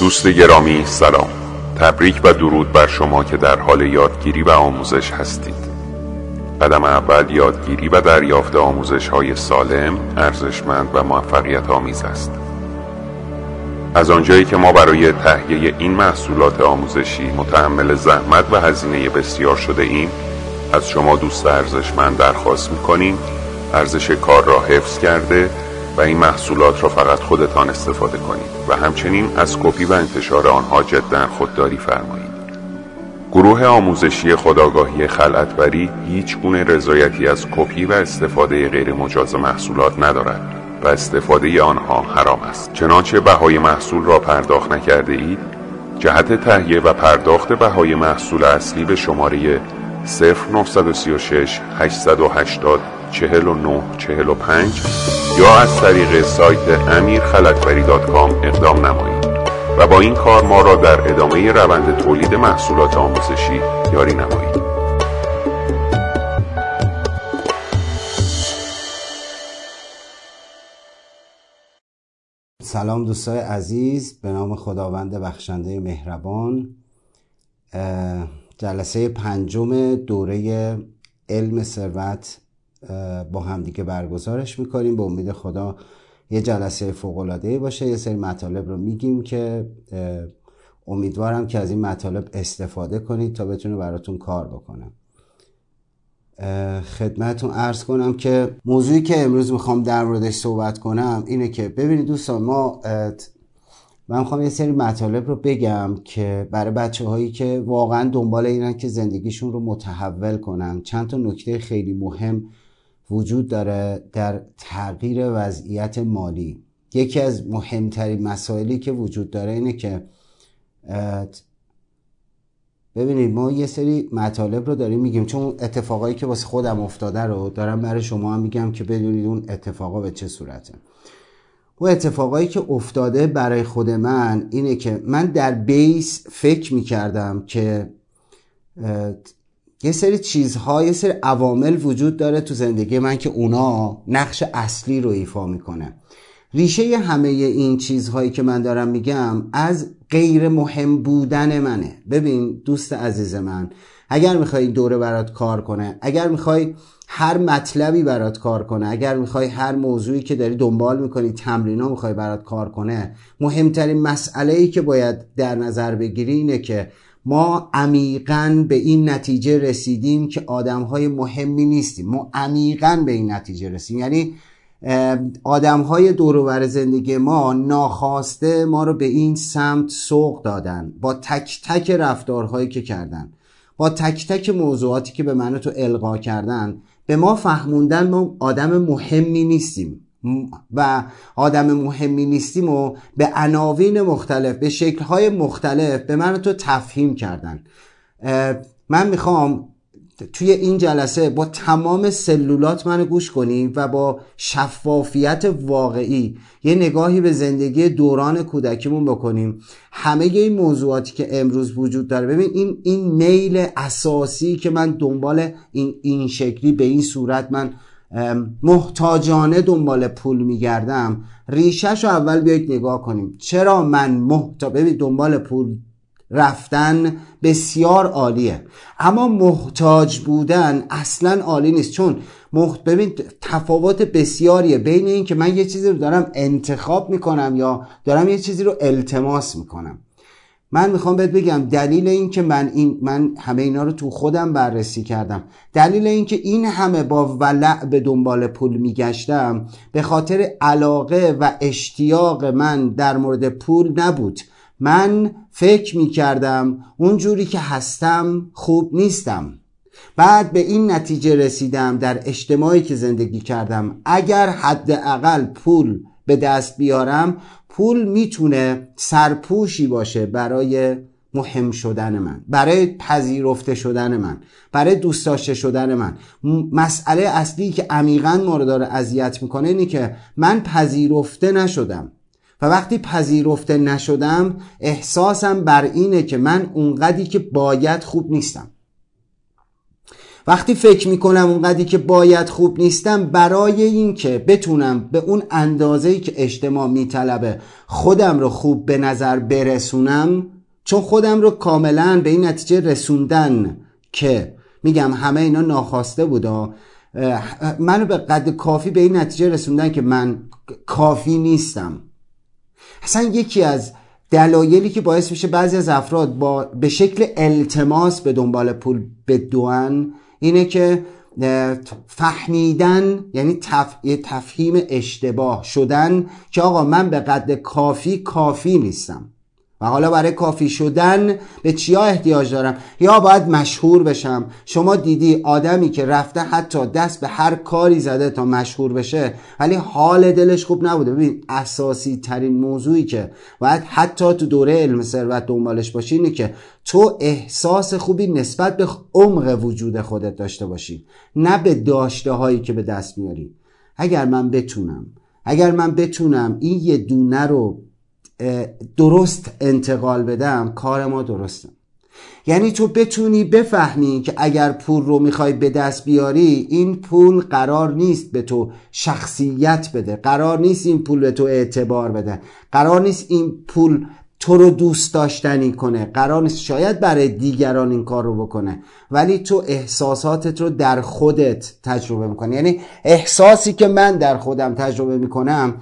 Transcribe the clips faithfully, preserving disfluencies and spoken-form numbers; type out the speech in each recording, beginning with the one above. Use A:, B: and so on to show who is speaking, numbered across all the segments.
A: دوست گرامی سلام، تبریک و درود بر شما که در حال یادگیری و آموزش هستید. قدم اول یادگیری و دریافت آموزش های سالم، ارزشمند و موفقیت آمیز است. از آنجایی که ما برای تهیه این محصولات آموزشی متحمل زحمت و هزینه بسیار شده ایم، از شما دوست ارزشمند درخواست می‌کنیم ارزش کار را حفظ کرده و این محصولات را فقط خودتان استفاده کنید و همچنین از کپی و انتشار آنها جداً خودداری فرمایید. گروه آموزشی خودآگاهی خلعتبری هیچ گونه رضایتی از کپی و استفاده غیر مجاز محصولات ندارد و استفاده آنها حرام است. چنانچه بهای محصول را پرداخت نکرده اید، جهت تهیه و پرداخت بهای محصول اصلی به شماره صفر نه سه شش هشت هشت صفر چهل و نه چهل و پنج یا از طریق سایت امیر خلعتبری دات کام اقدام نمایید و با این کار ما را در ادامه روند تولید محصولات آموزشی یاری نمایید.
B: سلام دوستای عزیز، به نام خداوند بخشنده مهربان. جلسه پنجم دوره علم ثروت با همدیگه برگزارش میکنیم. به امید خدا یه جلسه فوق‌العاده‌ای باشه. یه سری مطالب رو میگیم که امیدوارم که از این مطالب استفاده کنید تا بتونه براتون کار بکنم. خدمتتون عرض کنم که موضوعی که امروز میخوام در موردش صحبت کنم اینه که ببینید دوستان، ما من میخوام یه سری مطالب رو بگم که برای بچه هایی که واقعا دنبال اینن که زندگیشون رو متحول کنن. چند تا نکته خیلی مهم وجود داره در تغییر وضعیت مالی. یکی از مهمترین مسائلی که وجود داره اینه که ببینید ما یه سری مطالب رو داریم میگیم، چون اتفاقایی که واسه خودم افتاده رو دارم برای شما هم میگم که بدونید اون اتفاقا به چه صورته. و اتفاقایی که افتاده برای خود من اینه که من در بیس فکر میکردم که یه سری چیزها، یه سری عوامل وجود داره تو زندگی من که اونا نقش اصلی رو ایفا میکنه. ریشه همه این چیزهایی که من دارم میگم از غیر مهم بودن منه. ببین دوست عزیز من، اگر میخوای دوره برات کار کنه، اگر میخوای هر مطلبی برات کار کنه، اگر میخوای هر موضوعی که داری دنبال میکنی، تمرینا میخوای برات کار کنه، مهمترین مسئله‌ای که باید در نظر بگیری اینه که ما عمیقاً به این نتیجه رسیدیم که آدم‌های مهمی نیستیم. ما عمیقاً به این نتیجه رسیدیم، یعنی آدم‌های دور و بر زندگی ما ناخواسته ما رو به این سمت سوق دادن، با تک تک رفتارهایی که کردن، با تک تک موضوعاتی که به من و تو القا کردن، به ما فهموندن ما آدم مهمی نیستیم و آدم مهمی نیستیم و به عناوین مختلف، به شکل‌های مختلف به من و تو تفهیم کردن. من میخوام توی این جلسه با تمام سلولات منو گوش کنی و با شفافیت واقعی یه نگاهی به زندگی دوران کودکیمون بکنیم. همه این موضوعاتی که امروز وجود داره، ببین این این میل اساسی که من دنبال این این شکلی به این صورت من محتاجانه دنبال پول میگردم، ریشه‌شو اول بیایید نگاه کنیم. چرا من محتاج ببین دنبال پول رفتن بسیار عالیه، اما محتاج بودن اصلا عالی نیست. چون محت... ببین تفاوت بسیاریه بین این که من یه چیزی رو دارم انتخاب میکنم یا دارم یه چیزی رو التماس میکنم. من میخوام بهت بگم دلیل این که من این من همه اینا رو تو خودم بررسی کردم، دلیل این که این همه با ولع به دنبال پول میگشتم به خاطر علاقه و اشتیاق من در مورد پول نبود. من فکر میکردم اونجوری که هستم خوب نیستم. بعد به این نتیجه رسیدم در اجتماعی که زندگی کردم اگر حداقل پول به دست بیارم، پول میتونه سرپوشی باشه برای مهم شدن من، برای پذیرفته شدن من، برای دوست داشته شدن من. مسئله اصلی که عمیقاً ما رو داره اذیت میکنه اینه که من پذیرفته نشدم و وقتی پذیرفته نشدم احساسم بر اینه که من اونقدری که باید خوب نیستم. وقتی فکر میکنم اونقدری که باید خوب نیستم، برای این که بتونم به اون اندازه‌ای که اجتماع میطلبه خودم رو خوب به نظر برسونم، چون خودم رو کاملا به این نتیجه رسوندن که میگم همه اینا ناخواسته بوده، منو به قدر کافی به این نتیجه رسوندن که من کافی نیستم. اصلا یکی از دلایلی که باعث میشه بعضی از افراد با به شکل التماس به دنبال پول بدوئن اینه که فهمیدن، یعنی تف... تفهیم اشتباه شدن که آقا من به قدر کافی کافی نیستم و حالا برای کافی شدن به چیا احتیاج دارم؟ یا باید مشهور بشم. شما دیدی آدمی که رفته حتی دست به هر کاری زده تا مشهور بشه ولی حال دلش خوب نبوده. ببین اساسی ترین موضوعی که باید حتی تو دوره علم ثروت دنبالش باشی اینه که تو احساس خوبی نسبت به عمق وجود خودت داشته باشی، نه به داشته هایی که به دست میاری. اگر من بتونم اگر من بتونم این یه دونه رو درست انتقال بدم، کار ما درسته. یعنی تو بتونی بفهمی که اگر پول رو میخوای به دست بیاری، این پول قرار نیست به تو شخصیت بده، قرار نیست این پول به تو اعتبار بده، قرار نیست این پول تو رو دوست داشتنی کنه، قرار نیست شاید برای دیگران این کار رو بکنه، ولی تو احساساتت رو در خودت تجربه میکنی. یعنی احساسی که من در خودم تجربه میکنم،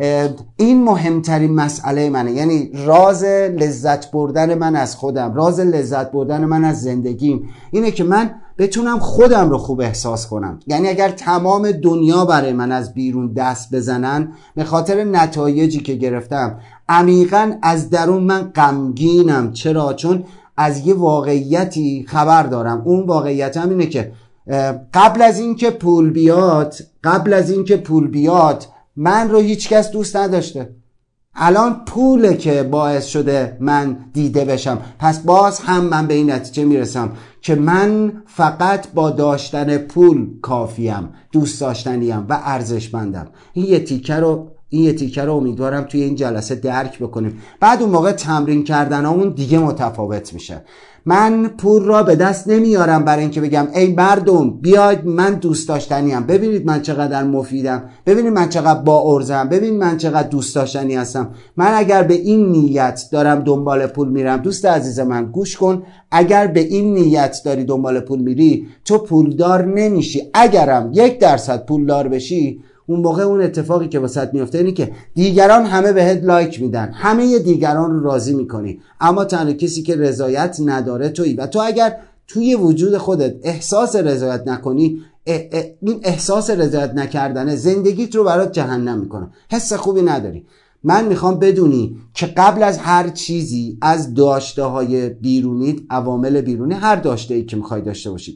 B: این مهمترین مسئله منه. یعنی راز لذت بردن من از خودم، راز لذت بردن من از زندگیم اینه که من بتونم خودم رو خوب احساس کنم. یعنی اگر تمام دنیا برای من از بیرون دست بزنن به خاطر نتایجی که گرفتم، عمیقاً از درون من غمگینم. چرا؟ چون از یه واقعیتی خبر دارم. اون واقعیت هم اینه که قبل از این که پول بیاد قبل از این که پول بیاد من رو هیچ کس دوست نداشته. الان پوله که باعث شده من دیده بشم. پس باز هم من به این نتیجه میرسم که من فقط با داشتن پول کافیم، دوست داشتنیم و ارزشمندم. این یه تیکه رو این یه تیکه رو امیدوارم توی این جلسه درک بکنیم. بعد اون موقع تمرین کردن همون دیگه متفاوت میشه. من پول را به دست نمیارم برای اینکه بگم ای مردم بیاید من دوست داشتنیم، ببینید من چقدر مفیدم، ببینید من چقدر با ارزم، ببینید من چقدر دوست داشتنی هستم. من اگر به این نیت دارم دنبال پول میرم، دوست عزیز من گوش کن، اگر به این نیت داری دنبال پول میری تو پولدار نمیشی. اگرم یک درصد پولدار بشی، اون موقع اون اتفاقی که واسط میفته اینه که دیگران همه بهت لایک میدن، همه دیگران رو راضی میکنی، اما تنها کسی که رضایت نداره تویی. و تو اگر توی وجود خودت احساس رضایت نکنی، این احساس رضایت نکردن زندگیت رو برات جهنم میکنه، حس خوبی نداری. من میخوام بدونی که قبل از هر چیزی از داشته های بیرونیت، عوامل بیرونی، هر داشته ای که میخوای داشته باشی،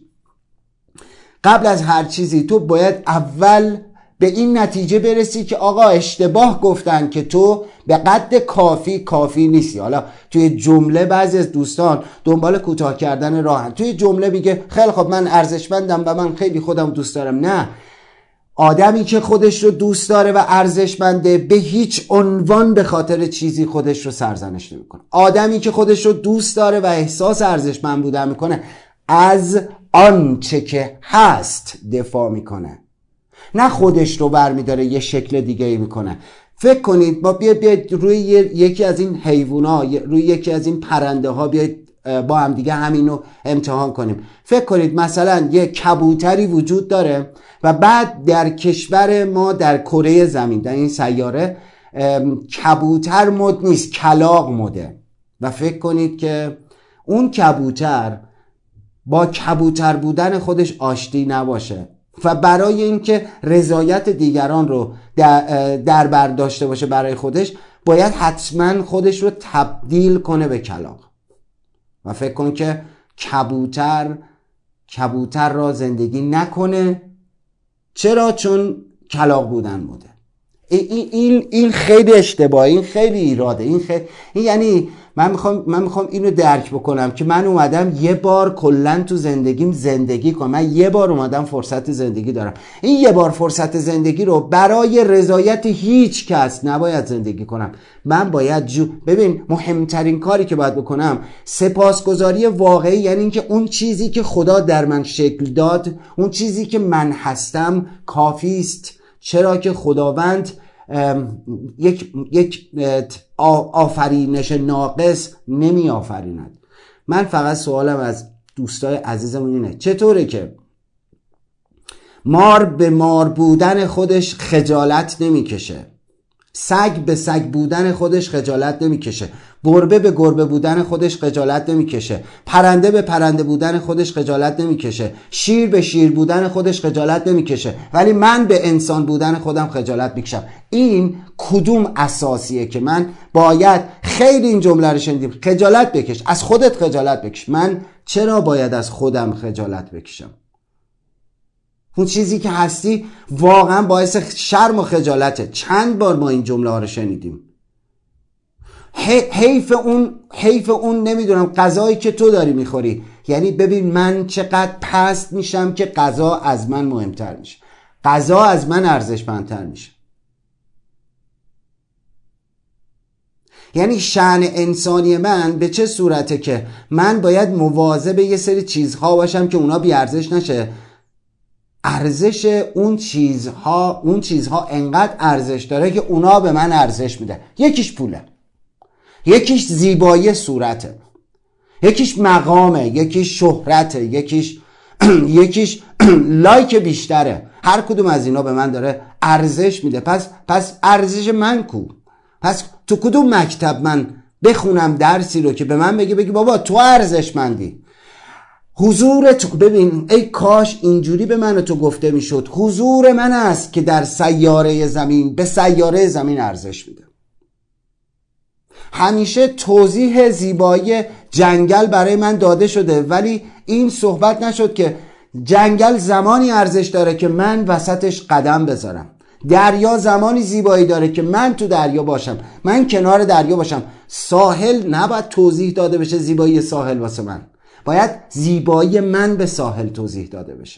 B: قبل از هر چیزی تو باید اول به این نتیجه برسی که آقا اشتباه گفتن که تو به قد کافی کافی نیستی. حالا توی جمله بعضی از دوستان دنبال کوتاه کردن راهن، توی جمله میگه خیلی خب من ارزشمندم و من خیلی خودم دوست دارم. نه، آدمی که خودش رو دوست داره و ارزشمنده به هیچ عنوان به خاطر چیزی خودش رو سرزنش نمیکنه. آدمی که خودش رو دوست داره و احساس ارزشمند بودن میکنه، از آنچه که هست دفاع میکنه، نه خودش رو برمیداره یه شکل دیگه ای میکنه. فکر کنید ما بیاید بیاید روی یکی از این حیوونا، روی یکی از این پرنده ها بیاید با هم دیگه همینو امتحان کنیم. فکر کنید مثلا یه کبوتری وجود داره و بعد در کشور ما، در کره زمین، در این سیاره، کبوتر مد نیست، کلاغ مده. و فکر کنید که اون کبوتر با کبوتر بودن خودش آشتی نباشه و برای اینکه رضایت دیگران رو در, در بر داشته باشه برای خودش، باید حتما خودش رو تبدیل کنه به کلاغ. و فکر کن که کبوتر کبوتر را زندگی نکنه. چرا؟ چون کلاغ بودن بوده. این این این خیلی اشتباهه، این خیلی ایراده، این خیلی این یعنی من میخوام من میخوام اینو درک بکنم که من اومدم یه بار کلا تو زندگیم زندگی کنم. من یه بار اومدم فرصت زندگی دارم. این یه بار فرصت زندگی رو برای رضایت هیچ کس نباید زندگی کنم. من باید جو ببین مهمترین کاری که باید بکنم سپاسگزاری واقعی، یعنی اینکه اون چیزی که خدا در من شکل داد، اون چیزی که من هستم کافی است، چرا که خداوند یک یک آفرینش ناقص نمی آفریند. من فقط سوالم از دوستای عزیزم اینه، چطوره که مار به مار بودن خودش خجالت نمیکشه، سگ به سگ بودن خودش خجالت نمیکشه، گربه به گربه بودن خودش خجالت نمیکشه، پرنده به پرنده بودن خودش خجالت نمیکشه، شیر به شیر بودن خودش خجالت نمیکشه، ولی من به انسان بودن خودم خجالت میکشم؟ این کدوم اساسیه که من باید خیلی این جمله رو شنیدیم خجالت بکش، از خودت خجالت بکش. من چرا باید از خودم خجالت بکشم؟ اون چیزی که هستی واقعا باعث شرم و خجالته. چند بار ما این جمله ها رو شنیدیم. حیف اون حیف اون نمیدونم غذایی که تو داری میخوری، یعنی ببین من چقدر پست میشم که غذا از من مهمتر میشه، غذا از من ارزشمندتر میشه. یعنی شأن انسانی من به چه صورته که من باید مواظب یه سری چیزها باشم که اونا بی ارزش نشه. ارزش اون چیزها اون چیزها انقدر ارزش داره که اونا به من ارزش میده. یکیش پوله، یکیش زیبایی صورته، یکیش مقامه، یکیش شهرته، یکیش یکیش لایک بیشتره. هر کدوم از اینا به من داره ارزش میده. پس پس ارزش من کو؟ پس تو کدوم مکتب من بخونم درسی رو که به من بگی بگی بابا تو ارزشمندی؟ حضور تو ببین، ای کاش اینجوری به من و تو گفته میشد حضور من است که در سیاره زمین به سیاره زمین ارزش میده. همیشه توضیح زیبایی جنگل برای من داده شده، ولی این صحبت نشد که جنگل زمانی ارزش داره که من وسطش قدم بذارم، دریا زمانی زیبایی داره که من تو دریا باشم، من کنار دریا باشم. ساحل نباید توضیح داده بشه زیبایی ساحل واسه من، باید زیبایی من به ساحل توضیح داده بشه.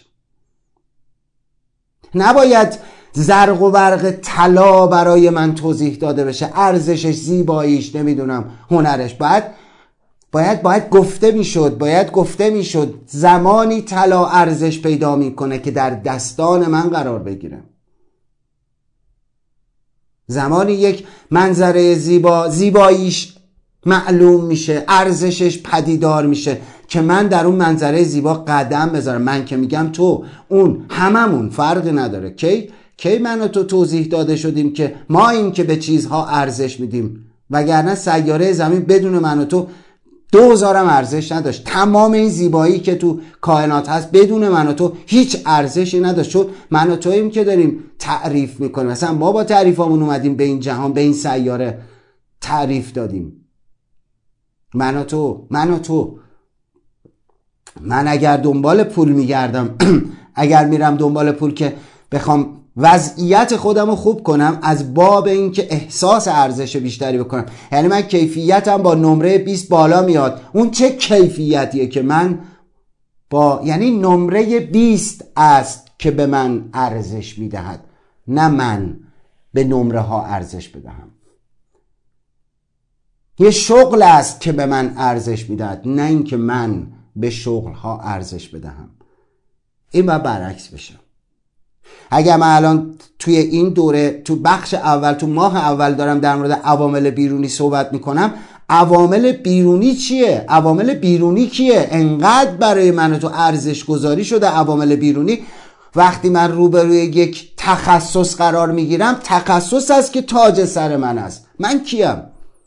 B: نباید زرق و برق طلا برای من توضیح داده بشه، ارزشش، زیباییش، نمیدونم هنرش. باید باید باید گفته میشد باید گفته میشد زمانی طلا ارزش پیدا میکنه که در دستان من قرار بگیره. زمانی یک منظره زیبا زیباییش معلوم میشه، ارزشش پدیدار میشه که من در اون منظره زیبا قدم بذارم. من که میگم تو، اون، هممون، فرق نداره. کی کی من و تو توضیح داده شدیم که ما این که به چیزها ارزش میدیم، وگرنه سیاره زمین بدون من و تو دو هزارم ارزش نداشت. تمام این زیبایی که تو کائنات هست بدون من و تو هیچ ارزشی نداشت. چون من و توییم که داریم تعریف میکنیم. مثلا ما با تعریفامون اومدیم به این جهان، به این سیاره تعریف دادیم. من و تو من و تو من اگر دنبال پول میگردم اگر میرم دنبال پول که بخوام وضعیت خودم رو خوب کنم، از باب این که احساس ارزش بیشتری بکنم، یعنی من کیفیتم با نمره بیست بالا میاد. اون چه کیفیتیه که من با یعنی نمره بیست است که به من ارزش میدهد، نه من به نمره ها ارزش بدهم. یه شغل است که به من ارزش میدهد، نه اینکه من به شغل ها ارزش بدهم. این باید برعکس بشه. اگر من الان توی این دوره، تو بخش اول، تو ماه اول دارم در مورد عوامل بیرونی صحبت میکنم، عوامل بیرونی چیه؟ عوامل بیرونی کیه؟ انقدر برای من و تو ارزش گذاری شده عوامل بیرونی. وقتی من روبروی یک تخصص قرار میگیرم، تخصص است که تاج سر من است. من کیم؟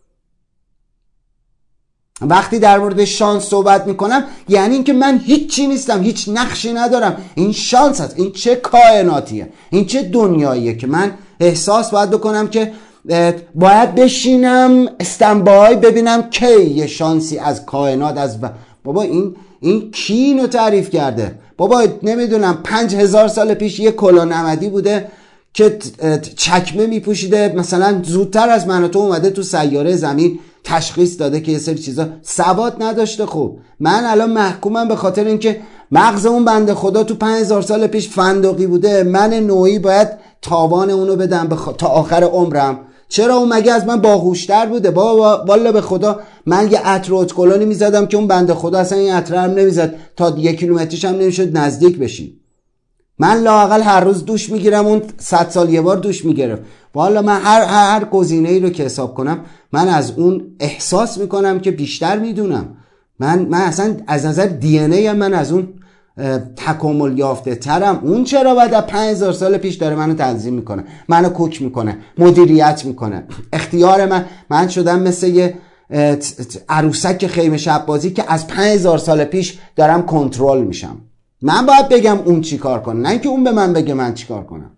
B: وقتی در مورد شانس صحبت میکنم، یعنی اینکه من هیچی نیستم، هیچ نقشی ندارم. این شانس هست. این چه کائناتیه، این چه دنیاییه که من احساس باید بکنم که باید بشینم استنبای ببینم کی یه شانسی از کائنات، از ب... بابا این این کی اینو تعریف کرده؟ بابا نمیدونم پنج هزار سال پیش یه کلا نمدی بوده که چکمه میپوشیده مثلا زودتر از من و تو اومده تو سیاره زمین تشخیص داده که یه سری چیزا سواد نداشته. خب من الان محکومم به خاطر اینکه مغز اون بنده خدا تو پنج هزار سال پیش فندقی بوده، من نوعی باید تاوان اونو بدم بخ... تا آخر عمرم. چرا اون مگه از من باهوشتر بوده؟ با والا به خدا من یه عطر اتکلونی میزدم که اون بنده خدا اصلا این عطر هم نمیزد، تا یک کیلومترش هم نمیشد نزدیک بشی. من لااقل هر روز دوش میگیرم، اون صد سال یه بار دوش میگرفت. والا من هر هر گزینه ای رو که حساب کنم من از اون احساس میکنم که بیشتر میدونم. من من اصلا از نظر دی ان ای من از اون تکامل یافته ترم. اون چرا بعد از پنج هزار سال پیش داره منو تنظیم میکنه، منو کوک میکنه، مدیریت میکنه. اختیار من من شدم مثل یه عروسک خیمه شب بازی که از پنج هزار سال پیش دارم کنترل میشم. من باید بگم اون چی کار کنه، نه اینکه اون به من بگه من چی کار کنم.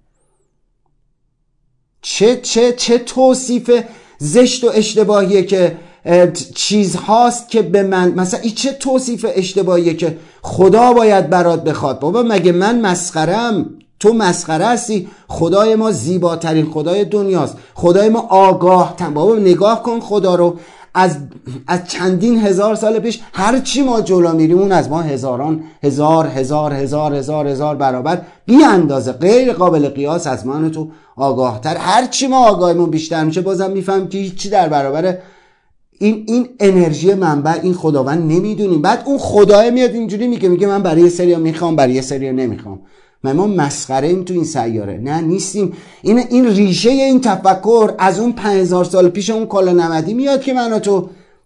B: چه چه چه توصیف زشت و اشتباهیه که چیز هاست که به من مثلا این چه توصیف اشتباهیه که خدا باید برات بخواد. بابا مگه من مسخرم؟ تو مسخره هستی. خدای ما زیباترین خدای دنیاست، خدای ما آگاه تن. بابا نگاه کن خدا رو، از از چندین هزار سال پیش هر چی ما جلو میریم اون از ما هزاران هزار هزار هزار هزار هزار برابر بی اندازه غیر قابل قیاس از من و تو آگاه تر. هر چی ما آگاهیمون بیشتر میشه بازم میفهم که هیچی در برابر این این انرژی منبع این خداوند نمیدونیم. بعد اون خدای میاد اینجوری میگه میگه من برای یه سری میخوام برای یه سری نمیخوام. ما ما مسخره ایم تو این سیاره؟ نه نیستیم. این این ریشه این تفکر از اون پنج هزار سال پیش اون کالا نمدی میاد که من و تو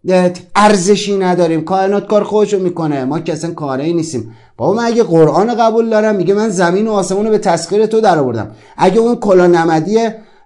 B: ارزشی نداریم، کائنات کار خودشو میکنه، ما که اصلا کاری نیستیم. بابا من اگه قرآن قبول دارم میگه من زمین و آسمون رو به تسخیر تو در آوردم. اگه اون کالا نمدی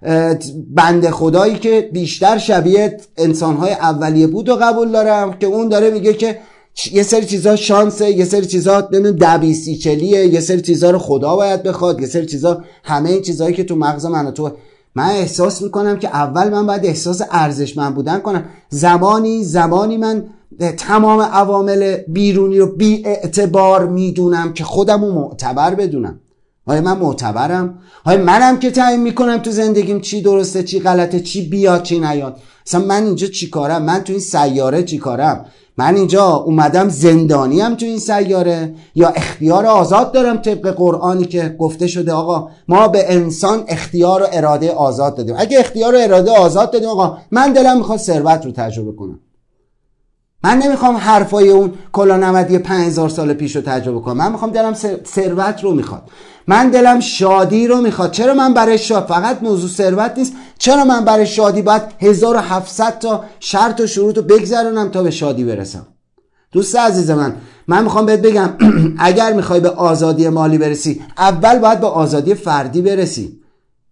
B: بنده خدایی که بیشتر شبیه انسانهای اولیه بود و قبول دارم که اون داره میگه که یه سری چیزا شانسه، یه سری چیزا نمیدونم دبیسی چلیه، یه سری چیزا رو خدا باید بخواد، یه سری چیزا همه این چیزایی که تو مغز من و تو. من احساس میکنم که اول من باید احساس ارزشمند بودن کنم. زمانی زمانی من تمام عوامل بیرونی رو بی اعتبار میدونم که خودم رو معتبر بدونم. آیا من معتبرم؟ آیا منم که تعیین میکنم تو زندگیم چی درسته چی غلطه، چی بیاد چی نیاد؟ مثلا من اینجا چی کارم؟ من تو این سیاره چی کارم؟ من اینجا اومدم زندانیم تو این سیاره یا اختیار آزاد دارم طبق قرآنی که گفته شده آقا ما به انسان اختیار و اراده آزاد دادیم. اگه اختیار و اراده آزاد دادیم آقا من دلم میخواد ثروت رو تجربه کنم، من نمیخوام حرفای اون کلانمدی پنج هزار سال پیش رو تجربه کنم، من میخوام دلم ثروت رو میخواد، من دلم شادی رو میخواد. چرا من برای شاد فقط موضوع ثروت نیست، چرا من برای شادی باید هزار و هفتصد تا شرط و شروط رو بگذرونم تا به شادی برسم؟ دوست عزیز من من میخوام بهت بگم اگر میخوای به آزادی مالی برسی اول باید به آزادی فردی برسی،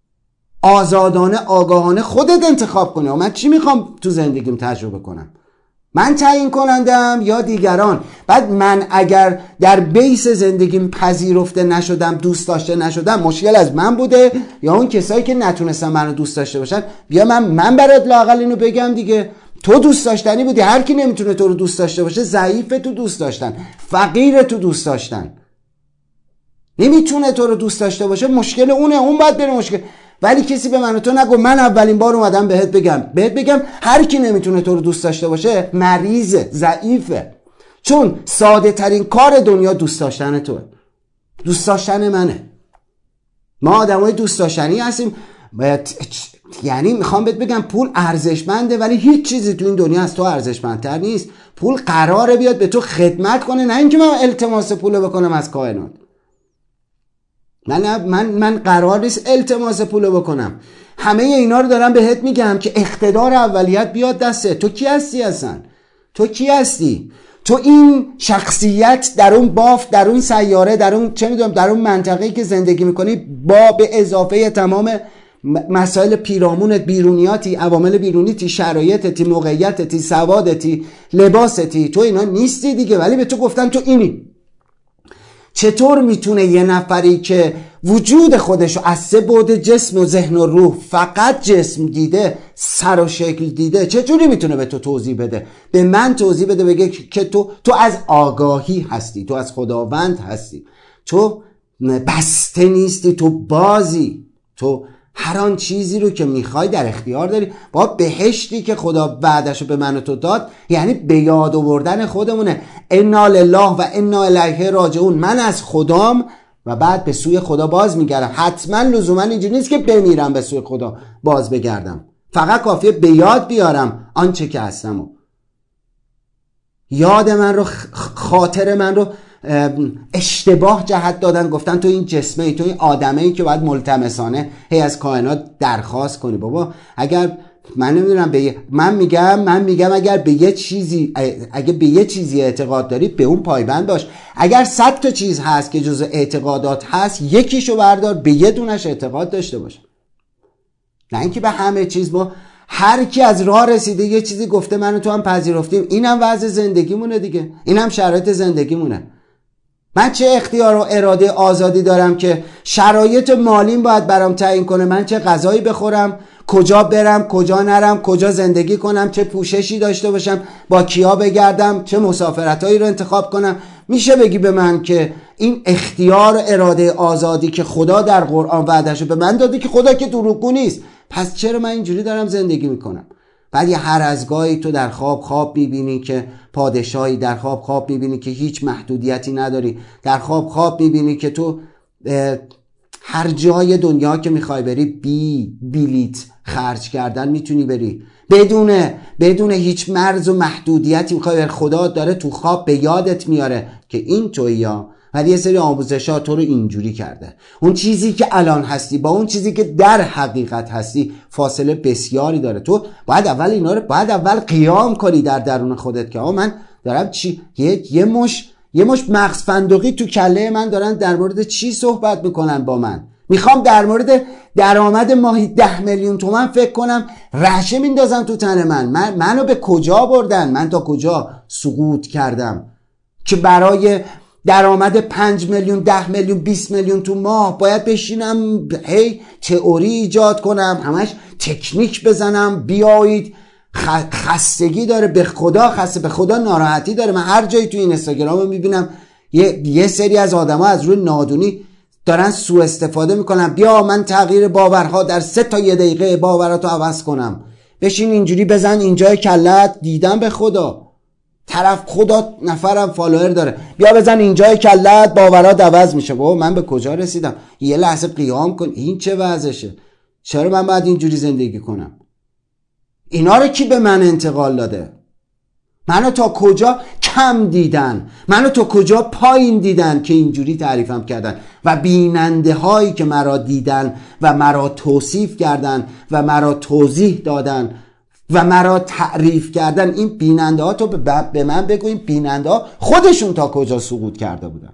B: آزادانه آگاهانه خودت انتخاب کنی من چی میخوام تو زندگیم تجربه کنم، من تعیین کنندم یا دیگران. بعد من اگر در بیس زندگیم پذیرفته نشدم، دوست داشته نشدم، مشکل از من بوده یا اون کسایی که نتونستن منو دوست داشته باشن. بیا من من برات لااقل اینو بگم دیگه، تو دوست داشتنی بودی. هر کی نمیتونه تو رو دوست داشته باشه ضعیفه تو دوست داشتن، فقیره تو دوست داشتن، نمیتونه تو رو دوست داشته باشه، مشکل اونه، اون باید بره مشکل. ولی کسی به من و تو نگو. من اولین بار اومدم بهت بگم بهت بگم هر کی نمیتونه تو رو دوست داشته باشه مریضه، ضعیفه، چون ساده ترین کار دنیا دوست داشتن توه، دوست داشتن منه. ما آدمای دوست داشتنی هستیم. باید... یعنی میخوام بهت بگم پول ارزشمنده ولی هیچ چیزی تو این دنیا از تو ارزشمندتر نیست. پول قراره بیاد به تو خدمت کنه، نه اینکه من التماس پول بکنم از کائنات. من من من قرار نیست التماس پول بکنم. همه اینا رو دارم بهت میگم که اقتدار اولیت بیاد دسته. تو کی هستی اصلا؟ تو کی هستی؟ تو این شخصیت در اون بافت، در اون سیاره، در اون چه میدونم در اون منطقه‌ای که زندگی میکنی، با به اضافه تمام مسائل پیرامونت، بیرونیاتی، عوامل بیرونیتی، شرایطتی، موقعیتتی، سوادتی، لباستی، تو اینا نیستی دیگه، ولی به تو گفتن تو اینی. چطور میتونه یه نفری که وجود خودشو از سه بعد جسم و ذهن و روح، فقط جسم دیده، سر و شکل دیده، چطوری میتونه به تو توضیح بده، به من توضیح بده، بگه که تو تو از آگاهی هستی، تو از خداوند هستی، تو بسته نیستی، تو بازی، تو هر آن چیزی رو که میخوای در اختیار داری. با بهشتی که خدا وعدشو به من و تو داد یعنی به یاد آوردن خودمونه. انا لله و انا الیه راجعون. من از خدام و بعد به سوی خدا باز میگردم. حتما لزوما اینجوری نیست که بمیرم به سوی خدا باز بگردم، فقط کافیه به یاد بیارم آنچه که هستم و یاد من رو، خاطر من رو اشتباه جهت دادن، گفتن تو این جسمه ای، تو این آدمه ای که باید ملتمسانه هی از کائنات درخواست کنی. بابا اگر من نمیدونم به من میگم من میگم اگر به یه چیزی اگه به یه چیزی اعتقاد داری به اون پایبند باش. اگر صد تا چیز هست که جزء اعتقادات هست یکیشو بردار، به یه دونش اعتقاد داشته باش، نه اینکه به همه چیز. با هر کی از راه رسیده یه چیزی گفته من تو هم پذیرفتیم. اینم وضع زندگیمونه دیگه، اینم شرایط زندگیمونه. من چه اختیار و اراده آزادی دارم که شرایط مالیم باید برام تعیین کنه من چه غذایی بخورم، کجا برم، کجا نرم، کجا زندگی کنم، چه پوششی داشته باشم، با کیا بگردم، چه مسافرتایی رو انتخاب کنم. میشه بگی به من که این اختیار و اراده آزادی که خدا در قرآن وعدهشو به من داده که خدا که دروغگو نیست، پس چرا من اینجوری دارم زندگی میکنم؟ بعد یه هر از گاهی تو در خواب خواب میبینی که پادشاهی، در خواب خواب میبینی که هیچ محدودیتی نداری، در خواب خواب میبینی که تو هر جای دنیا که میخوای بری بی بلیت خرج کردن میتونی بری، بدون بدون هیچ مرز و محدودیتی میخوای بری. خدا داره تو خواب به یادت میاره که این تویی ها، ولی یه سری آموزشات تو رو اینجوری کرده. اون چیزی که الان هستی با اون چیزی که در حقیقت هستی فاصله بسیاری داره. تو باید اول اینا رو باید اول قیام کنی در درون خودت که آه من دارم چی یه یه مش یه مش مغز فندقی تو کله من دارن در مورد چی صحبت میکنن با من. میخوام در مورد درآمد ماهی ده میلیون تومان فکر کنم، رعشه میندازم تو تن من. من منو به کجا بردن؟ من تا کجا سقوط کردم که برای درآمد پنج میلیون، ده میلیون، بیست میلیون تو ماه باید بشینم هی تئوری ایجاد کنم، همش تکنیک بزنم. بیایید خستگی داره، به خدا خسته، به خدا ناراحتی داره. من هر جایی تو این اینستاگرام رو میبینم یه, یه سری از آدم ها از روی نادونی دارن سوء استفاده میکنن. بیا من تغییر باورها در سه تا یه دقیقه باوراتو عوض کنم، بشین اینجوری بزن اینجای کلت. دیدم به خدا طرف خدا نفرم فالوور داره، بیا بزن اینجای کلت باورات عوض میشه. بابا من به کجا رسیدم؟ یه لحظه قیام کن، این چه وضعشه؟ چرا من باید اینجوری زندگی کنم؟ اینا رو کی به من انتقال داده؟ منو تا کجا کم دیدن؟ منو تا کجا پایین دیدن که اینجوری تعریفم کردن؟ و بیننده هایی که مرا دیدن و مرا توصیف کردن و مرا توضیح دادن و مرا تعریف کردن، این بیننده ها تو به من بگو این بیننده ها خودشون تا کجا سقوط کرده بودن.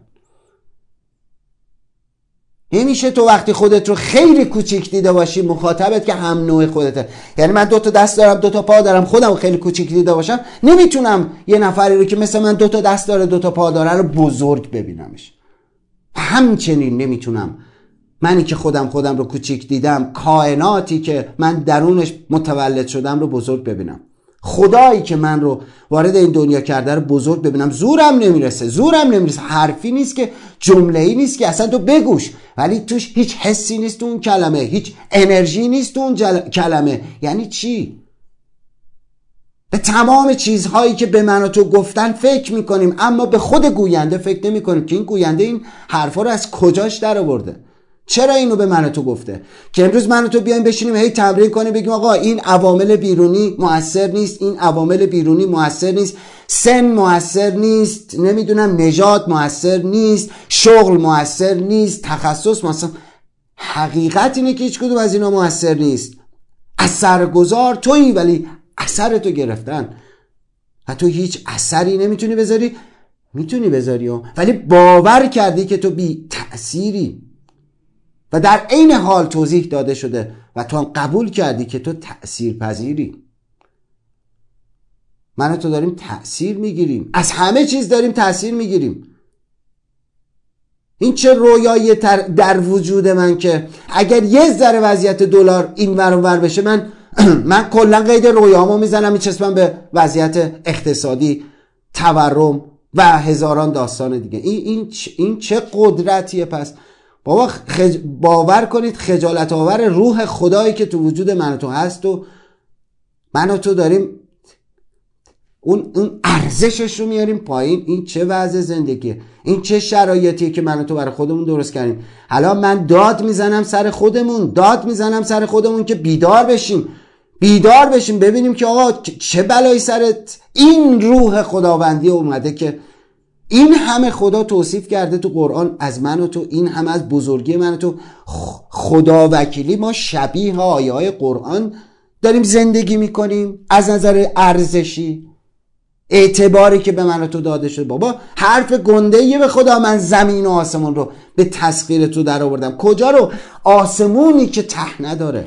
B: نمیشه تو وقتی خودت رو خیلی کوچیک دیده باشی مخاطبت که هم نوع خودته. یعنی من دو تا دست دارم دو تا پا دارم، خودم رو خیلی کوچیک دیده باشم، نمیتونم یه نفری رو که مثل من دو تا دست داره دو تا پا داره رو بزرگ ببینمش. همچنین نمیتونم منی که خودم خودم رو کوچیک دیدم کائناتی که من درونش متولد شدم رو بزرگ ببینم. خدایی که من رو وارد این دنیا کرده رو بزرگ ببینم. زورم نمیرسه زورم نمیرسه حرفی نیست که، جمله‌ای نیست که اصلا تو بگوش، ولی توش هیچ حسی نیست تو اون کلمه، هیچ انرژی نیست تو اون جل... کلمه. یعنی چی؟ به تمام چیزهایی که به من و تو گفتن فکر میکنیم، اما به خود گوینده فکر نمیکنیم که این گوینده این حرفا رو از کجاش در آورده. چرا اینو به من و تو گفته؟ که امروز من و تو بیایم بشینیم هی تمرین کنیم بگیم آقا این عوامل بیرونی مؤثر نیست، این عوامل بیرونی مؤثر نیست، سن مؤثر نیست، نمیدونم نژاد مؤثر نیست، شغل مؤثر نیست، تخصص مؤثر. حقیقت اینه که هیچ کدوم از اینا مؤثر نیست. اثرگذار تویی ولی اثر تو گرفتن و تو هیچ اثری نمیتونی بذاری. میتونی بذاری ولی باور کردی که تو بی تأثیری و در عین حال توضیح داده شده و تو هم قبول کردی که تو تأثیر پذیری. من و تو داریم تأثیر میگیریم، از همه چیز داریم تأثیر میگیریم. این چه رویایی در وجود من که اگر یه ذره وضعیت دلار این ور اون ور بشه من من کلا قید رویامو میزنم میچسبم به وضعیت اقتصادی، تورم و هزاران داستان دیگه. این این این چه قدرتیه؟ پس بابا خج... باور کنید خجالت آور روح خدایی که تو وجود من و تو هست و من و تو داریم اون اون ارزشش رو میاریم پایین. این چه وضع زندگیه؟ این چه شرایطیه که من و تو برای خودمون درست کردیم؟ حالا من داد میزنم سر خودمون، داد میزنم سر خودمون که بیدار بشیم، بیدار بشیم ببینیم که آقا چه بلایی سرت. این روح خداوندی اومده که این همه خدا توصیف کرده تو قرآن از من و تو، این همه از بزرگی من و تو. خدا وکیلی ما شبیه آیه های قرآن داریم زندگی میکنیم از نظر ارزشی، اعتباری که به من و تو داده شد. بابا حرف گنده‌ایه به خدا من زمین و آسمون رو به تسخیر تو در آوردم. کجا رو؟ آسمونی که ته نداره.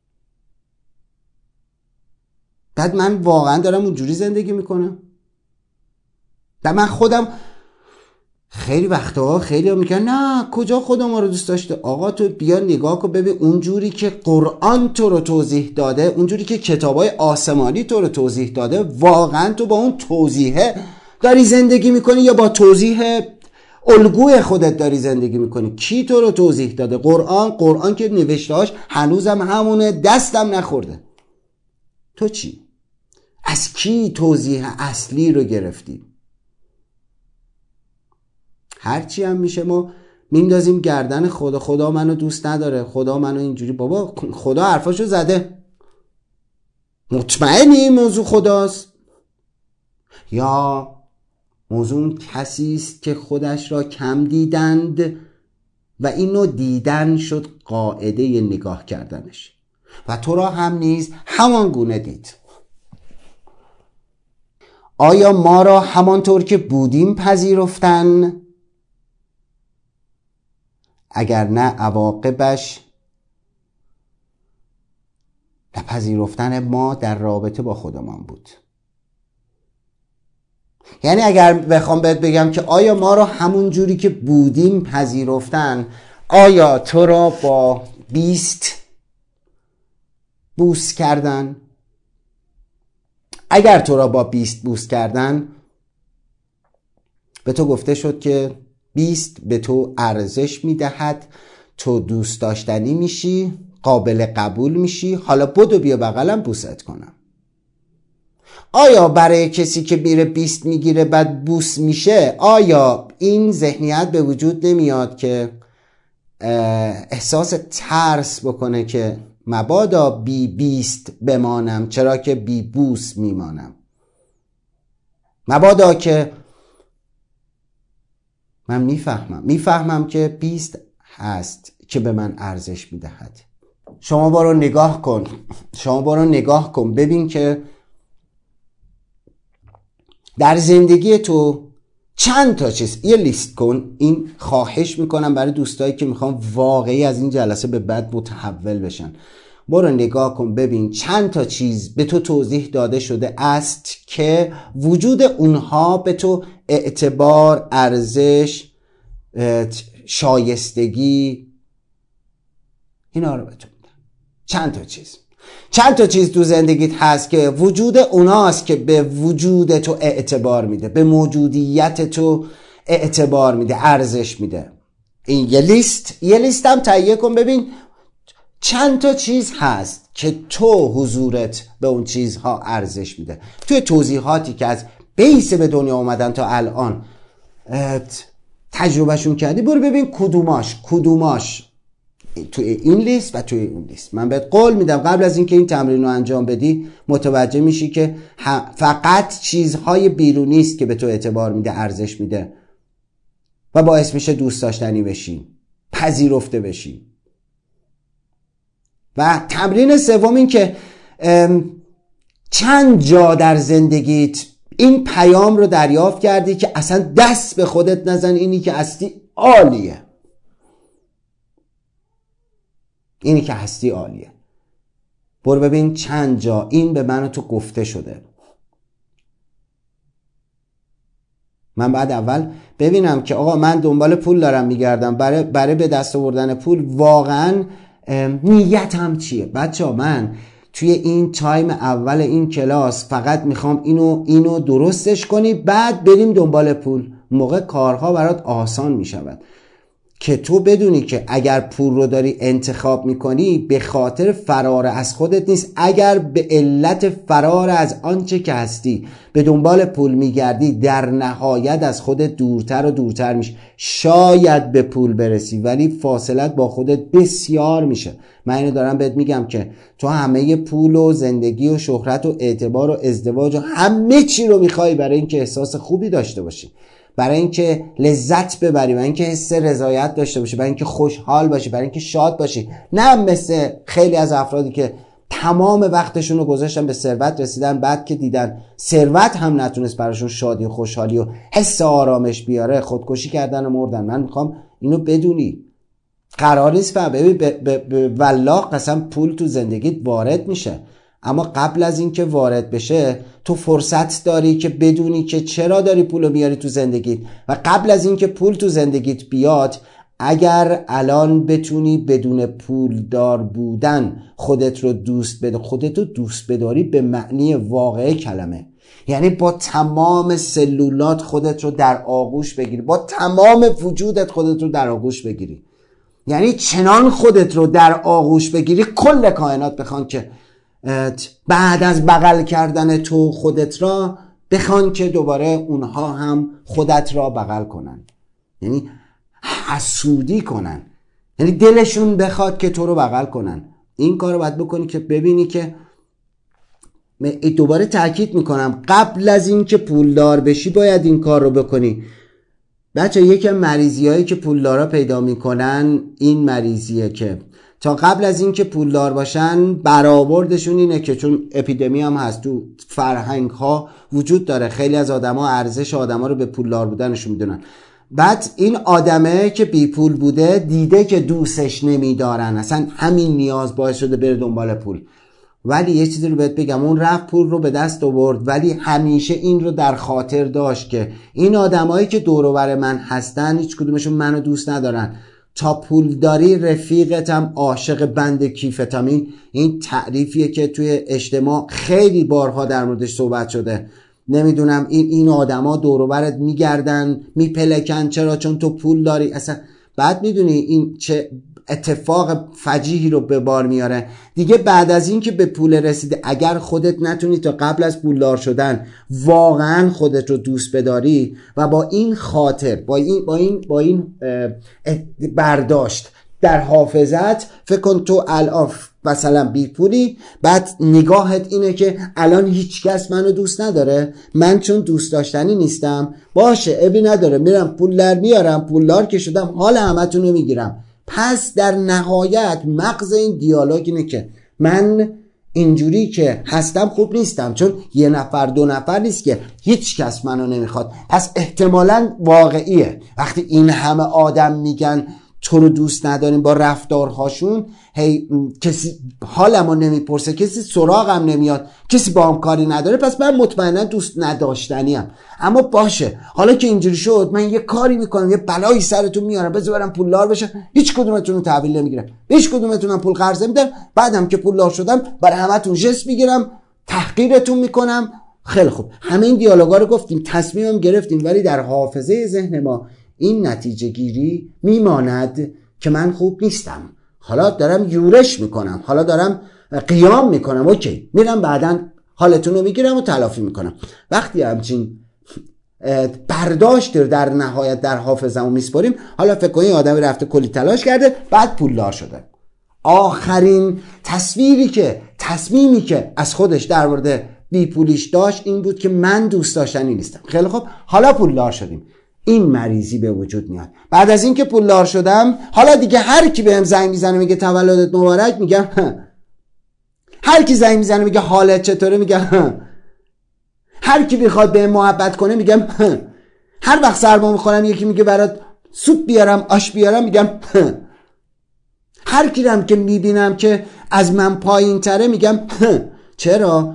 B: بعد من واقعا دارم اونجوری زندگی میکنم؟ و من خودم خیلی وقتها خیلی ها میگن نه کجا خدا ما رو دوست داشته. آقا تو بیا نگاه کن ببین اونجوری که قرآن تو رو توضیح داده، اونجوری که کتابای آسمانی تو رو توضیح داده، واقعا تو با اون توضیحه داری زندگی میکنی یا با توضیح الگوی خودت داری زندگی میکنی؟ کی تو رو توضیح داده؟ قرآن. قرآن که نوشتهاش هنوزم همونه، دستم نخورده. تو چی؟ از کی توضیح اصلی رو گرفتی؟ هرچی هم میشه ما میندازیم گردن خدا. خدا منو دوست نداره، خدا منو اینجوری. بابا خدا حرفاشو زده، مطمئنی این موضوع خداست؟ یا موضوع کسی است که خودش را کم دیدند و اینو دیدن شد قاعده نگاه کردنش و تو را هم نیز همان گونه دید. آیا ما را همانطور که بودیم پذیرفتن؟ اگر نه عواقبش نپذیرفتن ما در رابطه با خودمان بود. یعنی اگر بخوام بهت بگم که آیا ما را همون جوری که بودیم پذیرفتن، آیا تو را با بیست بوس کردن؟ اگر تو را با بیست بوس کردن، به تو گفته شد که بیست به تو ارزش میدهد، تو دوست داشتنی میشی، قابل قبول میشی، حالا بدو بیا بغلم بوست کنم. آیا برای کسی که میره بیست میگیره بعد بوس میشه، آیا این ذهنیت به وجود نمیاد که احساس ترس بکنه که مبادا بی بیست بمانم چرا که بی بوس میمانم؟ مبادا که من میفهمم میفهمم که بیست هست که به من ارزش میدهد. شما برو نگاه کن شما برو نگاه کن ببین که در زندگی تو چند تا چیز، یه لیست کن. این خواهش میکنم برای دوستایی که میخوان واقعی از این جلسه به بعد متحول بشن. برو نگاه کن ببین چند تا چیز به تو توضیح داده شده است که وجود اونها به تو اعتبار، ارزش، شایستگی اینا رو به تو میدن. چند تا چیز چند تا چیز تو زندگیت هست که وجود اوناست که به وجود تو اعتبار میده، به موجودیت تو اعتبار میده، ارزش میده. این یه لیست یه لیست هم تهیه کن ببین چند تا چیز هست که تو حضورت به اون چیزها ارزش میده. توی توضیحاتی که از بیس به دنیا اومدن تا الان تجربهشون کردی، برو ببین کدوماش کدوماش توی این لیست و توی اون لیست. من بهت قول میدم قبل از اینکه این تمرین رو انجام بدی متوجه میشی که فقط چیزهای بیرونی است که به تو اعتبار میده، ارزش میده و باعث میشه دوست داشتنی بشی، پذیرفته بشی. و تمرین سوم این که چند جا در زندگیت این پیام رو دریافت کردی که اصلا دست به خودت نزن، اینی که هستی عالیه، اینی که هستی عالیه. برو ببین چند جا این به من و تو گفته شده. من بعد اول ببینم که آقا من دنبال پول دارم میگردم، برای برای به دست آوردن پول واقعا نیتم چیه؟ بچه‌ها من توی این تایم اول این کلاس فقط میخوام اینو اینو درستش کنی، بعد بریم دنبال پول. موقع کارها برات آسان میشود. که تو بدونی که اگر پول رو داری انتخاب میکنی به خاطر فرار از خودت نیست. اگر به علت فرار از آنچه که هستی به دنبال پول میگردی، در نهایت از خودت دورتر و دورتر میشه. شاید به پول برسی ولی فاصلت با خودت بسیار میشه. من اینو دارم بهت میگم که تو همه پول و زندگی و شهرت و اعتبار و ازدواج و همه چی رو میخوای برای اینکه احساس خوبی داشته باشی، برای اینکه لذت ببری، برای اینکه حس رضایت داشته باشی، برای اینکه خوشحال باشی، برای اینکه شاد باشی. نه مثل خیلی از افرادی که تمام وقتشون رو گذاشتن به ثروت رسیدن، بعد که دیدن ثروت هم نتونست براشون شادی و خوشحالی و حس آرامش بیاره خودکشی کردن و مردن. من میخوام اینو بدونی، قرار نیست فهم ببین به والله قسم پول تو زندگیت وارد میشه، اما قبل از این که وارد بشه تو فرصت داری که بدونی که چرا داری پولو میاری تو زندگیت. و قبل از این که پول تو زندگیت بیاد، اگر الان بتونی بدون پول دار بودن خودت رو دوست بداری، خودت رو دوست بداری به معنی واقعی کلمه، یعنی با تمام سلولات خودت رو در آغوش بگیری، با تمام وجودت خودت رو در آغوش بگیری، یعنی چنان خودت رو در آغوش بگیری کل کائنات بخوان که بعد از بغل کردن تو خودت را بخوان که دوباره اونها هم خودت را بغل کنن، یعنی حسودی کنن، یعنی دلشون بخواد که تو رو بغل کنن. این کار رو باید بکنی که ببینی که، دوباره تاکید میکنم، قبل از این که پولدار بشی باید این کار رو بکنی. بچه یکی مریضی هایی که پولدارا پیدا میکنن این مریضیه که تا قبل از این که پولدار باشن برآوردشون اینه که چون اپیدمی هم هست تو فرهنگ ها وجود داره، خیلی از آدما ارزش آدما رو به پولدار بودنشون میدونن. بعد این آدمه که بی پول بوده دیده که دوستش نمیدارن، اصلا همین نیاز باعث شده بره دنبال پول. ولی یه چیزی رو بهت بگم، اون رفت پول رو به دست آورد ولی همیشه این رو در خاطر داشت که این آدمایی که دور و بر من هستن هیچ کدومشون منو دوست ندارن. تا پول داری رفیقتم، عاشق بند کیفتم. این این تعریفیه که توی اجتماع خیلی بارها در موردش صحبت شده. نمیدونم این این آدما دور و برت میگردن میپلکن، چرا؟ چون تو پول داری. اصلا بعد میدونی این چه اتفاق فجیحی رو به بار میاره دیگه. بعد از این که به پول رسیده، اگر خودت نتونی تا قبل از پولدار شدن واقعا خودت رو دوست بداری و با این خاطر با این با این با این برداشت در حافظت فکر کن تو الان مثلا بی پولی، بعد نگاهت اینه که الان هیچ کس منو دوست نداره، من چون دوست داشتنی نیستم، باشه ابی نداره، میرم پول در میارم، پولدار که شدم حال همتون رو میگیرم. پس در نهایت مغز این دیالوگ اینه که من اینجوری که هستم خوب نیستم، چون یه نفر دو نفر نیست که هیچ کس منو نمیخواد. پس احتمالاً واقعیه وقتی این همه آدم میگن تو رو دوست نداریم با رفتارهاشون، هی کسی حالمو نمیپرسه، کسی سراغم نمیاد، کسی با هم کاری نداره، پس من مطمئنا دوست نداشتنیم. اما باشه حالا که اینجوری شد من یه کاری میکنم، یه بلایی سرتون میارم، بذار برم پولدار بشم، هیچ کدومتون رو تحویل نمیگیرم، هیچ کدومتونم پول قرض نمیدم، بعدم که پولدار شدم برای همتون جست میگیرم، تحقیرتون میکنم. خیلی خوب، همه این دیالوگا رو گفتیم، تصمیمم گرفتیم، ولی در حافظه ذهن ما این نتیجه گیری میماند که من خوب نیستم، حالا دارم یورش میکنم، حالا دارم قیام میکنم، اوکی میرم بعداً حالتون رو میگیرم و تلافی میکنم. وقتی همچین برداشت رو در نهایت در حافظه‌مون میسپاریم، حالا فکر کنید آدمی رفته کلی تلاش کرده بعد پولدار شده، آخرین تصویری که تصمیمی که از خودش در مورد بی پولیش داشت این بود که من دوست داشتنی نیستم. خیلی خب حالا پولدار شدیم، این مریضی به وجود میاد. بعد از این که پولدار شدم حالا دیگه هر کی بهم زنگ میزنه میگه تولدت مبارک میگم هر کی زنگ میزنه میگه حالت چطوره میگم هر کی بخواد بهم محبت کنه میگم هر وقت سرما میخورم یکی میگه برات سوپ بیارم آش بیارم میگم هر کی رم که میبینم که از من پایین تره میگم چرا؟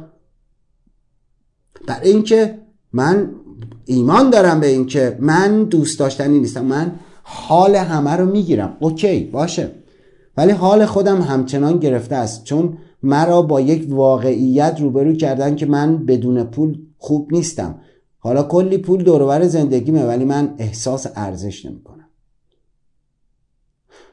B: برای اینکه من ایمان دارم به این که من دوست داشتنی نیستم، من حال همه رو میگیرم، اوکی باشه، ولی حال خودم همچنان گرفته است، چون مرا با یک واقعیت روبرو کردن که من بدون پول خوب نیستم. حالا کلی پول دور و بر زندگیمه ولی من احساس ارزش نمیکنم.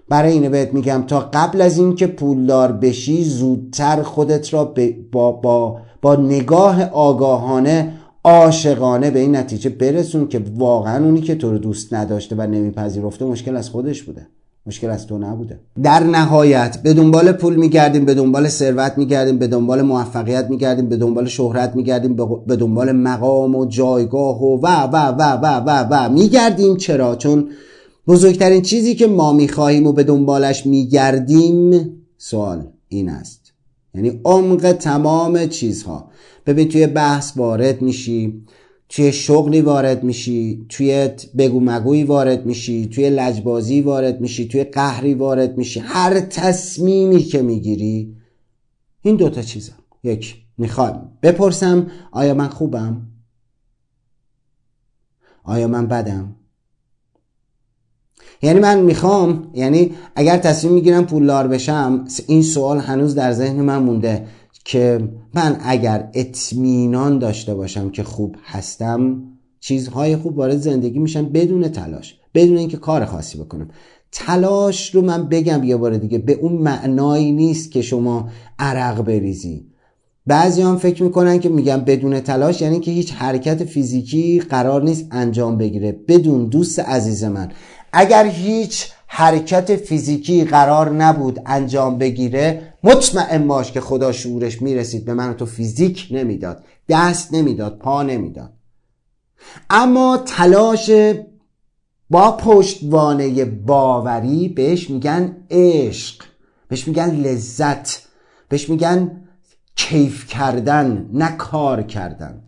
B: برای اینه بهت میگم تا قبل از این که پولدار بشی زودتر خودت را با, با, با نگاه آگاهانه عاشقانه به این نتیجه برسون که واقعا اونی که تو رو دوست نداشته و نمیپذیرفته مشکل از خودش بوده، مشکل از تو نبوده. در نهایت به دنبال پول میگردیم، به دنبال ثروت میگردیم، به دنبال موفقیت میگردیم، به دنبال شهرت میگردیم، به دنبال مقام و جایگاه و و و و و و و میگردیم. چرا؟ چون بزرگترین چیزی که ما میخواهیم و به دنبالش میگردیم، سوال این است، یعنی عمق تمام چیزها. ببین توی بحث وارد میشی، توی شغلی وارد میشی، توی بگو مگویی وارد میشی، توی لجبازی وارد میشی، توی قهری وارد میشی، هر تصمیمی که میگیری این دوتا چیزه. یک، میخوام بپرسم آیا من خوبم؟ آیا من بدم؟ یعنی من میخوام، یعنی اگر تصمیم میگیرم پولدار بشم، این سوال هنوز در ذهن من مونده که من اگر اطمینان داشته باشم که خوب هستم، چیزهای خوب وارد زندگی میشن بدون تلاش، بدون اینکه کار خاصی بکنم. تلاش رو من بگم یه بار دیگه، به اون معنایی نیست که شما عرق بریزی. بعضی هم فکر میکنن که میگم بدون تلاش یعنی که هیچ حرکت فیزیکی قرار نیست انجام بگیره. بدون دوست عزیز من، اگر هیچ حرکت فیزیکی قرار نبود انجام بگیره، مطمئن باش که خدا شعورش میرسید به من و تو فیزیک نمیداد، دست نمیداد، پا نمیداد. اما تلاش با پشتوانه باوری بهش میگن عشق، بهش میگن لذت، بهش میگن کیف کردن، نه کار کردن.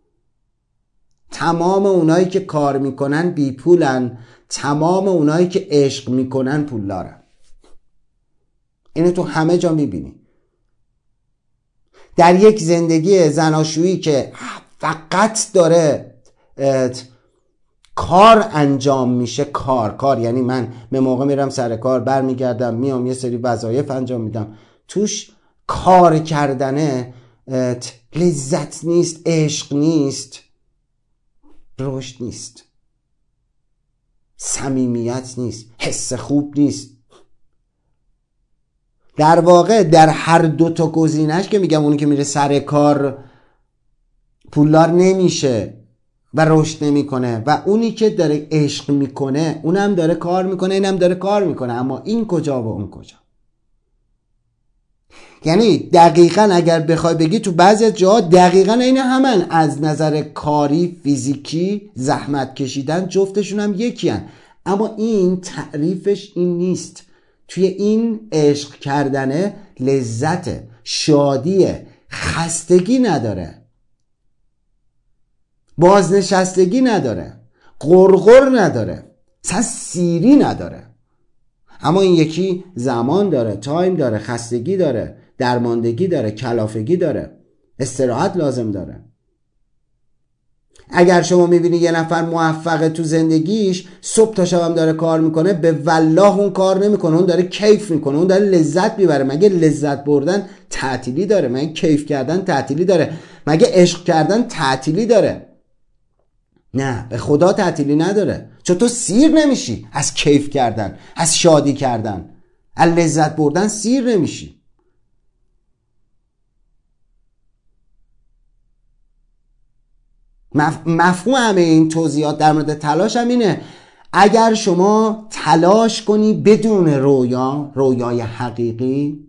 B: تمام اونایی که کار میکنن بی پولن، تمام اونایی که عشق میکنن پولدارن. اینو تو همه جا میبینی. در یک زندگی زناشویی که فقط داره کار انجام میشه، کار کار یعنی من به موقع میرم سر کار، برمیگردم میام یه سری وظایف انجام میدم، توش کار کردنه لذت نیست، عشق نیست، رشد نیست، صمیمیت نیست، حس خوب نیست. در واقع در هر دو تا گزینش که میگم، اونی که میره سر کار پولدار نمیشه و رشد نمیکنه، و اونی که داره عشق میکنه اونم داره کار میکنه، اینم داره کار میکنه، اما این کجا و اون کجا. یعنی دقیقاً اگر بخوای بگی تو بعضی از جاها دقیقاً این همن، از نظر کاری، فیزیکی، زحمت کشیدن، جفتشون هم یکی هن. اما این تعریفش این نیست. توی این عشق کردنه لذت، شادیه، خستگی نداره، بازنشستگی نداره، غرغر نداره، اصلا سیری نداره. اما این یکی زمان داره، تایم داره، خستگی داره، درماندگی داره، کلافگی داره، استراحت لازم داره. اگر شما میبینی یه نفر موفقه تو زندگیش، صبح تا شب هم داره کار میکنه، به والله اون کار نمیکنه، اون داره کیف میکنه، اون داره لذت میبره. مگه لذت بردن تعطیلی داره؟ مگه کیف کردن تعطیلی داره؟ مگه عشق کردن تعطیلی داره؟ نه، به خدا تعطیلی نداره. چون تو سیر نمیشی از کیف کردن، از شادی کردن، از لذت بردن سیر نمیشی. مفهوم همه این توضیحات در مورد تلاش هم اینه. اگر شما تلاش کنی بدون رویا، رویای حقیقی،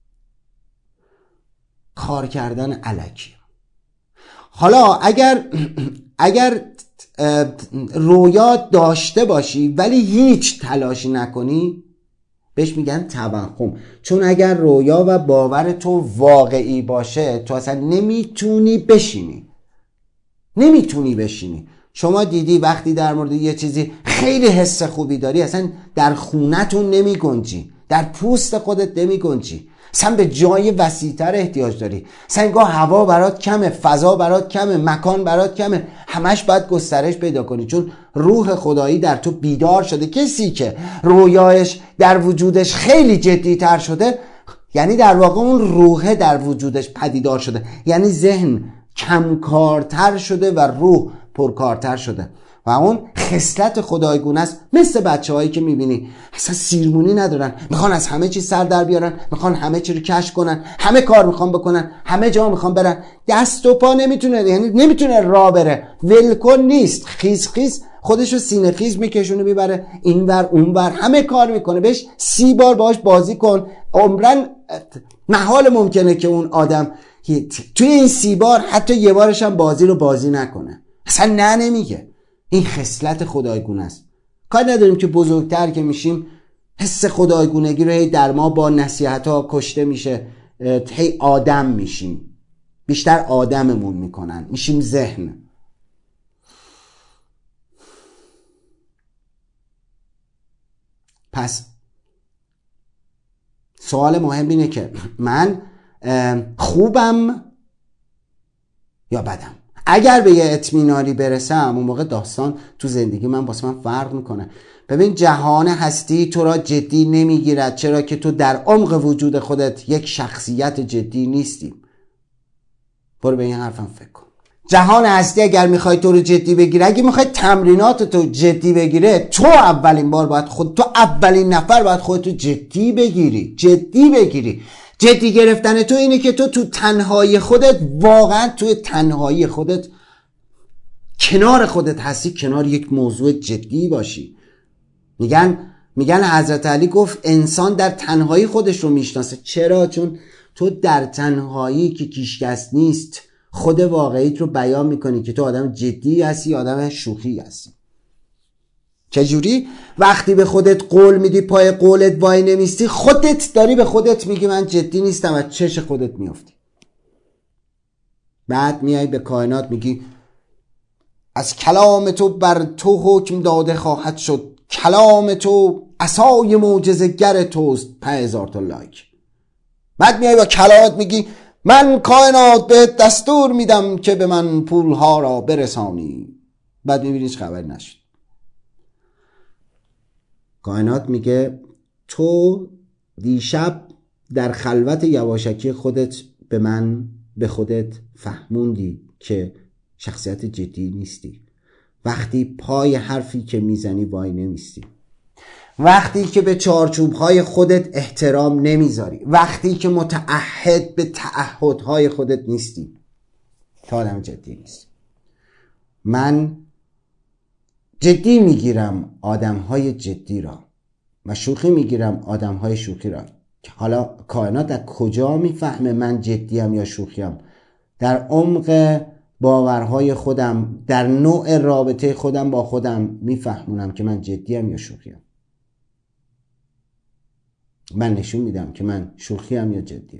B: کار کردن الکی. حالا اگر اگر رویا داشته باشی ولی هیچ تلاشی نکنی، بهش میگن توهم. چون اگر رویا و باور تو واقعی باشه، تو اصلا نمیتونی بشینی نمیتونی بشینی. شما دیدی وقتی در مورد یه چیزی خیلی حس خوبی داری، اصلا در خونتون نمی گنجی، در پوست خودت نمی گنجی، اصلا به جای وسیع‌تر احتیاج داری. اصلا انگار هوا برات کمه، فضا برات کمه، مکان برات کمه، همش باید گسترش پیدا کنی، چون روح خدایی در تو بیدار شده. کسی که رویایش در وجودش خیلی جدی‌تر شده، یعنی در واقع اون روحه در وجودش پدیدار شده، یعنی ذهن کمکارتر شده و روح پرکارتر شده و اون خصلت خدایگونه است. مثل بچه هایی که میبینی اصلا سیرمونی ندارن، میخوان از همه چی سر در بیارن، میخوان همه چی رو کشف کنن، همه کار میخوان بکنن، همه جا میخوان برن، دست و پا نمیتونه، یعنی نمیتونه راه بره، ولکن نیست، خیز خیز خودشو سینه خیز میکشونه میبره اینور اونور، همه کار میکنه. بهش سی بار باهاش بازی کن، عمرن محال ممکنه که اون آدم توی این سی بار حتی یه بارش هم بازی رو بازی نکنه، اصلا نه نمیگه. این خصلت خدایگونه است. کار نداریم که بزرگتر که میشیم حس خدایگونگی رو هی در ما با نصیحت ها کشته میشه، هی آدم میشیم، بیشتر آدممون میکنن، میشیم ذهن. پس سوال مهم اینه که من خوبم یا بدم؟ اگر به یه اطمینانی برسم اون موقع داستان تو زندگی من واسه من فرق میکنه. ببین جهان هستی تو را جدی نمیگیرد، چرا که تو در عمق وجود خودت یک شخصیت جدی نیستی. برو به این حرفم فکر کن. جهان هستی اگر میخوای تو رو جدی بگیره، اگه میخوای تمرینات تو جدی بگیره، تو اولین بار باید خود تو اولین نفر باید خودتو جدی بگیری. جدی بگیری. جدی گرفتن تو اینه که تو تو تنهایی خودت، واقعا تو تنهایی خودت کنار خودت هستی، کنار یک موضوع جدی باشی. میگن میگن حضرت علی گفت انسان در تنهایی خودش رو میشناسه. چرا؟ چون تو در تنهایی که کیشکس نیست خود واقعیت رو بیان میکنی که تو آدم جدی هستی، آدم شوخی هستی. چجوری؟ وقتی به خودت قول میدی پای قولت وای نمیستی، خودت داری به خودت میگی من جدی نیستم و چش خودت میافتی. بعد میای به کائنات میگی از کلام تو بر تو حکم داده خواهد شد، کلام تو عصای معجزه گر توست، پنج هزار تا لایک. بعد میای با کلامت میگی من کائنات به دستور میدم که به من پولها را برسانی. بعد میبینی هیچ خبری نشد. کائنات میگه تو دیشب در خلوت یواشکی خودت به من به خودت فهموندی که شخصیت جدی نیستی. وقتی پای حرفی که میزنی وای نمیستی، وقتی که به چارچوبهای خودت احترام نمیذاری، وقتی که متعهد به تعهدهای خودت نیستی، تا آدم جدی نیستی. من جدی میگیرم آدمهای جدی را و شوخی میگیرم آدمهای شوخی را. حالا کائنات در کجا میفهمه من جدیم یا شوخیم؟ در عمق باورهای خودم، در نوع رابطه خودم با خودم میفهمونم که من جدیم یا شوخیم. من نشون میدم که من شوخیم یا جدیم.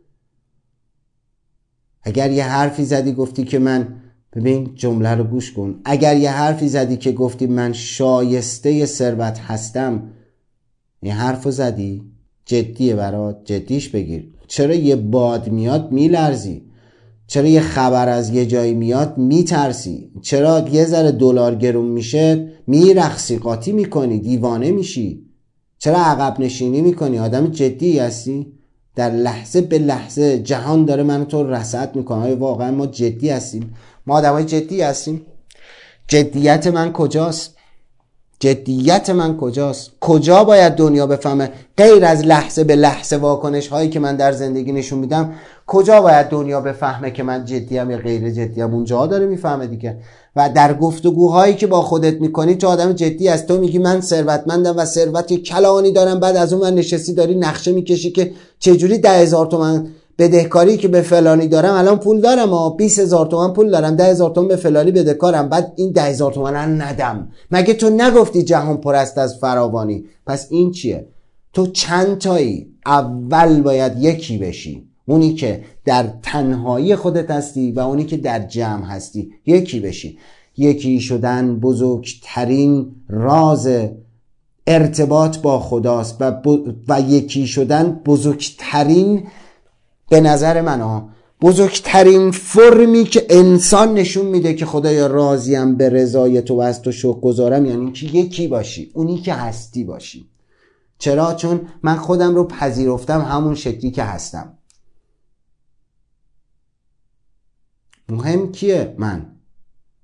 B: اگر یه حرفی زدی گفتی که من، ببین جمله رو گوش کن، اگر یه حرفی زدی که گفتی من شایسته ثروت هستم، این حرفو زدی جدیه برات، جدیش بگیر. چرا یه باد میاد میلرزی؟ چرا یه خبر از یه جایی میاد میترسی؟ چرا یه ذره دلار گرون میشه میرقصی، قاطی میکنی، دیوانه میشی؟ چرا عقب نشینی میکنی؟ آدم جدی هستی؟ در لحظه به لحظه جهان داره من تو رصد میکنه. واقعا ما جدی هستیم؟ ما آدمای جدی هستیم؟ جدیت من کجاست؟ جدیت من کجاست؟ کجا باید دنیا بفهمه غیر از لحظه به لحظه واکنش هایی که من در زندگی نشون میدم؟ کجا باید دنیا بفهمه که من جدیم یا غیر جدیم؟ اونجا داره میفهمه دیگه. و در گفتگوهایی که با خودت میکنی تو آدم جدی هست. تو میگی من ثروتمندم و ثروت کلانی دارم، بعد از اون من نشستی داری نقشه میکشی که چجوری ده هزار تومن بدهکاری که به فلانی دارم الان پول دارم ها، بیست هزار تومن پول دارم، ده هزار تومن به فلانی بدهکارم، بعد این ده هزار تومن ندم. مگه تو نگفتی جهان پر است از فراوانی؟ پس این چیه؟ تو چند تایی؟ اول باید یکی بشی، اونی که در تنهایی خودت هستی و اونی که در جمع هستی. یکی بشی. یکی شدن بزرگترین راز ارتباط با خداست و, ب... و یکی شدن بزرگترین، به نظر من ها، بزرگترین فرمی که انسان نشون میده که خدایا راضیم به رضای تو و از تو شکرگزارم، یعنی که یکی باشی، اونی که هستی باشی. چرا؟ چون من خودم رو پذیرفتم همون شکلی که هستم. مهم کیه؟ من.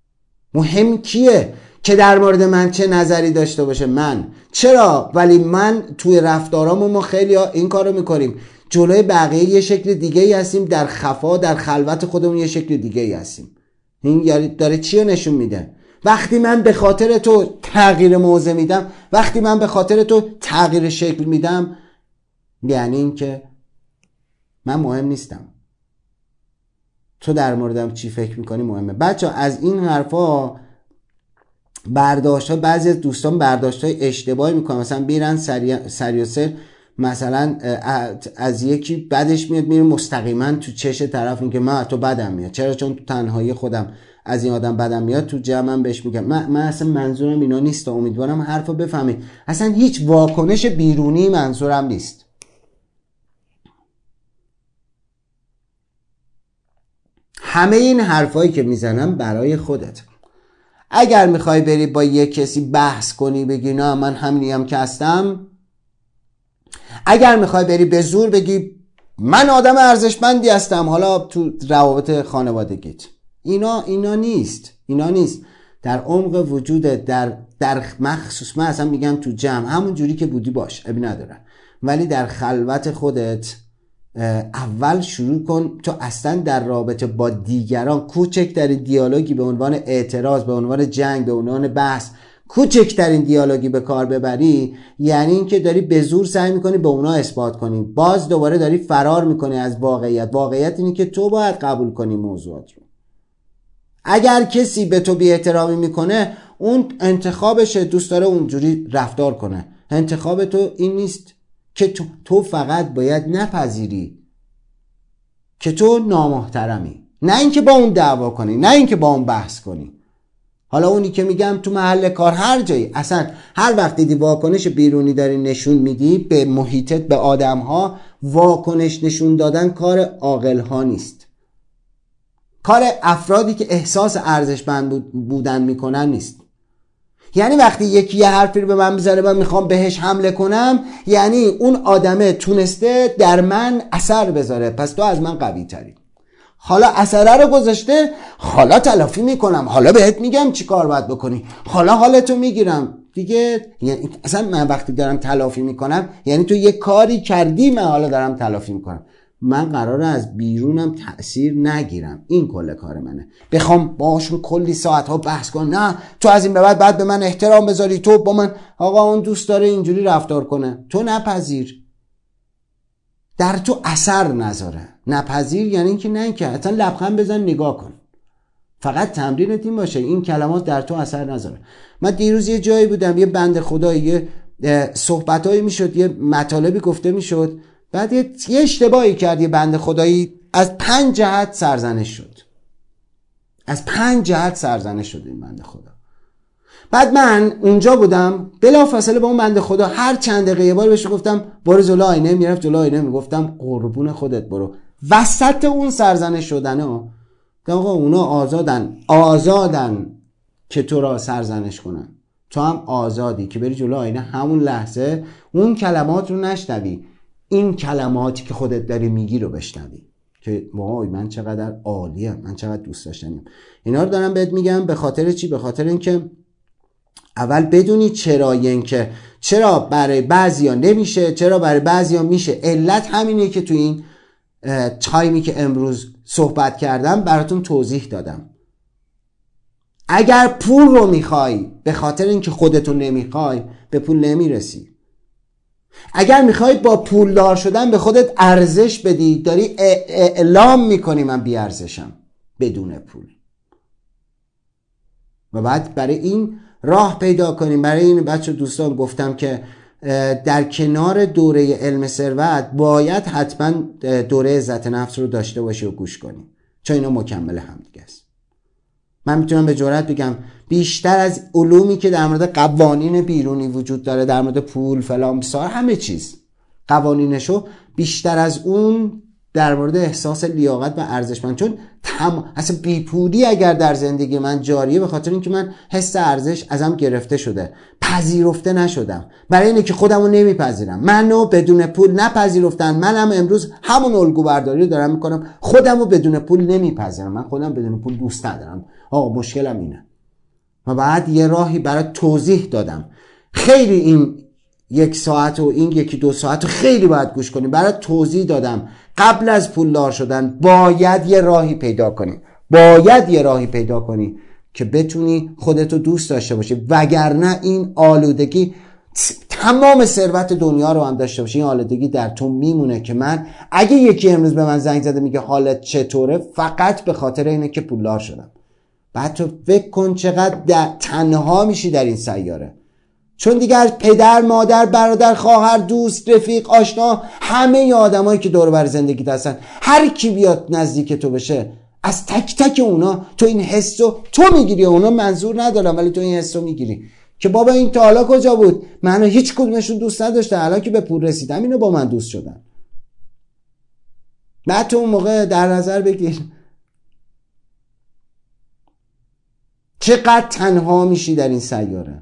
B: مهم کیه که در مورد من چه نظری داشته باشه؟ من. چرا؟ ولی من توی رفتارامو ما خیلی ها این کارو میکنیم، جلوی بقیه یه شکل دیگه ای هستیم، در خفا در خلوت خودمون یه شکل دیگه ای هستیم. این داره چی رو نشون میده؟ وقتی من به خاطر تو تغییر موضع میدم، وقتی من به خاطر تو تغییر شکل میدم، یعنی این که من مهم نیستم، تو در موردم چی فکر میکنی مهمه. بچه از این حرفا برداشت ها، بعضی از دوستان برداشت های اشتباهی میکنن، مثلا بیرن سری و سر مثلا از یکی بدش میاد میره مستقیما تو چش طرف میگه من تو بدم میاد. چرا؟ چون تو تنهایی خودم از این آدم بدم میاد، تو جمعم بهش میگم. من, من اصلا منظورم اینا نیست، امیدوارم حرفو بفهمید. اصلا هیچ واکنش بیرونی منظورم نیست. همه این حرفایی که میزنم برای خودت. اگر میخوای بری با یک کسی بحث کنی بگی نه من همینیم که هستم، اگر میخوای بری به زور بگی من آدم ارزشمندی هستم، حالا تو روابط خانوادگیت، اینا اینا نیست، اینا نیست. در عمق وجودت، در در مخصوص من اصلا میگم تو جمع همون جوری که بودی باش، ابی نداره، ولی در خلوت خودت اول شروع کن تو اصلا در رابطه با دیگران کوچکترین دیالوگی به عنوان اعتراض، به عنوان جنگ، به عنوان بحث، کوچکترین دیالوگی به کار ببری، یعنی اینکه داری به زور سعی میکنی به اونا اثبات کنی، باز دوباره داری فرار میکنی از واقعیت. واقعیت اینه که تو باید قبول کنی موضوعات رو. اگر کسی به تو بی احترامی میکنه، اون انتخابشه، دوست داره اونجوری رفتار کنه. انتخاب تو این نیست که تو, تو فقط باید نپذیری که تو نامحترمی، نه اینکه با اون دعوا کنی، نه اینکه با اون بحث کنی. حالا اونی که میگم تو محل کار، هر جایی، اصلا هر وقت دیدی واکنش بیرونی داری نشون میدی به محیطت، به آدمها، واکنش نشون دادن کار عاقل ها نیست، کار افرادی که احساس ارزشمند بودن میکنن نیست. یعنی وقتی یکی یه حرفی رو به من میزنه من میخوام بهش حمله کنم، یعنی اون آدمه تونسته در من اثر بذاره، پس تو از من قوی تری. حالا اثره رو گذاشته، حالا تلافی میکنم، حالا بهت میگم چی کار باید بکنی، حالا حالتو میگیرم دیگه. یعنی اصلا من وقتی دارم تلافی میکنم یعنی تو یه کاری کردی، من حالا دارم تلافی میکنم. من قراره از بیرونم تأثیر نگیرم، این کل کار منه. بخوام باشون کلی ساعت ها بحث کنم، نه تو از این به بعد بعد به من احترام بذاری، تو با من، آقا اون دوست داره اینجوری رفتار کنه، تو نپذیر، در تو اثر نذاره. نپذیر یعنی اینکه نه اینکه اصلا لبخند بزن نگاه کن، فقط تمرینت این باشه این کلمات در تو اثر نذاره. من دیروز یه جایی بودم، یه بنده خدایی، یه صحبتایی میشد، یه مطالبی گفته میشد، بعد یه اشتباهی کرد یه بنده خدایی، از پنج جهت سرزنش شد، از پنج جهت سرزنش شد این بنده خدا. بعد من اونجا بودم، بلافاصله با اون بنده خدا هر چند دقیقه یه بار بهش گفتم برو جلو آینه، میرفت جلو آینه، میگفتم قربون خودت برو. وسط اون سرزنش شدنه ها، آقا اونا آزادن، آزادن که تو را سرزنش کنن، تو هم آزادی که بری جلو آینه همون لحظه اون کلمات رو نشنوی، این کلماتی که خودت داری میگی رو بشنوی که وای من چقدر عالیم، من چقدر دوست داشتنیم. اینا رو دارم بهت میگم به خاطر چی؟ به خاطر اینکه اول بدونی چرا، این که چرا برای بعضیا نمیشه، چرا برای بعضیا میشه. علت همینه که تو این تایمی که امروز صحبت کردم براتون توضیح دادم. اگر پول رو میخوای به خاطر اینکه خودتو نمیخوای، به پول نمیرسی. اگر میخوای با پولدار شدن به خودت ارزش بدی، داری اعلام میکنی من بی ارزشم بدون پول. و بعد برای این راه پیدا کنیم. برای این بچه دوستان گفتم که در کنار دوره علم ثروت باید حتما دوره عزت نفس رو داشته باشی و گوش کنی، چون اینا مکمل هم دیگه است. من میتونم به جرئت بگم بیشتر از علومی که در مورد قوانین بیرونی وجود داره، در مورد پول فلان بسار همه چیز قوانینشو، بیشتر از اون در مورد احساس لیاقت و ارزشمند. چون تم... اصلا بیپولی اگر در زندگی من جاریه به خاطر اینکه من حس ارزش ازم گرفته شده، پذیرفته نشدم. برای اینه که خودمو نمیپذیرم، منو بدون پول نپذیرفتن. منم امروز همون الگو برداری رو دارم میکنم، خودمو بدون پول نمیپذیرم. من خودم بدون پول دوست ندارم. آقا مشکلم اینه. و بعد یه راهی برای توضیح دادم. خیلی این یک ساعت و این یکی دو ساعت رو خیلی باید گوش کنی. برای توضیح دادم قبل از پولدار شدن باید یه راهی پیدا کنی، باید یه راهی پیدا کنی که بتونی خودتو دوست داشته باشی، وگرنه این آلودگی تمام ثروت دنیا رو هم داشته باشی، این آلودگی در تو میمونه. که من اگه یکی امروز به من زنگ زده میگه حالت چطوره، فقط به خاطر اینه که پولدار شدم. بعد تو فکر کن چقدر تنها میشی در این سیاره، چون دیگه از پدر، مادر، برادر، خواهر، دوست، رفیق، آشنا، همه آدمایی که دور بر زندگیت هستن، هر کی بیاد نزدیک تو بشه، از تک تک اونا تو این حسو تو میگیری. اونا منظور ندارم ولی تو این حسو میگیری که بابا این تا حالا کجا بود، منو هیچ کدومشون دوست نداشتن، الان که به پول رسیدم اینو با من دوست شدن. بعد تو اون موقع در نظر بگیر چقدر تنها میشی در این سیاره.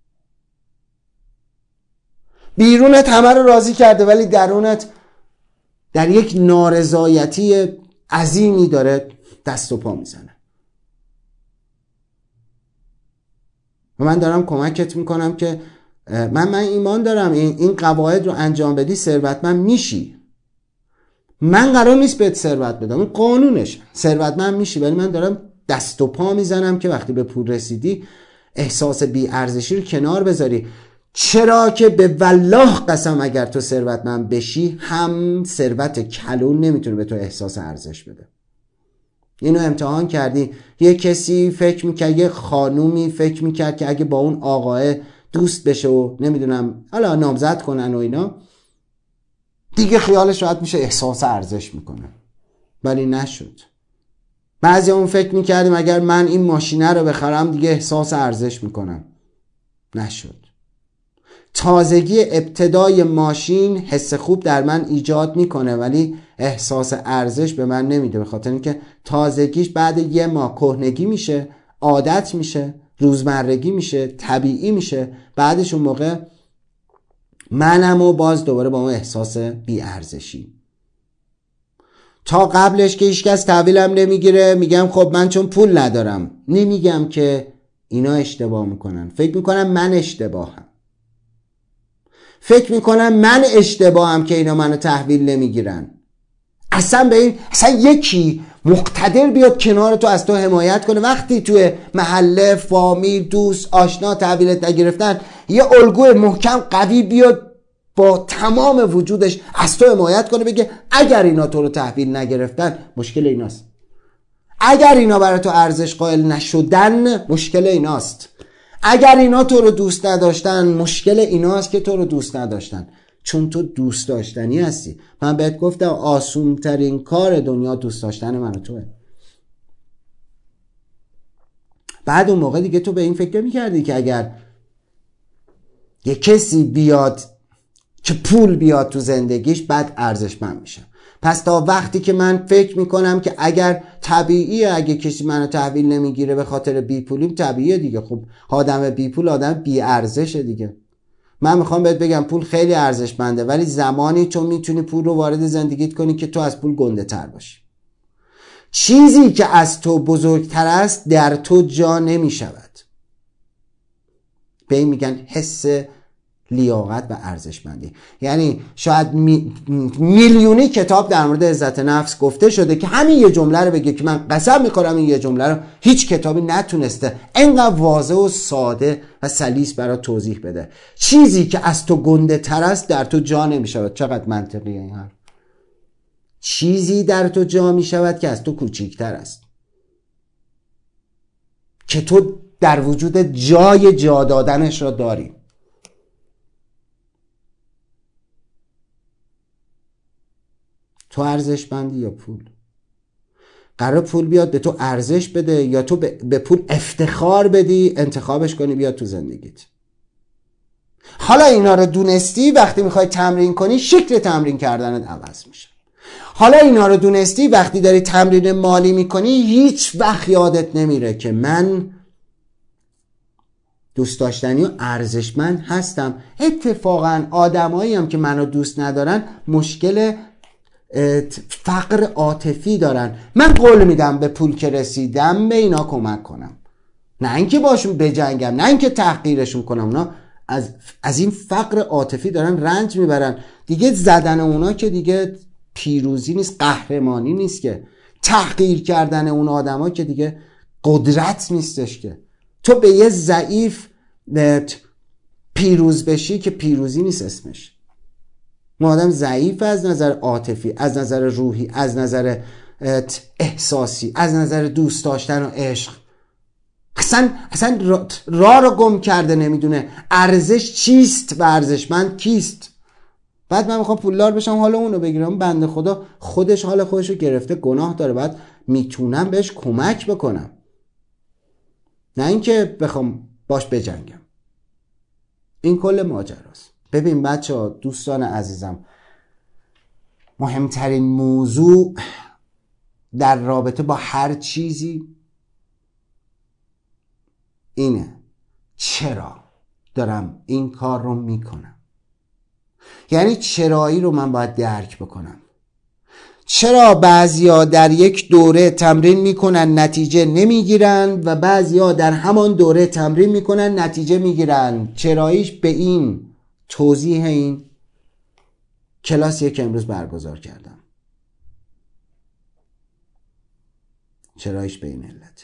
B: بیرونت همه رو راضی کرده ولی درونت در یک نارضایتی عظیمی داره دست و پا میزنه. و من دارم کمکت میکنم که من من ایمان دارم این این قواعد رو انجام بدی ثروتمند میشی. من قرار نیست بهت ثروت بدم، اون قانونش، ثروتمند میشی، ولی من دارم دست و پا میزنم که وقتی به پول رسیدی احساس بی ارزشی رو کنار بذاری. چرا که به والله قسم اگر تو ثروتمند بشی هم ثروت کلون نمیتونه به تو احساس ارزش بده. اینو امتحان کردی. یه کسی فکر میکرد، یه خانومی فکر میکرد که اگه با اون آقاه دوست بشه و نمیدونم حالا نامزد کنن و اینا، دیگه خیالش راحت میشه، احساس ارزش میکنه، ولی نشد. بعضی اون فکر میکردیم اگر من این ماشینه رو بخرم دیگه احساس ارزش میکنم، نشد. تازگی ابتدای ماشین حس خوب در من ایجاد میکنه ولی احساس ارزش به من نمیده، به خاطر اینکه تازگیش بعد یه ماه کهنگی میشه، عادت میشه، روزمرگی میشه، طبیعی میشه. بعدش اون موقع منم و باز دوباره با اون احساس بی ارزشی. تا قبلش که هیچ کس تحویلم نمیگیره میگم خب من چون پول ندارم. نمیگم که اینا اشتباه میکنن، فکر میکنم من اشتباهم، فکر میکنم من اشتباهم که اینا منو تحویل نمیگیرن. اصلا به این اصلا یکی مقتدر بیاد کنار تو از تو حمایت کنه، وقتی توی محله، فامیل، دوست، آشنا تحویلت نگرفتن، یه الگوی محکم قوی بیاد با تمام وجودش از تو حمایت کنه، بگه اگر اینا تو رو تحویل نگرفتن مشکل ایناست، اگر اینا برای تو ارزش قائل نشدن مشکل ایناست، اگر اینا تو رو دوست نداشتن مشکل ایناست که تو رو دوست نداشتن، چون تو دوست داشتنی هستی. من بهت گفتم آسون ترین کار دنیا دوست داشتن من و توه. بعد اون موقع دیگه تو به این فکر میکردی که اگر یه کسی بیاد که پول بیاد تو زندگیش بعد ارزشمند میشه. پس تا وقتی که من فکر میکنم که اگر طبیعیه اگه کسی منو تحویل نمیگیره به خاطر بی پولیم، طبیعیه دیگه. خب آدم بی پول آدم بی ارزشه دیگه. من میخوام بهت بگم پول خیلی ارزشمنده، ولی زمانی تو میتونی پول رو وارد زندگیت کنی که تو از پول گنده تر باشی. چیزی که از تو بزرگتر است در تو جا نمیشود. به این میگن حس لیاقت و ارزشمندی. یعنی شاید می... میلیونی کتاب در مورد عزت نفس گفته شده که همین یه جمله رو بگه که من قسم میخورم این یه جمله رو هیچ کتابی نتونسته اینقدر واضح و ساده و سلیس برای توضیح بده. چیزی که از تو گنده تر است در تو جا نمیشود. چقدر منطقیه این حرف. چیزی در تو جا میشود که از تو کوچیکتر است، که تو در وجود جای جا دادنش را داری. تو ارزشمندی یا پول؟ قرار پول بیاد به تو ارزش بده یا تو به پول افتخار بدی انتخابش کنی بیاد تو زندگیت؟ حالا اینا رو دونستی، وقتی میخوای تمرین کنی شکل تمرین کردنت عوض میشه. حالا اینا رو دونستی، وقتی داری تمرین مالی میکنی هیچ وقت یادت نمیره که من دوست داشتنی و ارزشمند هستم. اتفاقا آدمایی هم که منو دوست ندارن مشکل فقر عاطفی دارن. من قول میدم به پول که رسیدم به اینا کمک کنم. نه اینکه باشون بجنگم، نه اینکه تحقیرشون کنم. اونا از از این فقر عاطفی دارن رنج میبرن دیگه. زدن اونا که دیگه پیروزی نیست، قهرمانی نیست که. تحقیر کردن اون آدما که دیگه قدرت نیستش که. تو به یه ضعیف پیروز بشی که پیروزی نیست اسمش. ما آدم ضعیف از نظر عاطفی، از نظر روحی، از نظر احساسی، از نظر دوست داشتن و عشق. اصلا اصلا راه رو گم کرده، نمیدونه ارزش چیست و ارزشمند کیست. بعد من میخوام پولدار بشم حالا اونو بگیرم، بنده خدا خودش حال خودش رو گرفته، گناه داره، بعد میتونم بهش کمک بکنم، نه اینکه بخوام باش بجنگم. این کل ماجراست. ببین بچه ها، دوستان عزیزم، مهمترین موضوع در رابطه با هر چیزی اینه چرا دارم این کار رو میکنم. یعنی چرایی رو من باید درک بکنم. چرا بعضیا در یک دوره تمرین میکنن نتیجه نمیگیرن و بعضیا در همان دوره تمرین میکنن نتیجه میگیرن؟ چراییش به این توضیح این کلاسیه که امروز برگزار کردم. چراییش به این علت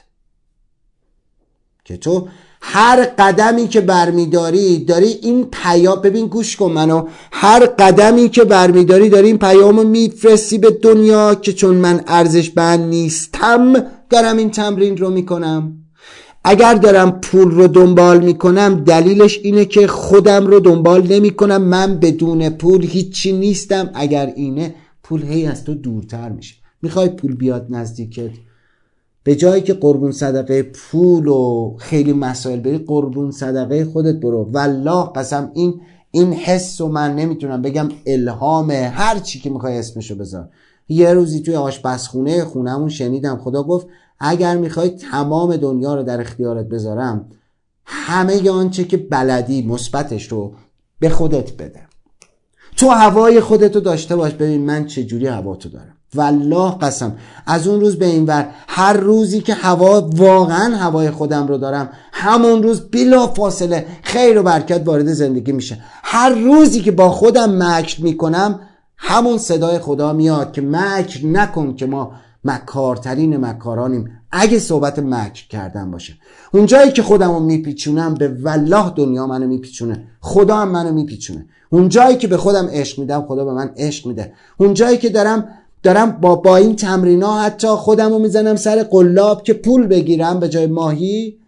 B: که تو هر قدمی که برمیداری داری این پیام، ببین گوش کن منو، هر قدمی که برمیداری داری این پیامو میفرستی به دنیا که چون من ارزشمند نیستم دارم این تمرین رو میکنم. اگر دارم پول رو دنبال میکنم دلیلش اینه که خودم رو دنبال نمیکنم، من بدون پول هیچی نیستم. اگر اینه پول هی از تو دورتر میشه. میخوای پول بیاد نزدیکت، به جایی که قربون صدقه پول و خیلی مسائل بری، قربون صدقه خودت برو. والله قسم این این حس و من نمیتونم بگم الهام، هر چی که میخوای اسمشو بذار. یه روزی توی آشپزخونه خونمون شنیدم خدا گفت اگر میخوای تمام دنیا رو در اختیارت بذارم، همه آنچه که بلدی مثبتش رو به خودت بده. تو هوای خودتو داشته باش. ببین من چجوری هواتو دارم. والله قسم از اون روز به این ور هر روزی که هوا واقعا هوای خودم رو دارم، همون روز بلا فاصله خیر و برکت وارد زندگی میشه. هر روزی که با خودم مکر میکنم همون صدای خدا میاد که مکر نکن که ما مکارترین مکارانیم. اگه صحبت مکر کردن باشه، اون جایی که خودم رو میپیچونم به والله دنیا منو میپیچونه، خدا هم منو میپیچونه. اون جایی که به خودم عشق میدم خدا به من عشق میده. اون جایی که دارم دارم با با این تمرینا حتی خودم رو میزنم سر قلاب که پول بگیرم به جای ماهی،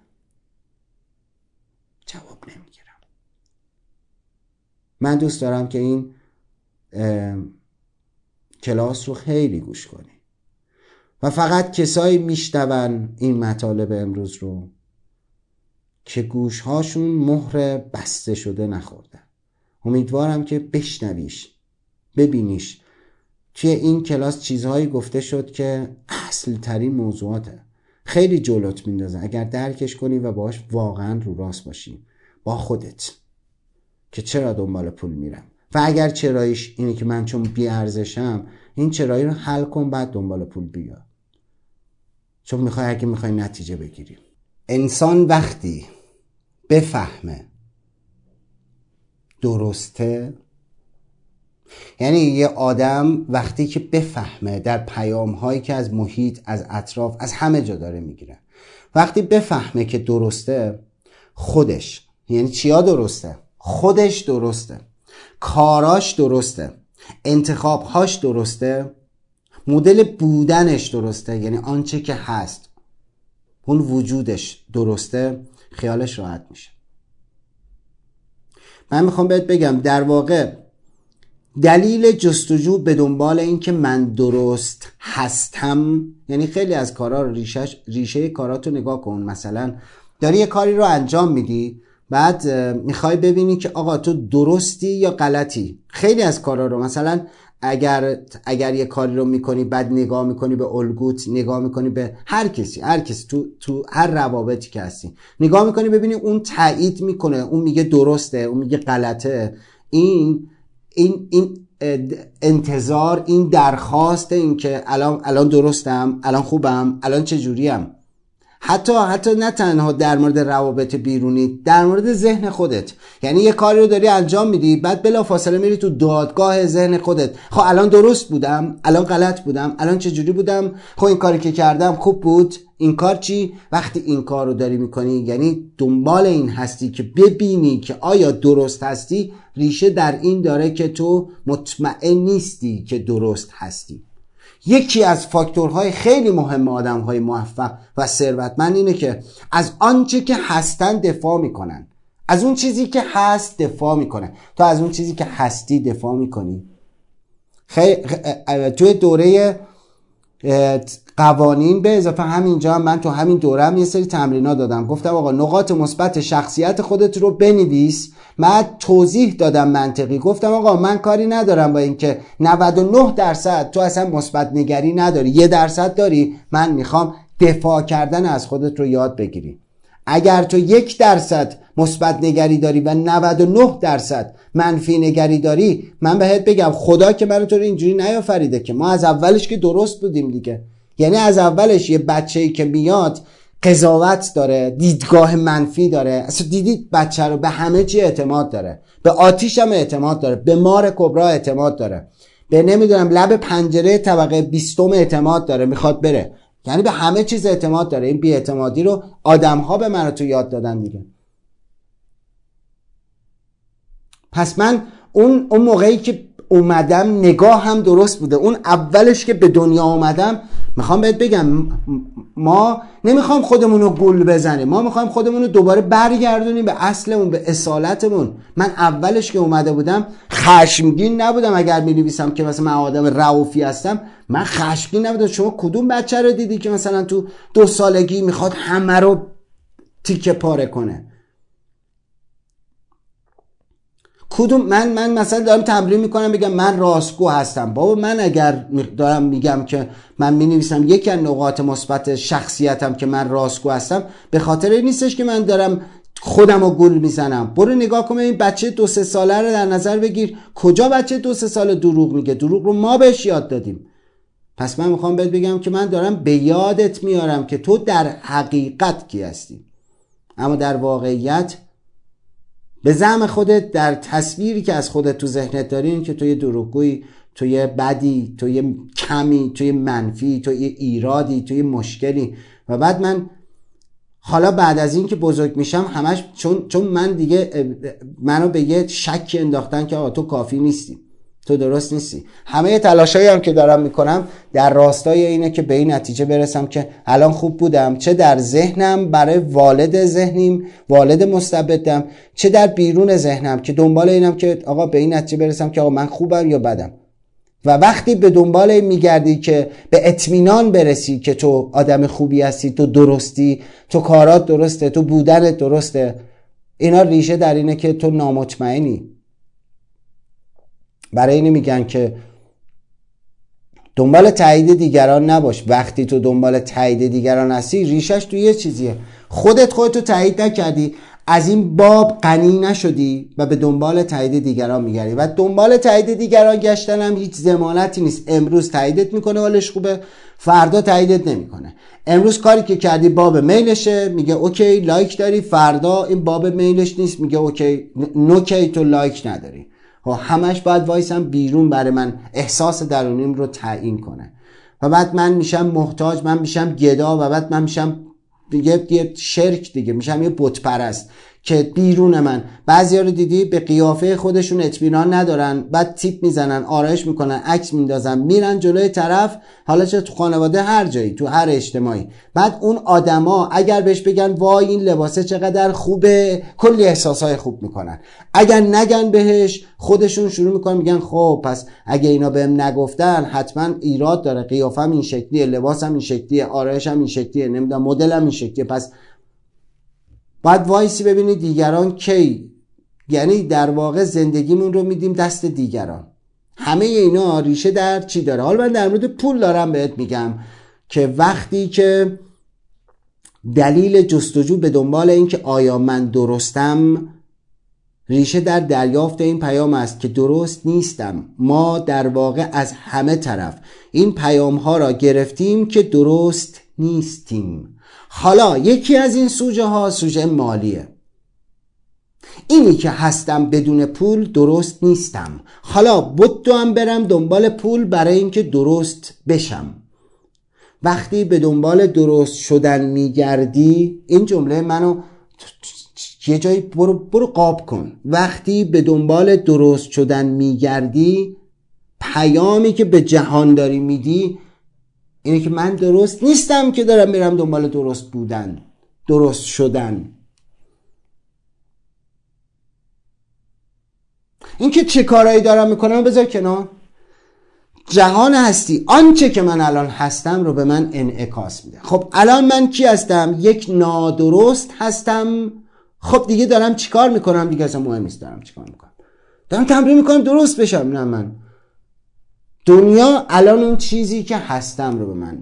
B: جواب نمیگیرم. من دوست دارم که این کلاس رو خیلی گوش کنی و فقط کسایی میشنون این مطالب امروز رو که گوشهاشون مهر بسته شده نخوردن. امیدوارم که بشنویش، ببینیش. توی این کلاس چیزهایی گفته شد که اصل ترین موضوعاته، خیلی جلوت میندازه اگر درکش کنی و باش واقعا رو راست باشی با خودت که چرا دنبال پول میرم. و اگر چراییش اینه که من چون بی ارزشم، این چرایی رو حل کن بعد دنبال پول بیا، چون میخوای اگه میخوای نتیجه بگیری. انسان وقتی بفهمه درسته، یعنی یه آدم وقتی که بفهمه در پیام هایی که از محیط، از اطراف، از همه جا داره میگیره، وقتی بفهمه که درسته، خودش، یعنی چیا درسته؟ خودش درسته، کاراش درسته، انتخابهاش درسته، مدل بودنش درسته، یعنی آنچه که هست، اون وجودش درسته، خیالش راحت میشه. من میخوام بهت بگم در واقع دلیل جستجو به دنبال این که من درست هستم، یعنی خیلی از کارا رو ریشه ریشه کاراتو نگاه کن. مثلا داری یه کاری رو انجام میدی، بعد میخوای ببینی که آقا تو درستی یا غلطی. خیلی از کارا رو مثلا اگر اگر یه کاری رو میکنی بعد نگاه میکنی به الگوت، نگاه میکنی به هر کسی هر کسی تو تو هر روابطی که هستی، نگاه میکنی ببینی اون تایید میکنه، اون میگه درسته، اون میگه غلطه. این این این انتظار، این درخواست، این که الان الان درستم، الان خوبم، الان چجوریم. حتی حتی نه تنها در مورد روابط بیرونی، در مورد ذهن خودت. یعنی یه کاری رو داری انجام میدی، بعد بلافاصله میری تو دادگاه ذهن خودت. خب الان درست بودم؟ الان غلط بودم؟ الان چجوری بودم؟ خب این کاری که کردم خوب بود؟ این کار چی؟ وقتی این کار رو داری میکنی، یعنی دنبال این هستی که ببینی که آیا درست هستی، ریشه در این داره که تو مطمئن نیستی که درست هستی. یکی از فاکتورهای خیلی مهم آدمهای موفق و ثروتمند اینه که از آنچه که هستن دفاع میکنن. از اون چیزی که هست دفاع میکنه. تو از اون چیزی که هستی دفاع میکنی؟ خیلی توی دوره قوانین به اضافه همینجا هم من تو همین دوره هم یه سری تمرینا دادم. گفتم آقا نقاط مثبت شخصیت خودت رو بنویس. من توضیح دادم منطقی. گفتم آقا من کاری ندارم با اینکه نود و نه درصد تو اصلا مثبت نگری نداری، یه درصد داری، من میخوام دفاع کردن از خودت رو یاد بگیری. اگر تو یک درصد مثبت نگری داری و نود و نه درصد منفی نگری داری، من بهت بگم خدا که منو تو رو اینجوری نیافریده که، ما از اولش که درست بودیم دیگه. یعنی از اولش یه بچه‌ای که میاد قضاوت داره، دیدگاه منفی داره. اصلا دیدید بچه رو به همه چی اعتماد داره، به آتیش هم اعتماد داره، به مار کبرا اعتماد داره، به نمیدونم لب پنجره طبقه بیستم اعتماد داره، میخواد بره. یعنی به همه چیز اعتماد داره. این بی‌اعتمادی رو آدم‌ها به من تو یاد دادن دیگه. پس من اون اون موقعی که اومدم نگاه هم درست بوده. اون اولش که به دنیا اومدم، میخوام بهت بگم ما نمیخوام خودمون رو گول بزنیم، ما میخوایم خودمون رو دوباره برگردونیم به اصلمون، به اصالتمون. من اولش که اومده بودم خشمگین نبودم. اگر می‌نویسم که مثلا من آدم رئوفی هستم، من خشمگین نبودم. شما کدوم بچه رو دیدی که مثلا تو دو سالگی میخواد همه رو تیکه پاره کنه؟ کدوم من من مثلا دارم تمرین میکنم بگم من راستگو هستم. بابا من اگر دارم میگم که من مینویسم یکی از نقاط مثبت شخصیتم که من راستگو هستم، به خاطر این نیستش که من دارم خودم رو گول میزنم. برو نگاه کن این بچه دو سه ساله رو در نظر بگیر. کجا بچه دو سه ساله دروغ میگه؟ دروغ رو ما بهش یاد دادیم. پس من میخوام بهت بگم که من دارم به یادت میارم که تو در حقیقت کی هستی، اما در واقعیت به زعم خودت، در تصویری که از خودت تو ذهنت داری، این که تو یه دروغگویی، تو یه بدی، تو یه کمی، تو یه منفی، تو یه ایرادی، تو یه مشکلی. و بعد من حالا بعد از این که بزرگ میشم همش چون چون من دیگه منو به یه شک انداختن که آقا تو کافی نیستی، تو درست نیستی. همه تلاشایی هم که دارم میکنم در راستای اینه که به این نتیجه برسم که الان خوب بودم، چه در ذهنم برای والد ذهنیم، والد مستبدم، چه در بیرون ذهنم که دنبال اینم که آقا به این نتیجه برسم که آقا من خوبم یا بدم. و وقتی به دنبال این میگردی که به اطمینان برسی که تو آدم خوبی هستی، تو درستی، تو کارات درسته، تو بودنت درسته، اینا ریشه در اینه که تو نامطمئنی. برای اینی میگن که دنبال تایید دیگران نباش. وقتی تو دنبال تایید دیگران هستی، ریشش تو یه چیزیه، خودت خودتو تایید نکردی، از این باب غنی نشدی و به دنبال تایید دیگران میگردی. و دنبال تایید دیگران گشتن هم هیچ ضمانتی نیست. امروز تاییدت میکنه حالش خوبه، فردا تاییدت نمیکنه. امروز کاری که کردی باب میلشه، میگه اوکی لایک داری، فردا این باب میلش نیست، میگه اوکی نوکی تو لایک نداری. همش باید وایسم بیرون برای من احساس درونیم رو تعیین کنه. و بعد من میشم محتاج، من میشم گدا، و بعد من میشم دیگه یه شرک دیگه، میشم یه بت پرست که بیرون من. بعضیا رو دیدی به قیافه خودشون اطمینان ندارن، بعد تیپ میزنن، آرایش میکنن، عکس میندازن، میرن جلوی طرف، حالا چه تو خانواده، هر جایی، تو هر اجتماعی. بعد اون آدما اگر بهش بگن وای این لباسه چقدر خوبه، کلی احساسای خوب میکنن. اگر نگن بهش، خودشون شروع میکنن میگن خب پس اگه اینا بهم نگفتن حتما ایراد داره، قیافم این شکلیه، لباسم این شکلیه، آرایشم این شکلیه، نمیدونم مدلم این شکلیه، پس بعد وایسی ببینی دیگران کی. یعنی در واقع زندگیمون رو میدیم دست دیگران. همه اینا ریشه در چی داره؟ حالا من در مورد پول دارم بهت میگم که وقتی که دلیل جستجو به دنبال این که آیا من درستم، ریشه در دریافت این پیام است که درست نیستم. ما در واقع از همه طرف این پیام ها را گرفتیم که درست نیستیم. حالا یکی از این سوژه ها سوژه مالیه. اینی که هستم بدون پول درست نیستم، حالا بدوم برم دنبال پول برای اینکه درست بشم. وقتی به دنبال درست شدن میگردی، این جمله منو یه جایی برو, برو قاب کن. وقتی به دنبال درست شدن میگردی، پیامی که به جهان داری میدی اینه که من درست نیستم که دارم میرم دنبال درست بودن، درست شدن. این که چه کارهایی دارم میکنم بذار کنار. جهان هستی، آنچه که من الان هستم رو به من انعکاس میده. خب الان من کی هستم؟ یک نادرست هستم. خب دیگه دارم چیکار میکنم؟ دیگه اصلا مهم نیست دارم چیکار میکنم. دارم تمرین میکنم درست بشم. نه، من دنیا الان اون چیزی که هستم رو به من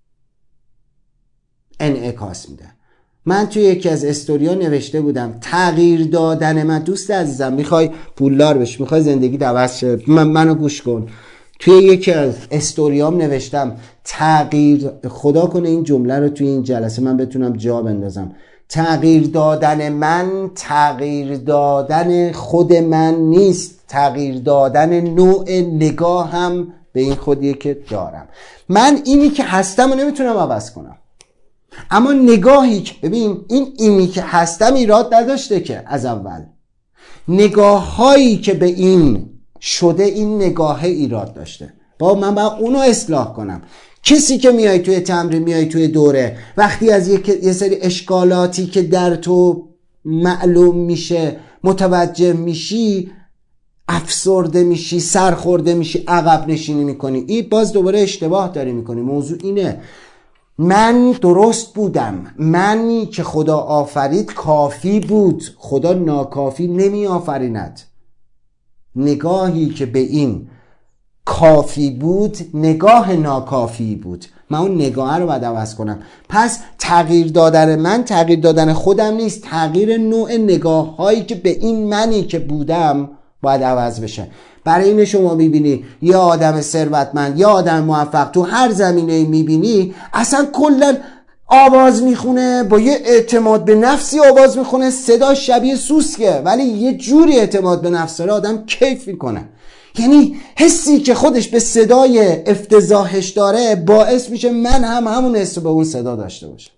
B: انعکاس میده. من توی یکی از استوریا نوشته بودم تغییر دادن من، دوست عزیزم میخوای پولدار بشی، میخوای زندگی عوض شه، من منو گوش کن. توی یکی از استوریام نوشتم تغییر، خدا کنه این جمله رو توی این جلسه من بتونم جا بندازم، تغییر دادن من تغییر دادن خود من نیست، تغییر دادن نوع نگاهم به این خودیه که دارم. من اینی که هستم رو نمیتونم عوض کنم، اما نگاهی که ببین این اینی که هستم ایراد نداشته که از اول، نگاه هایی که به این شده این نگاه ایراد داشته. با من باید اونو اصلاح کنم. کسی که میای توی تمرین، میای توی دوره، وقتی از یه سری اشکالاتی که در تو معلوم میشه متوجه میشی، افسرده میشی، سرخورده میشی، عقب نشینی میکنی، این باز دوباره اشتباه داری میکنی. موضوع اینه من درست بودم، منی که خدا آفرید کافی بود، خدا ناکافی نمی آفریند. نگاهی که به این کافی بود نگاه ناکافی بود، من اون نگاه رو باید عوض کنم. پس تغییر دادن من تغییر دادن خودم نیست، تغییر نوع نگاه هایی که به این منی که بودم باید عوض بشه. برای این شما میبینی یه آدم ثروتمند یا آدم موفق تو هر زمینه میبینی اصلا کلا آواز میخونه، با یه اعتماد به نفسی آواز میخونه، صدا شبیه سوسکه ولی یه جوری اعتماد به نفس داره آدم کیف میکنه. یعنی حسی که خودش به صدای افتضاحش داره باعث میشه من هم همون حس به اون صدا داشته باشم.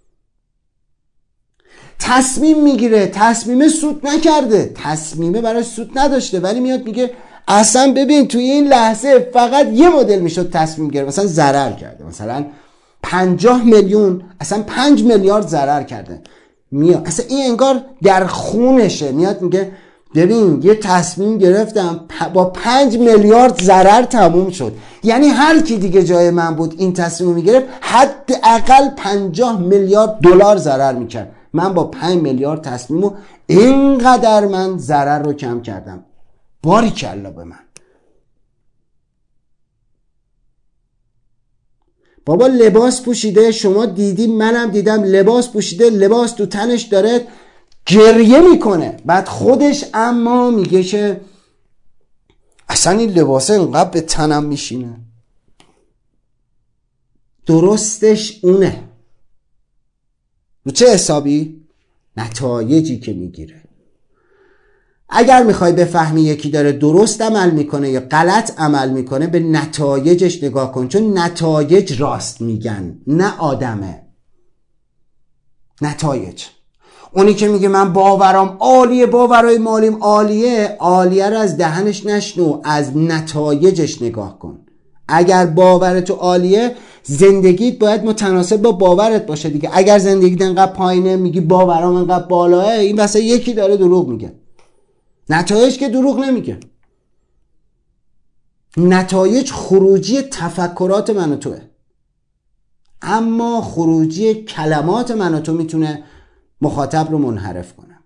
B: تصمیم میگیره، تصمیم سود نکرده، تصمیمه برای سود نداشته، ولی میاد میگه اصلا ببین توی این لحظه فقط یه مدل میشد تصمیم گرفت، مثلا ضرر کرده، مثلا پنجاه میلیون اصلا پنج میلیارد ضرر کرده. میاد اصلا این انگار در خونشه، میاد میگه ببین یه تصمیم گرفتم با پنج میلیارد ضرر تموم شد. یعنی هر کی دیگه جای من بود این تصمیم میگرفت حداقل پنجاه میلیارد دلار ضرر میکرد. من با پنج میلیارد تصمیمو اینقدر من ضرر رو کم کردم. باریکلا به من. بابا لباس پوشیده، شما دیدی منم دیدم، لباس پوشیده، لباس تو تنش داره گریه میکنه، بعد خودش اما میگه که اصلا این لباسه اینقدر به تنم میشینه. درستش اونه. رو چه حسابی؟ نتایجی که میگیره. اگر میخوای بفهمی یکی داره درست عمل میکنه یا غلط عمل میکنه به نتایجش نگاه کن، چون نتایج راست میگن، نه آدمه. نتایج. اونی که میگه من باورم عالیه، باورای مالیم عالیه، عالیه رو از دهنش نشنو، از نتایجش نگاه کن. اگر باور تو عالیه زندگیت باید متناسب با باورت باشه دیگه. اگر زندگیت انقدر پایینه میگی باورام انقدر بالاه، این واسه یکی داره دروغ میگه. نتایج که دروغ نمیگه. نتایج خروجی تفکرات من و توه، اما خروجی کلمات من و تو میتونه مخاطب رو منحرف کنه.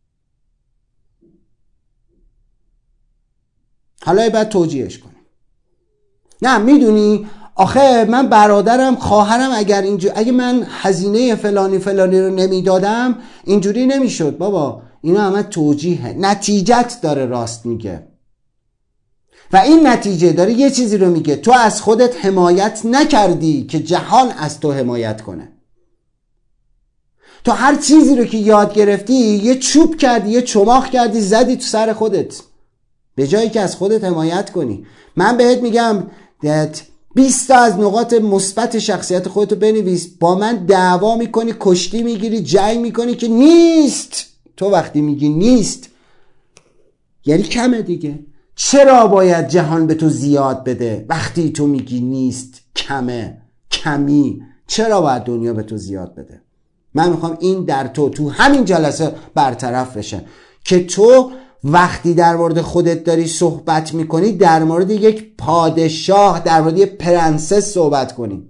B: حالا باید توجیهش کنیم. نه میدونی آخه من برادرم خواهرم اگر اینجور اگه من هزینه فلانی فلانی رو نمیدادم اینجوری نمیشد. بابا اینا همه توجیهه. نتیجت داره راست میگه و این نتیجه داره یه چیزی رو میگه، تو از خودت حمایت نکردی که جهان از تو حمایت کنه. تو هر چیزی رو که یاد گرفتی یه چوب کردی، یه چماق کردی، زدی تو سر خودت، به جایی که از خودت حمایت کنی. من بهت میگم بیست تا از نقاط مثبت شخصیت خودتو بنویس. با من دعوا میکنی، کشتی میگیری، جنگ میکنی که نیست. تو وقتی میگی نیست یعنی کمه دیگه. چرا باید جهان به تو زیاد بده وقتی تو میگی نیست، کمه، کمی؟ چرا باید دنیا به تو زیاد بده؟ من میخوام این در تو تو همین جلسه برطرف بشه که تو وقتی در مورد خودت داری صحبت میکنی در مورد یک پادشاه، در مورد یک پرنسس صحبت کنی.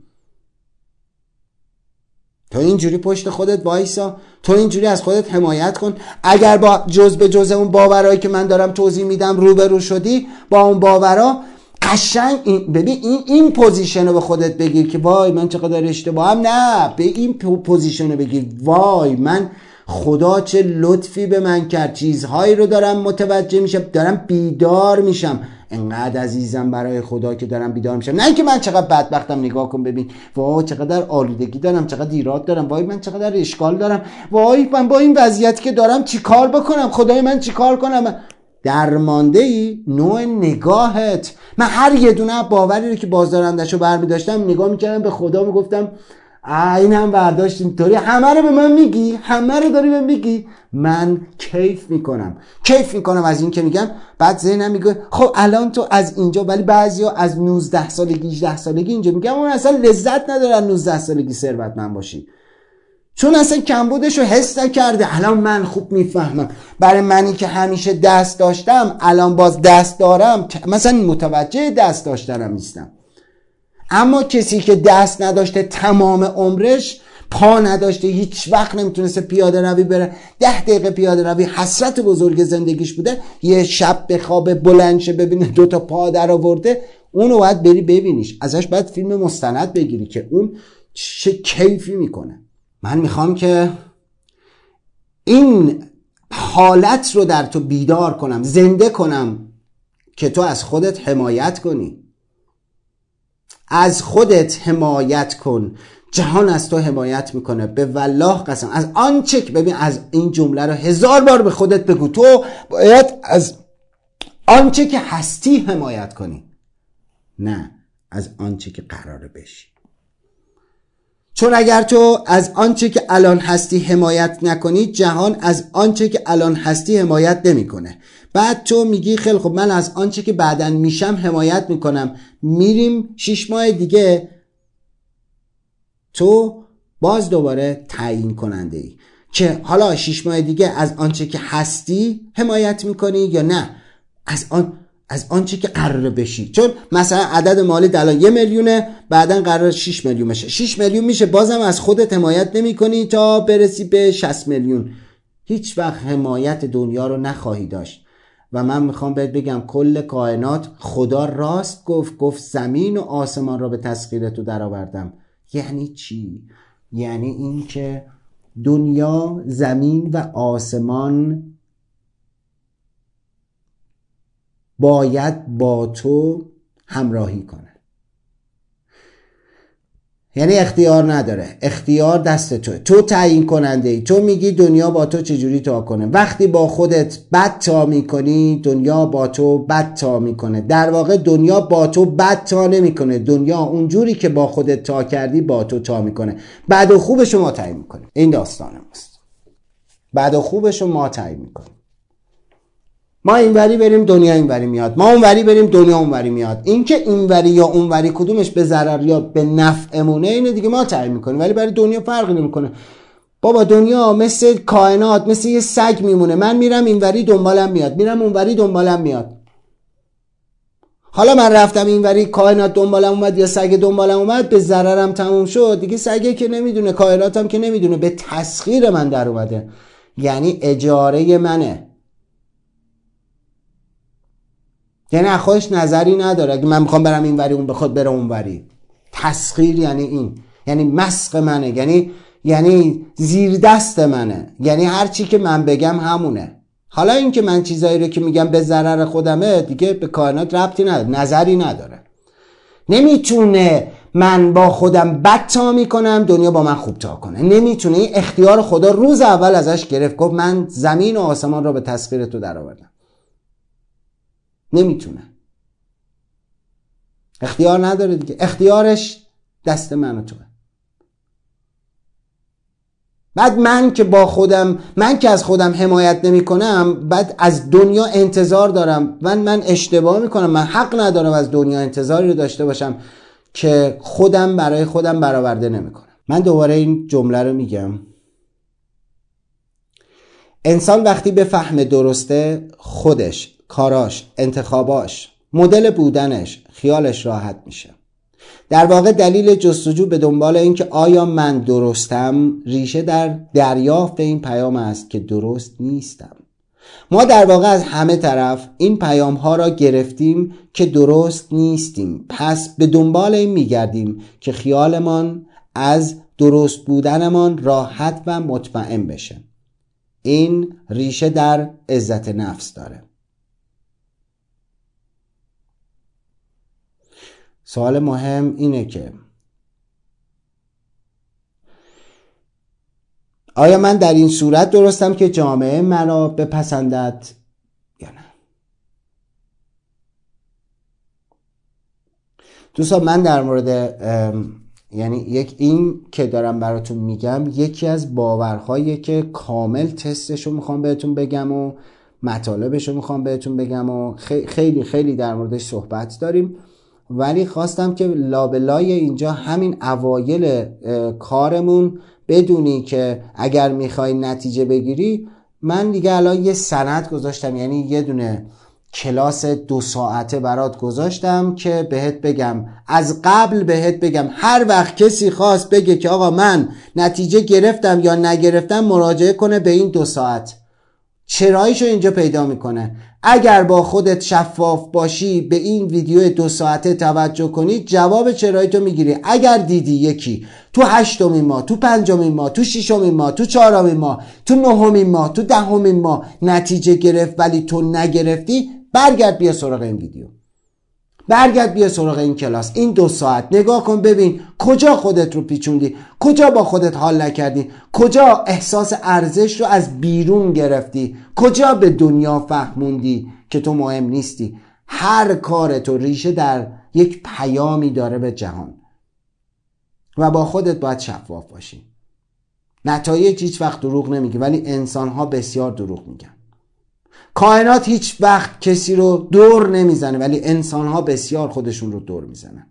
B: تو اینجوری پشت خودت وایسا، تو اینجوری از خودت حمایت کن. اگر با جز به جز اون باورایی که من دارم توضیح میدم روبرو شدی با اون باورا، قشنگ این ببین این این پوزیشن رو به خودت بگیر که وای من چقدر اشتباهم. نه، به این پوزیشن رو بگیر وای من خدا چه لطفی به من کرد، چیزهایی رو دارم متوجه میشم، دارم بیدار میشم. انقدر عزیزم برای خدا که دارم بیدار میشم، نه اینکه من چقدر بدبختم. نگاه کن ببین وای چقدر آلودگی دارم، چقدر ایراد دارم، وای من چقدر اشکال دارم، وای من با این وضعیتی که دارم چی کار بکنم، خدای من چی کار کنم. درمانده ای نوع نگاهت. من هر یه دونه باوری رو که بازدارندشو برمی داشتم نگاه میکردم به خدا میگفتم این هم برداشت اینطوری، همه رو به من میگی، همه رو داری به من میگی. من کیف میکنم کیف میکنم از این که میگم. بعد ذهنم میگه خب الان تو از اینجا، ولی بعضیا از نوزده سالگی هجده سالگی اینجا میگم اون اصلا لذت نداره نوزده سالگی ثروتمند باشی، چون اصلا کمبودش رو حس نکرده. الان من خوب میفهمم. برای منی که همیشه دست داشتم الان باز دست دارم، مثلا متوجه دست داشتنم نیستم. اما کسی که دست نداشته تمام عمرش، پا نداشته، هیچ وقت نمیتونسته پیاده روی بره، ده دقیقه پیاده روی حسرت بزرگ زندگیش بوده، یه شب به خواب بلند شه ببینه دوتا پا در آورده، اونو باید بری ببینیش، ازش باید فیلم مستند بگیری که اون چه کیفی میکنه. من میخوام که این حالت رو در تو بیدار کنم، زنده کنم که تو از خودت حمایت کنی. از خودت حمایت کن، جهان از تو حمایت میکنه. به والله قسم از آنچه که ببین، از این جمله رو هزار بار به خودت بگو، تو باید از آنچه که هستی حمایت کنی، نه از آنچه که قراره بشی. چون اگر تو از آنچه که الان هستی حمایت نکنی، جهان از آنچه که الان هستی حمایت نمیکنه. بعد تو میگی خیلی خب من از آنچه که بعدن میشم حمایت میکنم، میریم شش ماه دیگه تو باز دوباره تعیین کننده ای که حالا شش ماه دیگه از آنچه که هستی حمایت میکنی یا نه از آن از آنچه که قراره بشی. چون مثلا عدد مالی الان یه میلیونه، بعدن قرار شش میلیون بشه، شش میلیون میشه، بازم از خودت حمایت نمی کنی تا برسی به شصت میلیون. هیچ وقت حمایت دنیا رو نخواهی داشت. و من میخوام بهت بگم کل کائنات خدا راست گفت، گفت زمین و آسمان را به تسخیر تو در آوردم. یعنی چی؟ یعنی این که دنیا، زمین و آسمان باید با تو همراهی کنه. یعنی اختیار نداره، اختیار دست توه، تو تعیین کننده ای. تو میگی دنیا با تو چجوری تا کنه. وقتی با خودت بد تا میکنی، دنیا با تو بد تا میکنه. در واقع دنیا با تو بد تا نمیکنه، دنیا اونجوری که با خودت تا کردی با تو تا میکنه. بد و خوبش رو ما تعیین میکنیم. این داستان ماست. بد و خوبش رو ما تعیین میکنیم. ما اینوری بریم دنیا اینوری میاد، ما اونوری بریم دنیا اونوری میاد. این که اینوری یا اونوری کدومش به ضرر یا به نفعمونه اینه دیگه ما تعیین میکنیم، ولی برای دنیا فرقی نمیکنه. بابا دنیا مثل کائنات، مثل یه سگ میمونه. من میرم اینوری دنبالم میاد، میرم اونوری دنبالم میاد. حالا من رفتم اینوری کائنات دنبالم اومد یا سگ دنبالم اومد، به ضررم تموم شد دیگه. سگه که نمیدونه، کائناتم که نمیدونه، به تسخیر من در اومده. یعنی اجاره منه، یعنی از خودش نظری نداره. اگه من میخوام برم این وری اون بخواد بره اون وری. تسخیر یعنی این، یعنی مسخ منه، یعنی یعنی زیر دست منه، یعنی هر چی که من بگم همونه. حالا این که من چیزایی رو که میگم به ضرر خودمه دیگه به کائنات ربطی نداره، نظری نداره. نمیتونه من با خودم بد تا میکنم دنیا با من خوب تا کنه. نمیتونه. این اختیار خدا روز اول ازش گرفت، گفت من زمین و آسمان را به تسخیر تو در آوردم. نمیتونه، اختیار نداره دیگه. اختیارش دست من و توه. بعد من که با خودم من که از خودم حمایت نمی کنم، بعد از دنیا انتظار دارم. من من اشتباه میکنم. من حق ندارم از دنیا انتظاری رو داشته باشم که خودم برای خودم برآورده نمی کنم. من دوباره این جمله رو میگم. انسان وقتی به فهم درسته، خودش، کاراش، انتخاباش، مدل بودنش، خیالش راحت میشه. در واقع دلیل جستجو به دنبال این که آیا من درستم ریشه در دریافت این پیام است که درست نیستم. ما در واقع از همه طرف این پیام ها را گرفتیم که درست نیستیم، پس به دنبال این میگردیم که خیالمان از درست بودنمان راحت و مطمئن بشه. این ریشه در عزت نفس داره. سوال مهم اینه که آیا من در این صورت درستم که جامعه منو بپسندد یا نه؟ دوستان من در مورد یعنی یک این که دارم براتون میگم یکی از باورهایی که کامل تستشو میخوام بهتون بگم و مطالبشو میخوام بهتون بگم و خیلی خیلی در موردش صحبت داریم، ولی خواستم که لابلای اینجا همین اوایل کارمون بدونی که اگر میخوای نتیجه بگیری، من دیگه الان یه سند گذاشتم، یعنی یه دونه کلاس دو ساعته برات گذاشتم که بهت بگم، از قبل بهت بگم هر وقت کسی خواست بگه که آقا من نتیجه گرفتم یا نگرفتم، مراجعه کنه به این دو ساعت. چراییشو اینجا پیدا میکنه. اگر با خودت شفاف باشی، به این ویدیو دو ساعته توجه کنی، جواب چرایی تو میگیری. اگر دیدی یکی تو هشتمین ماه، تو پنجمین ماه، تو ششمین ماه، تو چهارمین ماه، تو نهمین ماه، تو دهمین ماه نتیجه گرفت ولی تو نگرفتی، برگرد بیا سراغ این ویدیو، برگرد بیا سراغ این کلاس. این دو ساعت نگاه کن ببین کجا خودت رو پیچوندی، کجا با خودت حال نکردی، کجا احساس ارزش رو از بیرون گرفتی، کجا به دنیا فهموندی که تو مهم نیستی. هر کار تو ریشه در یک پیامی داره به جهان و با خودت باید شفاف باشی. نتایج هیچ وقت دروغ نمیگه، ولی انسان ها بسیار دروغ میگن. کائنات هیچ وقت کسی رو دور نمیزنه، ولی انسان ها بسیار خودشون رو دور میزنن.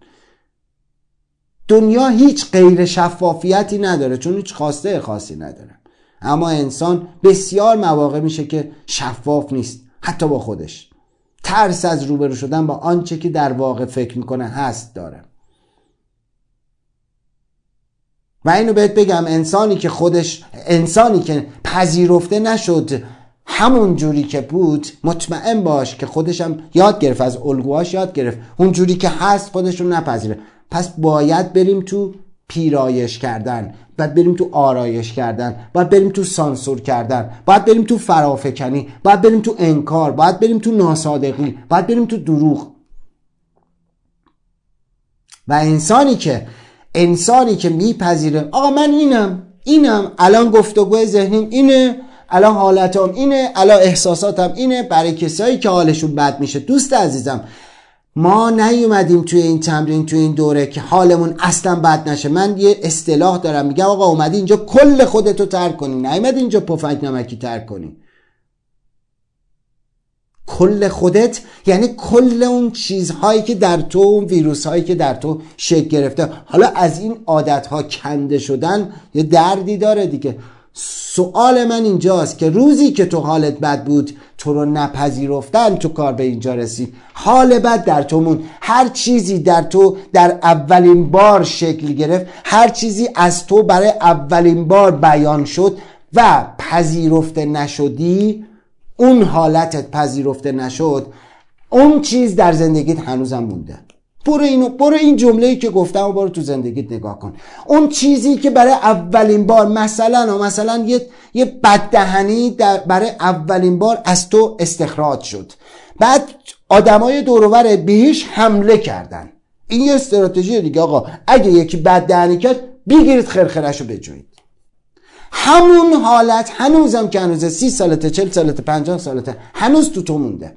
B: دنیا هیچ غیر شفافیتی نداره، چون هیچ خواسته خاصی نداره، اما انسان بسیار مواقع میشه که شفاف نیست، حتی با خودش. ترس از روبرو شدن با آنچه که در واقع فکر میکنه هست داره. و اینو بهت بگم، انسانی که خودش انسانی که پذیرفته نشد همون جوری که بود، مطمئن باش که خودشم یاد گرفت، از الگوهاش یاد گرفت، اون جوری که هست خودش رو نپذیره. پس باید بریم تو پیرایش کردن، باید بریم تو آرایش کردن، باید بریم تو سانسور کردن، باید بریم تو فرافکنی، باید بریم تو انکار، باید بریم تو ناصادقی، باید بریم تو دروغ. و انسانی که انسانی که میپذیره آقا من اینم اینم الان گفتگوی ذهنیم اینه، الان حالتم اینه، الان احساساتم اینه، برای کسایی که حالشون بد میشه. دوست عزیزم، ما نیومدیم توی این تمرین، توی این دوره که حالمون اصلا بد نشه. من یه اصطلاح دارم میگم آقا اومدی اینجا کل خودتو ترک کنی، نیومدی اینجا پفک نمکی ترک کنی. کل خودت یعنی کل اون چیزهایی که در تو، اون ویروس هایی که در تو شکل گرفته. حالا از این عادت ها کنده شدن یه دردی داره دیگه. سوال من اینجاست که روزی که تو حالت بد بود، تو رو نپذیرفتن، تو کار به اینجا رسید، حال بد در تو مون، هر چیزی در تو در اولین بار شکل گرفت، هر چیزی از تو برای اولین بار بیان شد و پذیرفته نشدی، اون حالتت پذیرفته نشد، اون چیز در زندگیت هنوزم مونده. برو اینو برو این جمله‌ای که گفتم و برو تو زندگیت نگاه کن. اون چیزی که برای اولین بار مثلا مثلا یه یه بددهنی برای اولین بار از تو استخراج شد، بعد آدمای دور و بر بهش حمله کردن، این یه استراتژی دیگه آقا. اگه یکی بد دهنی کرد بگیرید خرخرشو بجوید. همون حالت هنوزم که هنوزه سی سالته، چل سالته، پنجاه سالته، هنوز تو تو مونده.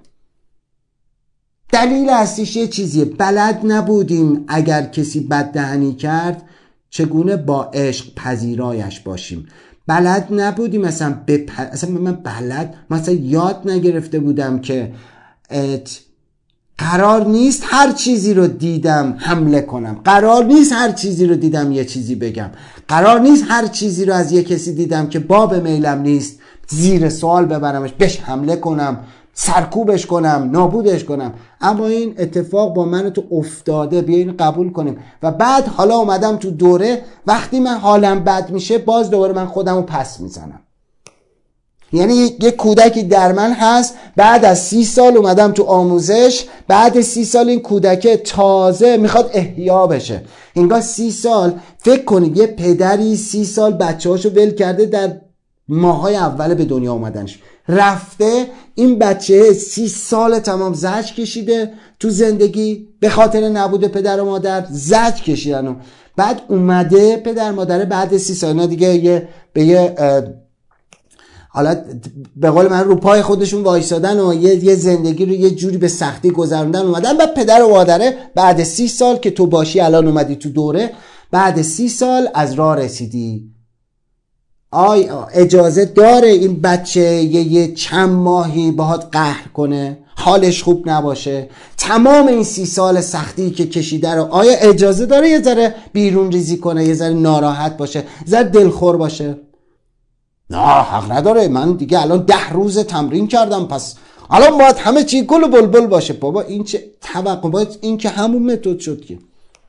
B: دلیل اصلیش یه چیزیه، بلد نبودیم اگر کسی بد دهنی کرد چگونه با عشق پذیرایش باشیم. بلد نبودیم مثلا بپ... اصلا من بلد مثلا یاد نگرفته بودم که ات... قرار نیست هر چیزی رو دیدم حمله کنم، قرار نیست هر چیزی رو دیدم یه چیزی بگم، قرار نیست هر چیزی رو از یه کسی دیدم که باب میلم نیست زیر سوال ببرمش، بهش حمله کنم، سرکوبش کنم، نابودش کنم. اما این اتفاق با من تو افتاده، بیاین قبول کنیم. و بعد حالا اومدم تو دوره، وقتی من حالم بد میشه باز دوباره من خودمو پس میزنم. یعنی یک کودکی در من هست، بعد از سی سال اومدم تو آموزش، بعد سی سال این کودک تازه میخواد احیا بشه. انگار سی سال، فکر کنید یه پدری سی سال بچه هاشو ول کرده در ماهای اول به دنیا اومدنش، رفته این بچه سی سال تمام زجر کشیده تو زندگی به خاطر نبود پدر و مادر، زجر کشیدن و بعد اومده پدر مادره بعد سی سال اینا دیگه یه به یه حالا به قول من رو پای خودشون وایسادن و یه, یه زندگی رو یه جوری به سختی گذروندن اومدن. بعد پدر و مادره بعد سی سال که تو باشی الان اومدی تو دوره، بعد سی سال از راه رسیدی، آی اجازه داره این بچه یه, یه چند ماهی باهات قهر کنه، حالش خوب نباشه، تمام این سی سال سختی که کشیده رو آیا اجازه داره یه ذره بیرون ریزی کنه، یه ذره ناراحت باشه، ذره دلخور باشه؟ نه حق نداره. من دیگه الان ده روز تمرین کردم پس الان باید همه چی گل و بلبل باشه. بابا این چه توقع، باید این که همون متد شد که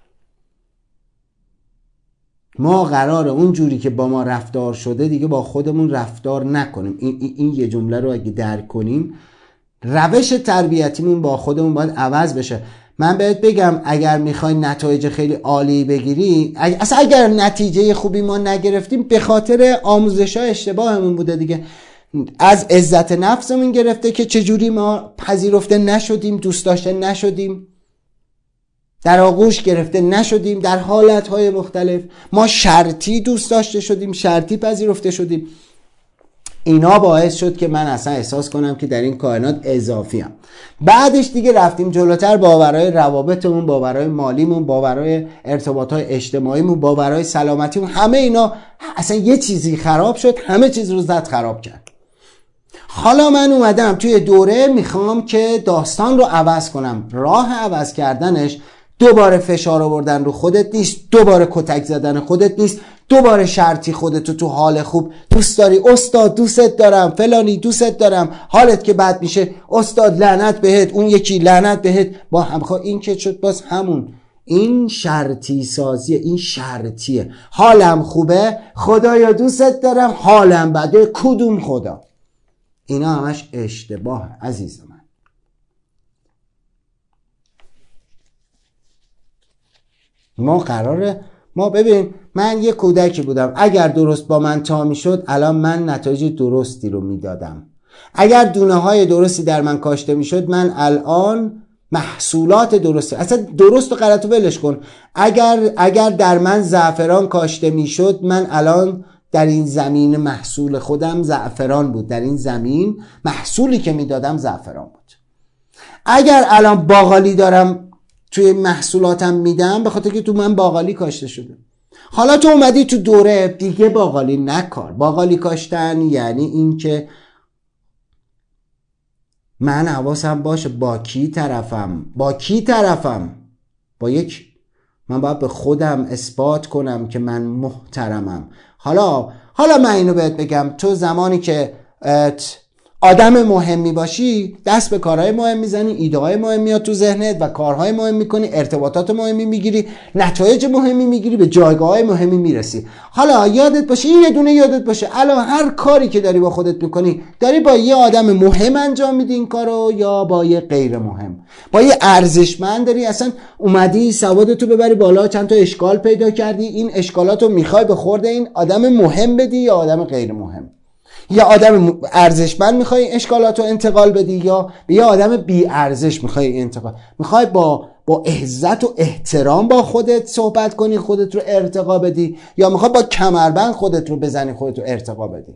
B: ما قراره اون جوری که با ما رفتار شده دیگه با خودمون رفتار نکنیم. این, این, این یه جمله رو اگه درک کنیم روش تربیتیمون با خودمون باید عوض بشه. من بهت بگم اگر میخوای نتایج خیلی عالی بگیری، اصلا اگر نتیجه خوبی ما نگرفتیم به خاطر آموزش‌ها اشتباهمون بوده دیگه. از عزت نفسمون گرفته که چجوری ما پذیرفته نشدیم، دوست داشته نشدیم، در آغوش گرفته نشدیم، در حالتهای مختلف ما شرطی دوست داشته شدیم، شرطی پذیرفته شدیم. اینا باعث شد که من اصلا احساس کنم که در این کائنات اضافی ام. بعدش دیگه رفتیم جلوتر، باورهای روابطمون، باورهای مالیمون، باورهای ارتباطهای اجتماعیمون، باورهای سلامتیمون، همه اینا اصلا یه چیزی خراب شد، همه چیز رو زد خراب کرد. حالا من اومدم توی دوره میخوام که داستان رو عوض کنم. راه عوض کردنش دوباره فشار آوردن رو خودت نیست، دوباره کتک زدن خودت نیست، دوباره شرطی خودتو تو حال خوب دوست داری، استاد دوست دارم، فلانی دوست دارم، حالت که بد میشه استاد لعنت بهت، اون یکی لعنت بهت، با هم خوا این که شد باز همون. این شرطی سازیه، این شرطیه. حالم خوبه خدایا دوست دارم، حالم بده کدوم خدا؟ اینا همش اشتباه عزیز من. ما قراره ما ببین، من یه کودکی بودم، اگر درست با من تا میشد الان من نتایج درستی رو میدادم. اگر دونه های درستی در من کاشته میشد من الان محصولات درستی، اصلا درست و غلط رو ولش کن، اگر اگر در من زعفران کاشته میشد من الان در این زمین محصول خودم زعفران بود، در این زمین محصولی که میدادم زعفران بود. اگر الان باقالی دارم توی محصولاتم میدم به خاطر که تو من باقالی کاشته شده. حالا تو اومدی تو دوره دیگه باقالی نکار. باقالی کاشتن یعنی این که من حواسم باشه با کی طرفم، با کی طرفم، با یک، من باید به خودم اثبات کنم که من محترمم. حالا حالا من اینو بهت بگم، تو زمانی که آدم مهمی باشی دست به کارهای مهم میزنی، ایده های مهم میاد تو ذهنت و کارهای مهم میکنی، ارتباطات مهمی میگیری، نتایج مهمی میگیری، به جایگاه های مهمی میرسی. حالا یادت باشه، این یه دونه یادت باشه، الان هر کاری که داری با خودت میکنی داری با یه آدم مهم انجام میدی این کارو یا با یه غیر مهم، با یه ارزشمند داری اصلا اومدی سوادتو ببری بالا، چند تا اشکال پیدا کردی، این اشکالاتو میخوای به خورد این آدم مهم بدی یا آدم غیر مهم. یا آدم ارزشمند میخوای اشکالات رو انتقال بدی، یا به یه آدم بی ارزش میخوای انتقال، میخوای با با عزت و احترام با خودت صحبت کنی، خودت رو ارتقا بدی، یا میخوای با کمربند خودت رو بزنی، خودت رو ارتقا بدی؟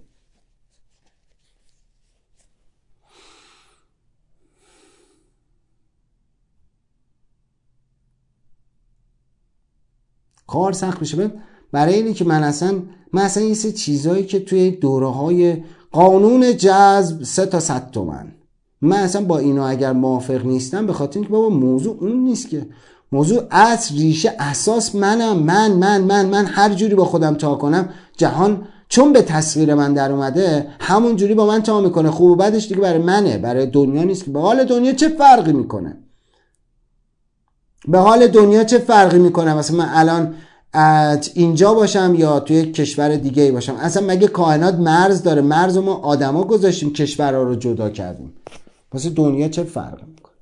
B: کار سخت میشه. برای اینی که من اصلا من اصلا یه سری چیزایی که توی دوره های قانون جذب سه تا صد تومن، من اصلا با اینا اگر موافق نیستم، به خاطر اینکه بابا موضوع اون نیست که، موضوع اصل ریشه اساس منم، من من من من هر جوری با خودم تا کنم جهان چون به تصویر من در اومده همون جوری با من تا میکنه. خوب و بدش دیگه برای منه، برای دنیا نیست. که به حال دنیا چه فرقی میکنه؟ به حال دنیا چه فرقی میکنه؟ مثلا من الان اینجا باشم یا توی کشور دیگه ای باشم، اصلا مگه کائنات مرز داره؟ مرز ما آدما گذاشتیم، کشورها رو جدا کردیم. پس دنیا چه فرقی میکنه؟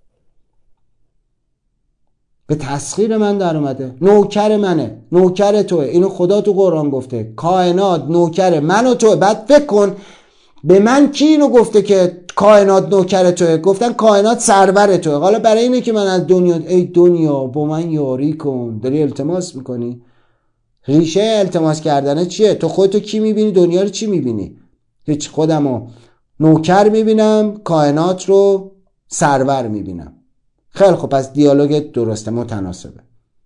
B: به تسخیر من در اومده، نوکر منه، نوکر توه. اینو خدا تو قرآن گفته، کائنات نوکر من و توه. بعد فکر کن به من کی اینو گفته که کائنات نوکر توه؟ گفتن کائنات سرور توه. حالا برای اینه که من از دنیا، ای دنیا با من یاری کن، داری التماس میکنی. ریشه التماس کردنه چیه؟ تو خودتو کی میبینی؟ دنیا رو چی میبینی؟ هیچ. خودمو نوکر میبینم، کائنات رو سرور میبینم. خیلی خب، پس دیالوگ درسته، متناسبه.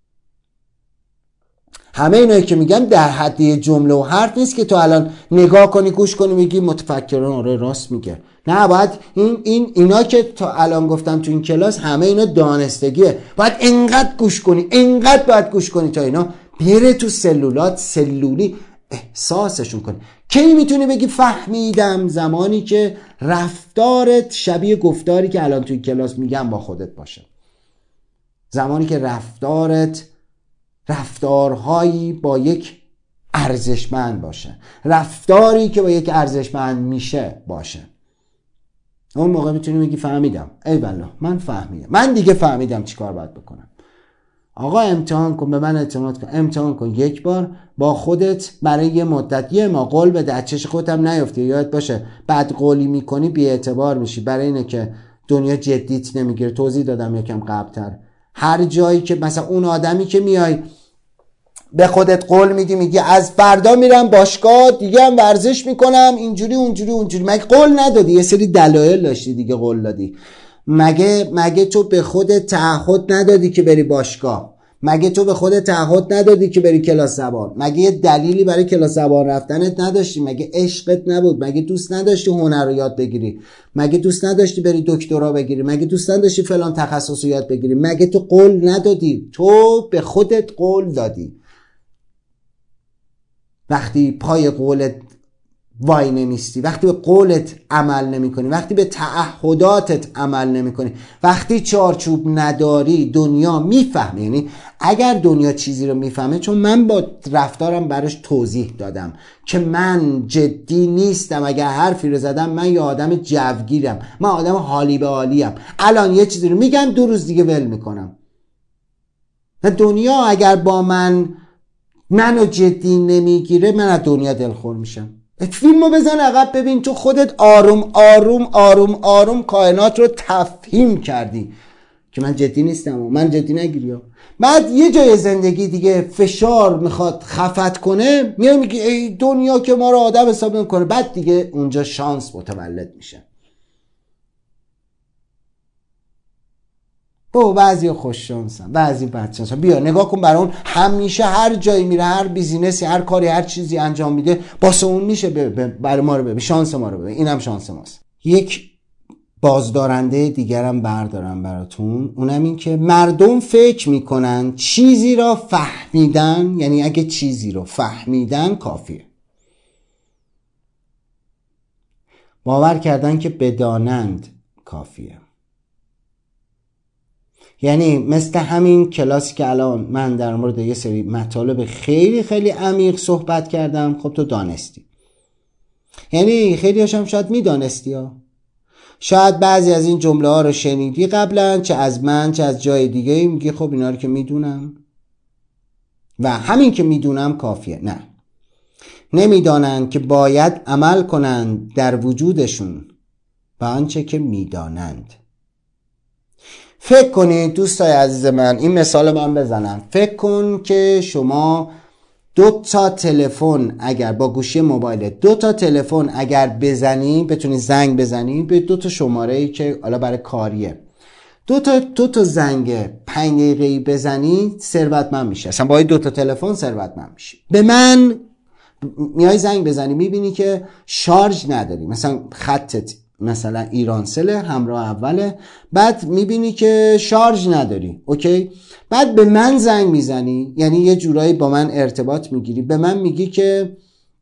B: همه اینایی که میگم در حد یه جمله و حرف نیست که تو الان نگاه کنی، گوش کنی، میگی متفکران آره راست میگه. نه، باید این این اینا که تا الان گفتم تو این کلاس همه اینا دانستگیه. باید انقدر گوش کنی، انقدر باید گوش کنی تا اینا بره تو سلولات، سلولی احساسشون کنی. کی میتونی بگی فهمیدم؟ زمانی که رفتارت شبیه گفتاری که الان توی کلاس میگم با خودت باشه. زمانی که رفتارت رفتارهایی با یک ارزشمند باشه، رفتاری که با یک ارزشمند میشه باشه، اون موقع میتونی بگی فهمیدم. ای والله من فهمیدم، من دیگه فهمیدم چی کار باید بکنم. آقا امتحان کن، به من اعتماد کن، امتحان کن یک بار با خودت برای یه مدت، یه ما قول بده، از چش خودت هم نیفتی. یادت باشه بعد قولی میکنی بی اعتبار میشی. برای اینه که دنیا جدیت نمیگیره. توضیح دادم یکم قبلتر. هر جایی که مثلا اون آدمی که میای به خودت قول میدی، میگی از فردا میرم باشگاه دیگه، هم ورزش میکنم، اینجوری اونجوری اونجوری، مگه قول ندادی؟ یه سری دلایل داشتی دیگه قول دادی. مگه مگه تو به خودت تعهد ندادی که بری باشگاه؟ مگه تو به خودت تعهد ندادی که بری کلاس زبان؟ مگه یه دلیلی برای کلاس زبان رفتنت نداشتی؟ مگه عشقت نبود؟ مگه دوست نداشتی هنر رو یاد بگیری؟ مگه دوست نداشتی بری دکترا بگیری؟ مگه دوست نداشتی فلان تخصص رو یاد بگیری؟ مگه تو قول ندادی؟ تو به خودت قول دادی. وقتی پای قولت وای نمیستی، وقتی به قولت عمل نمی کنی، وقتی به تعهداتت عمل نمی کنی، وقتی چارچوب نداری، دنیا میفهمه. یعنی اگر دنیا چیزی رو میفهمه، چون من با رفتارم براش توضیح دادم که من جدی نیستم، اگر حرفی رو زدم من یه آدم جوگیرم، من آدم حالی به حالیم. الان یه چیزی رو میگم، دو روز دیگه ول میکنم. دنیا اگر با من منو جدی نمیگیره، من از دنیا دلخور میشم. فیلمو بزن عقب ببین، تو خودت آروم آروم آروم آروم کائنات رو تفهیم کردی که من جدی نیستم و من جدی نگیری. بعد یه جای زندگی دیگه فشار میخواد خفت کنه، میای میگی ای دنیا که ما رو آدم حساب نمیکنه. بعد دیگه اونجا شانس متولد میشه. با بعضی خوش شانسن، بعضی بد شانسن. بیا نگاه کن برای اون، همیشه هر جایی میره، هر بیزینسی، هر کاری، هر چیزی انجام میده، واسه اون میشه. برای ما رو ببین، شانس ما رو ببین، اینم شانس ماست. یک بازدارنده دیگرم بردارم براتون، اونم این که مردم فکر میکنن چیزی را فهمیدن، یعنی اگه چیزی رو فهمیدن کافیه. باور کردن که بدانند کافیه. یعنی مثل همین کلاسی که الان من در مورد یه سری مطالب خیلی خیلی عمیق صحبت کردم، خب تو دانستی. یعنی خیلی هاشم شاید میدانستی ها. شاید بعضی از این جمله ها رو شنیدی قبلا، چه از من چه از جای دیگه، میگی خب اینا رو که میدونم و همین که میدونم کافیه. نه، نمیدانند که باید عمل کنند در وجودشون به آنچه که میدانند. فکر کنید دوستای عزیز من، این مثال من بزنم. فکر کن که شما دو تا تلفن اگر با گوشی موبایل دو تا تلفن اگر بزنی، بتونی زنگ بزنی به دو تا شماره‌ای که حالا برای کاریه، دو تا دو تا زنگ پنج دقیقه‌ای بزنی، ثروتمند میشه. اصلا با دو تا تلفن ثروتمند میشی. به من میای زنگ بزنی میبینی که شارژ نداری، مثلا خطت مثلا ایرانسل همراه اوله، بعد میبینی که شارژ نداری، اوکی؟ بعد به من زنگ میزنی، یعنی یه جورایی با من ارتباط میگیری، به من میگی که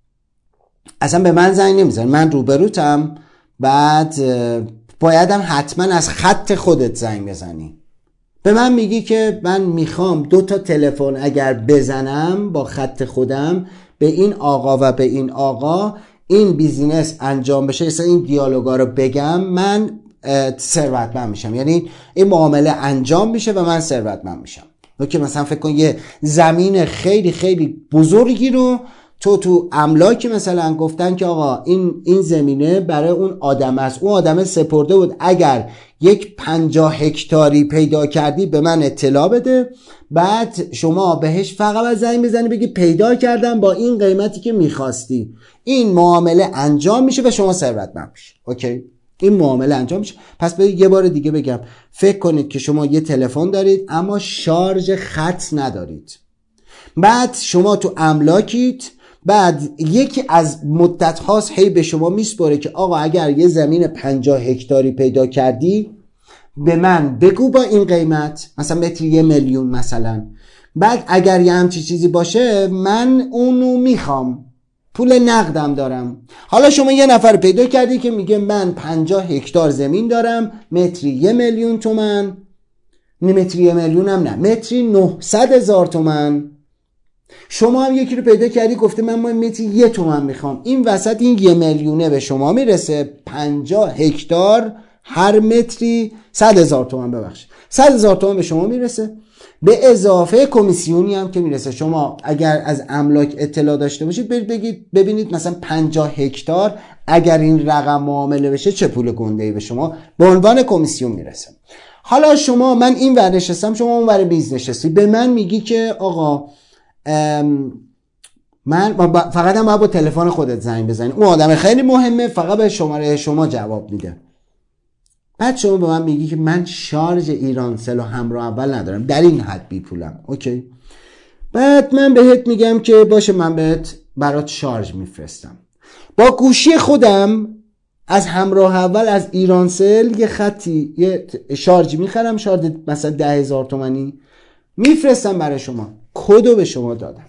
B: اصلا به من زنگ نمیزنی، من روبروتم، بعد بایدم حتما از خط خودت زنگ بزنی. به من میگی که من میخوام دو تا تلفن اگر بزنم با خط خودم به این آقا و به این آقا این بیزینس انجام بشه، اصلا این دیالوگا رو بگم، من ثروتمند میشم، یعنی این معامله انجام میشه و من ثروتمند میشم. که مثلا فکر کن یه زمین خیلی خیلی بزرگی رو تو تو املاک مثلا گفتن که آقا این این زمینه برای اون آدم است، اون آدم سپرده بود، اگر یک پنجاه هکتاری پیدا کردی به من اطلاع بده، بعد شما بهش فقط زنگ بزنی بگی پیدا کردم با این قیمتی که میخواستی، این معامله انجام میشه و شما ثروتمند میشی. اوکی، این معامله انجام میشه. پس به یه بار دیگه بگم، فکر کنید که شما یه تلفن دارید اما شارژ خط ندارید، بعد شما تو املاکیت، بعد یکی از مدت هاست هی به شما میسپاره که آقا اگر یه زمین پنجاه هکتاری پیدا کردی به من بگو با این قیمت، مثلا متر یه میلیون مثلا، بعد اگر یه همچی چیزی باشه من اونو میخوام، پول نقدم دارم. حالا شما یه نفر پیدا کردی که میگه من پنجاه هکتار زمین دارم، متری یه میلیون تومن، نه متری یه میلیون هم نه، متری نهصد هزار تومن. شما هم یکی رو پیدا کردی گفته من ما متری یه تومن میخوام، این وسط این یه میلیونه به شما میرسه، پنجاه هکتار هر متری صد هزار تومن، ببخشید صد هزار تومن به شما میرسه، به اضافه کمیسیونی هم که میرسه. شما اگر از املاک اطلاع داشته باشید بگید ببینید مثلا پنجاه هکتار اگر این رقم معامله بشه چه پول گنده‌ای به شما به عنوان کمیسیون میرسه. حالا شما، من این ور نشستم شما اون ور میز نشستی، به من میگی که آقا من فقط هم باید با تلفن خودت زنگ بزنی، اون آدم خیلی مهمه، فقط به شماره شما جواب میده. بعد شما به من میگی که من شارژ ایرانسل و همراه اول ندارم، در این حد بی پولم، اوکی؟ بعد من بهت میگم که باشه من بهت برات شارژ میفرستم، با گوشی خودم از همراه اول از ایرانسل یه خطی یه شارژ میخرم، شارژ مثلا ده هزار تومانی میفرستم برای شما، کدو به شما دادم،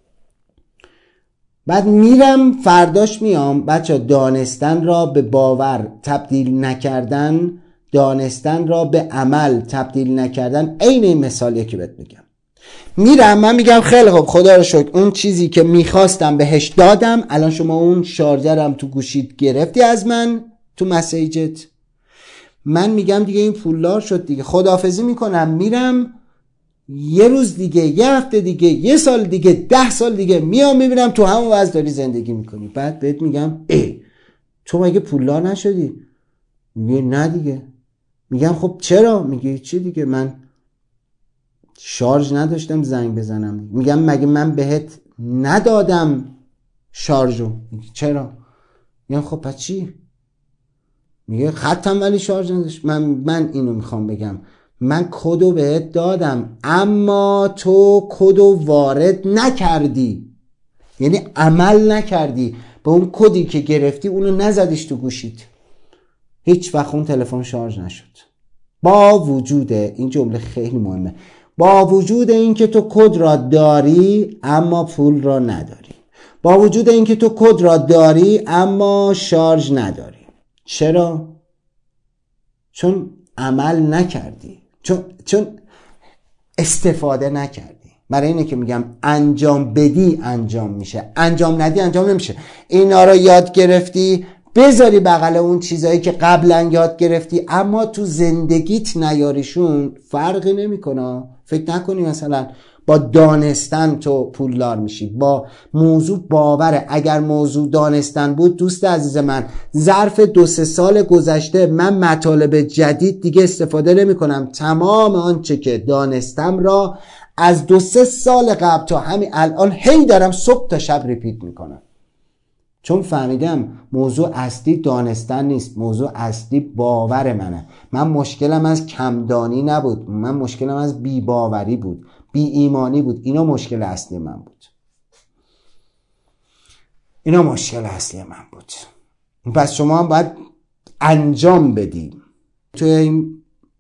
B: بعد میرم فرداش میام. بچه دانستن را به باور تبدیل نکردن، دانستن را به عمل تبدیل نکردن، عین این مثالیه که بهت میگم. میرم من میگم خیلی خوب خدا رو شکر اون چیزی که میخواستم بهش دادم، الان شما اون شارژرم تو گوشیت گرفتی از من تو مسیجت، من میگم دیگه این پولدار شد دیگه، خداحافظی میکنم، میرم یه روز دیگه، یه هفته دیگه، یه سال دیگه، ده سال دیگه میام میبینم تو همون وضع داری زندگی میکنی. بعد بهت میگم ای تو مگه پولدار نشدی؟ میگه نه دیگه. میگم خب چرا؟ میگه چی دیگه، من شارژ نداشتم زنگ بزنم. میگم مگه من بهت ندادم شارژو؟ میگه چرا؟ میگم خب پس چی؟ میگه خطم ولی شارژ نداشت. من من اینو میخوام بگم، من کدو بهت دادم اما تو کدو وارد نکردی، یعنی عمل نکردی به اون کدی که گرفتی، اونو نزدیش تو گوشیت، هیچ وقت اون تلفن شارژ نشد. با وجود این جمله خیلی مهمه، با وجود اینکه تو کد را داری اما پول را نداری، با وجود اینکه تو کد را داری اما شارژ نداری. چرا؟ چون عمل نکردی، چون چون استفاده نکردی. برای اینه که میگم انجام بدی انجام میشه، انجام ندی انجام نمیشه. اینا رو یاد گرفتی بذاری بغل اون چیزایی که قبلا یاد گرفتی اما تو زندگیت نیاریشون، فرقی نمیکنه. فکر نکنی مثلا با دانستن تو پولدار میشی، با موضوع باوره. اگر موضوع دانستن بود دوست عزیز من، ظرف دو سه سال گذشته من مطالب جدید دیگه استفاده نمی کنم. تمام آنچه که دانستم را از دو سه سال قبل تا همین الان هی دارم صبح تا شب ریپیت میکنم، چون فهمیدم موضوع اصلی دانستن نیست، موضوع اصلی باور منه. من مشکلم از کمدانی نبود، من مشکلم از بی باوری بود، بی ایمانی بود. اینا مشکل اصلی من بود، اینا مشکل اصلی من بود. پس شما هم باید انجام بدیم. توی این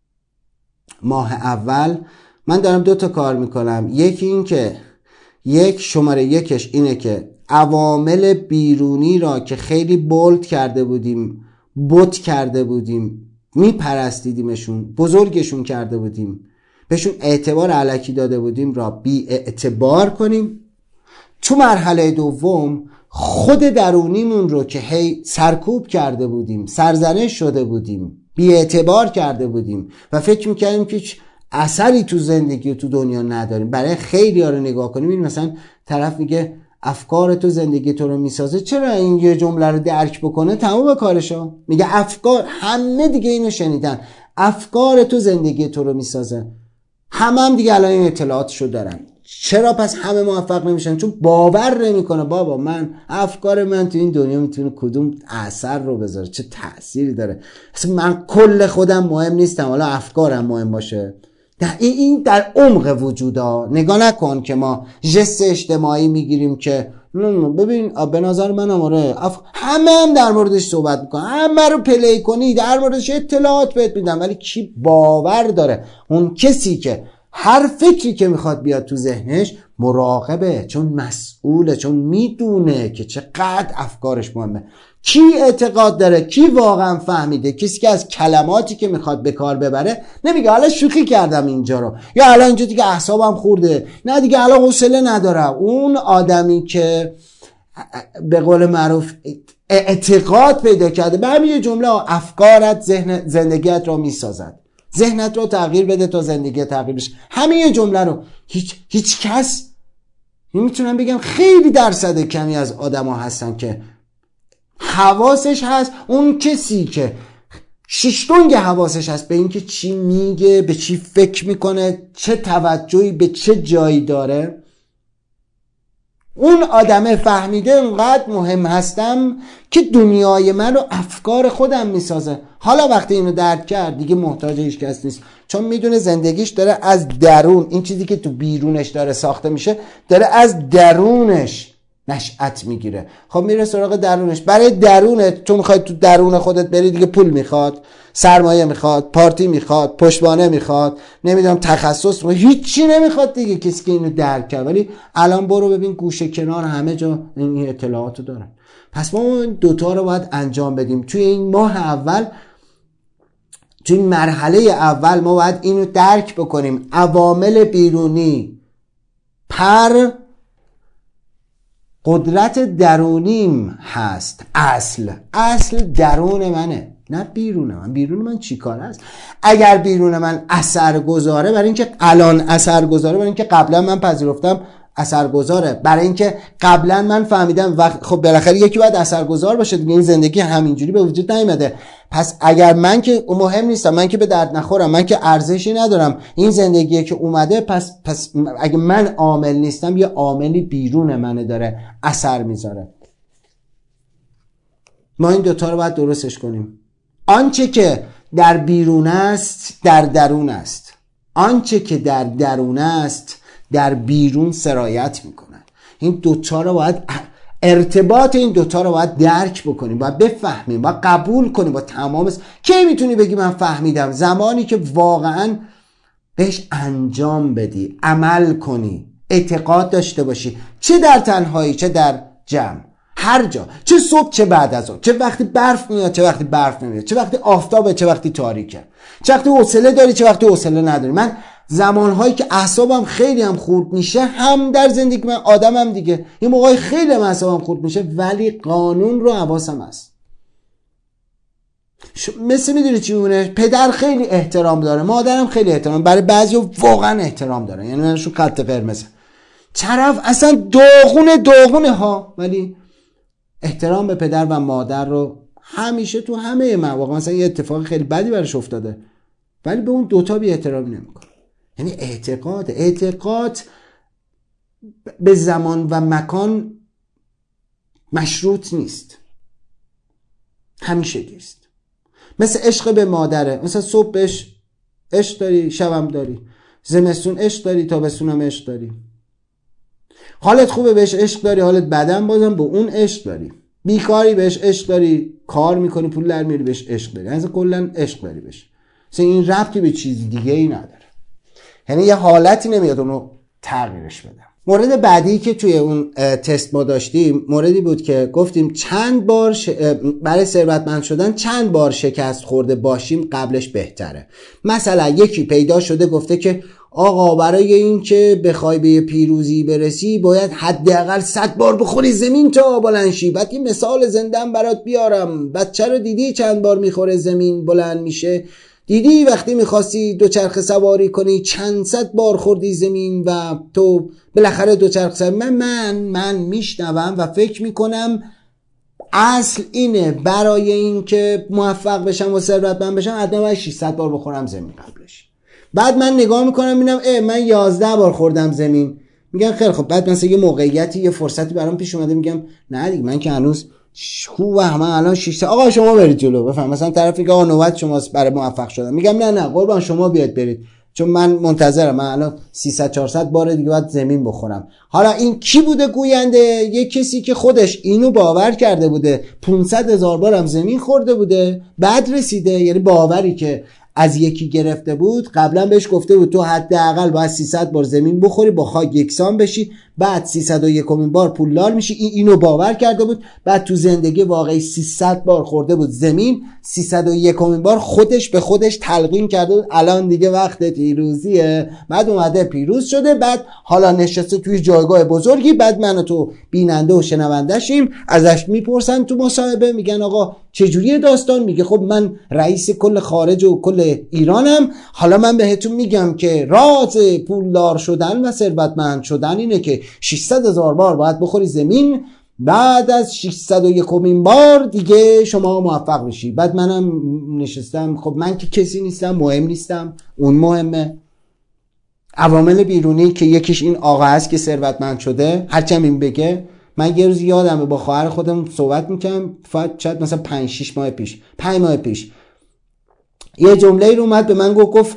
B: ماه اول من دارم دو تا کار میکنم. یکی این که یک شماره یکش اینه که عوامل بیرونی را که خیلی بولد کرده بودیم، بوت کرده بودیم، میپرستیدیمشون، بزرگشون کرده بودیم، بهشون اعتبار الکی داده بودیم را بی اعتبار کنیم. تو مرحله دوم خود درونیمون رو که هی سرکوب کرده بودیم، سرزنش شده بودیم، بی اعتبار کرده بودیم و فکر میکردیم که اثری تو زندگی و تو دنیا نداریم. برای خیلی ها رو نگاه کنیم، این مثلا طرف میگه افکار تو زندگی تو رو میسازه، چرا این یه جمله رو درک بکنه تمام کارشو میگه افکار. همه دیگه اینو شنیدن، افکار تو زندگی تو رو میسازه. همه هم دیگه الان این اطلاعاتشو دارن. چرا پس همه موفق نمیشن؟ چون باور نمیکنه بابا من افکار من تو این دنیا میتونه کدوم اثر رو بذاره، چه تأثیری داره. اصلا من کل خودم مهم نیستم، حالا افکارم مهم باشه. در این در عمق وجودا نگاه نکن که ما ژست اجتماعی میگیریم که ببین به نظر من آره اف... همه هم در موردش صحبت میکنن، همه رو پلی کنی در موردش اطلاعات بهت میدم، ولی کی باور داره؟ اون کسی که هر فکری که میخواد بیاد تو ذهنش مراقبه، چون مسئوله، چون میدونه که چقدر افکارش مهمه. کی اعتقاد داره؟ کی واقعا فهمیده؟ کسی که از کلماتی که میخواد به کار ببره نمیگه حالا شوخی کردم اینجا رو، یا الان اینجا دیگه اعصابم خورده، نه دیگه الان حوصله ندارم. اون آدمی که به قول معروف اعتقاد پیدا کرده به همین جمله افکارت ذهن زندگیت رو میسازد، ذهنت رو تغییر بده تا زندگی تغییر بشه. همین جمله رو هیچ هیچ کس، میتونم بگم خیلی درصد کمی از آدما هستن که حواسش هست. اون کسی که شیشتونگ حواسش هست به اینکه چی میگه، به چی فکر میکنه، چه توجهی به چه جایی داره، اون آدمه فهمیده انقدر مهم هستم که دنیای من رو افکار خودم میسازه. حالا وقتی اینو درک کرد دیگه محتاج هیچ کس نیست، چون میدونه زندگیش داره از درون، این چیزی که تو بیرونش داره ساخته میشه داره از درونش نشأت میگیره. خب میره سراغ درونش. برای درونت تو میخوای تو درون خودت بری دیگه، پول میخواد، سرمایه میخواد، پارتی میخواد، پشتوانه میخواد، نمیدونم تخصص میخواد، هیچی نمیخواد دیگه کسی که اینو درک کرد. ولی الان برو ببین گوشه کنار همه جا این اطلاعاتو دارن. پس ما این دوتا رو باید انجام بدیم. توی این ماه اول، توی این مرحله اول ما باید اینو درک بکنیم. عوامل بیرونی پر قدرت درونیم هست. اصل اصل درون منه، نه بیرون من. بیرون من چی کار است؟ اگر بیرون من اثر گذاره برای اینکه الان اثر گذاره، برای اینکه قبلا من پذیرفتم اثرگذاره، برای اینکه قبلا من فهمیدم و خب بالاخره یکی باید اثرگذار باشه دیگه، این زندگی همینجوری به وجود نیومده. پس اگر من که مهم نیستم، من که به درد نخورم، من که ارزشی ندارم، این زندگی که اومده، پس پس اگه من عامل نیستم یه عاملی بیرون منه داره اثر میذاره. ما این دوتا رو باید درستش کنیم. آنچه که در بیرون است در درون است، آنچه که در درون است در بیرون سرایت میکنن. این دوتا رو باید، ارتباط این دوتا رو باید درک بکنیم، باید بفهمیم، باید قبول کنیم با تمام. کی میتونی بگی من فهمیدم؟ زمانی که واقعا بهش انجام بدی، عمل کنی، اعتقاد داشته باشی، چه در تنهایی چه در جمع، هر جا، چه صبح چه بعد از اون، چه وقتی برف میاد چه وقتی برف نمیاد، چه وقتی آفتابه چه وقتی تاریکه، چه وقتی حوصله داری چه وقتی حوصله نداری. من زمانهایی که اعصابم خیلی هم خورد میشه، هم در زندگی من آدمم دیگه، یه موقعی خیلی هم اعصابم خورد میشه، ولی قانون رو حواسم هست. مثل میدونی چی میمونه؟ پدر خیلی احترام داره، مادرم خیلی احترام، برای بعضیا واقعا احترام داره، یعنی منشون خط قرمزه. طرف اصلا داغونه داغونه ها، ولی احترام به پدر و مادر رو همیشه تو همه مواقع، مثلا یه اتفاق خیلی بدی براش افتاده ولی به اون دوتا بی احترامی نمیکنه. یعنی اعتقاد اعتقاد به زمان و مکان مشروط نیست، همیشه نیست. مثل عشق به مادره، مثلا صبح بهش عشق داری، شبم داری، زمستون عشق داری، تابستونم عشق داری، حالت خوبه بهش عشق داری، حالت بدم بازم به اون عشق داری، بیکاری بهش عشق داری، کار میکنی پول در میاری بهش عشق داری، یعنی کلا عشق داری بهش. مثلا این ربطی به چیز دیگه ای نداره، یعنی یه حالتی نمیاد اونو تغییرش بدم. مورد بعدی که توی اون تست ما داشتیم موردی بود که گفتیم چند بار ش... برای ثروتمند شدن چند بار شکست خورده باشیم قبلش بهتره. مثلا یکی پیدا شده گفته که آقا برای این که بخوای به پیروزی برسی باید حداقل صد بار بخوری زمین تا بلند شی. بعد این مثال زنده‌ام برات بیارم، بچه رو دیدی چند بار میخوره زمین بلند میشه؟ دیدی وقتی میخواستی دوچرخه سواری کنی چند صد بار خوردی زمین و تو بالاخره دوچرخه سواری؟ من من من میشنوم و فکر میکنم اصل اینه برای این که موفق بشم و ثروتمند بشم حداقل ششصد بار بخورم زمین قبلش. بعد من نگاه میکنم میبینم اه من یازده بار خوردم زمین، میگم خیلی خب. بعد مثلا یه موقعیتی یه فرصتی برام پیش اومده میگم نه دیگه من که هنوز خوبه، من الان شش. آقا شما برید جلو بفهم. مثلا طرف میگه آقا نوبت شماست برای موفق شدن، میگم نه نه قربان شما بیاید برید، چون من منتظرم، من الان سیصد چهارصد بار دیگه باید زمین بخورم. حالا این کی بوده گوینده؟ یه کسی که خودش اینو باور کرده بوده، پانصد هزار بارم زمین خورده بوده بعد رسیده. یعنی باوری که از یکی گرفته بود، قبلا بهش گفته بود تو حداقل باید سیصد بار زمین بخوری با خاک یکسان بشی، بعد سیصد و یکمین بار پولدار میشی. این اینو باور کرده بود، بعد تو زندگی واقعی سیصد بار خورده بود زمین، سیصد و یکمین بار خودش به خودش تلقین کرده بود الان دیگه وقت پیروزیه. بعد اومده پیروز شده، بعد حالا نشسته توی جایگاه بزرگی، بعد من و تو بیننده و شنونده شیم، ازش میپرسن تو مصاحبه میگن آقا چجوریه داستان؟ میگه خب من رئیس کل خارج و کل ایرانم، حالا من بهتون میگم که راز پولدار شدن و ثروتمند شدن اینه که ششصد هزار بار باید بخوری زمین، بعد از ششصد و یکمین بار دیگه شما موفق بشی. بعد منم نشستم، خب من که کسی نیستم، مهم نیستم، اون مهمه. عوامل بیرونی که یکیش این آقا هست که ثروتمند شده، هرچند این بگه. من یه روز یادمه با خواهر خودم صحبت میکنم، شاید مثلا پنج شش ماه پیش پنج ماه پیش یه جمله رو اومد به من گفت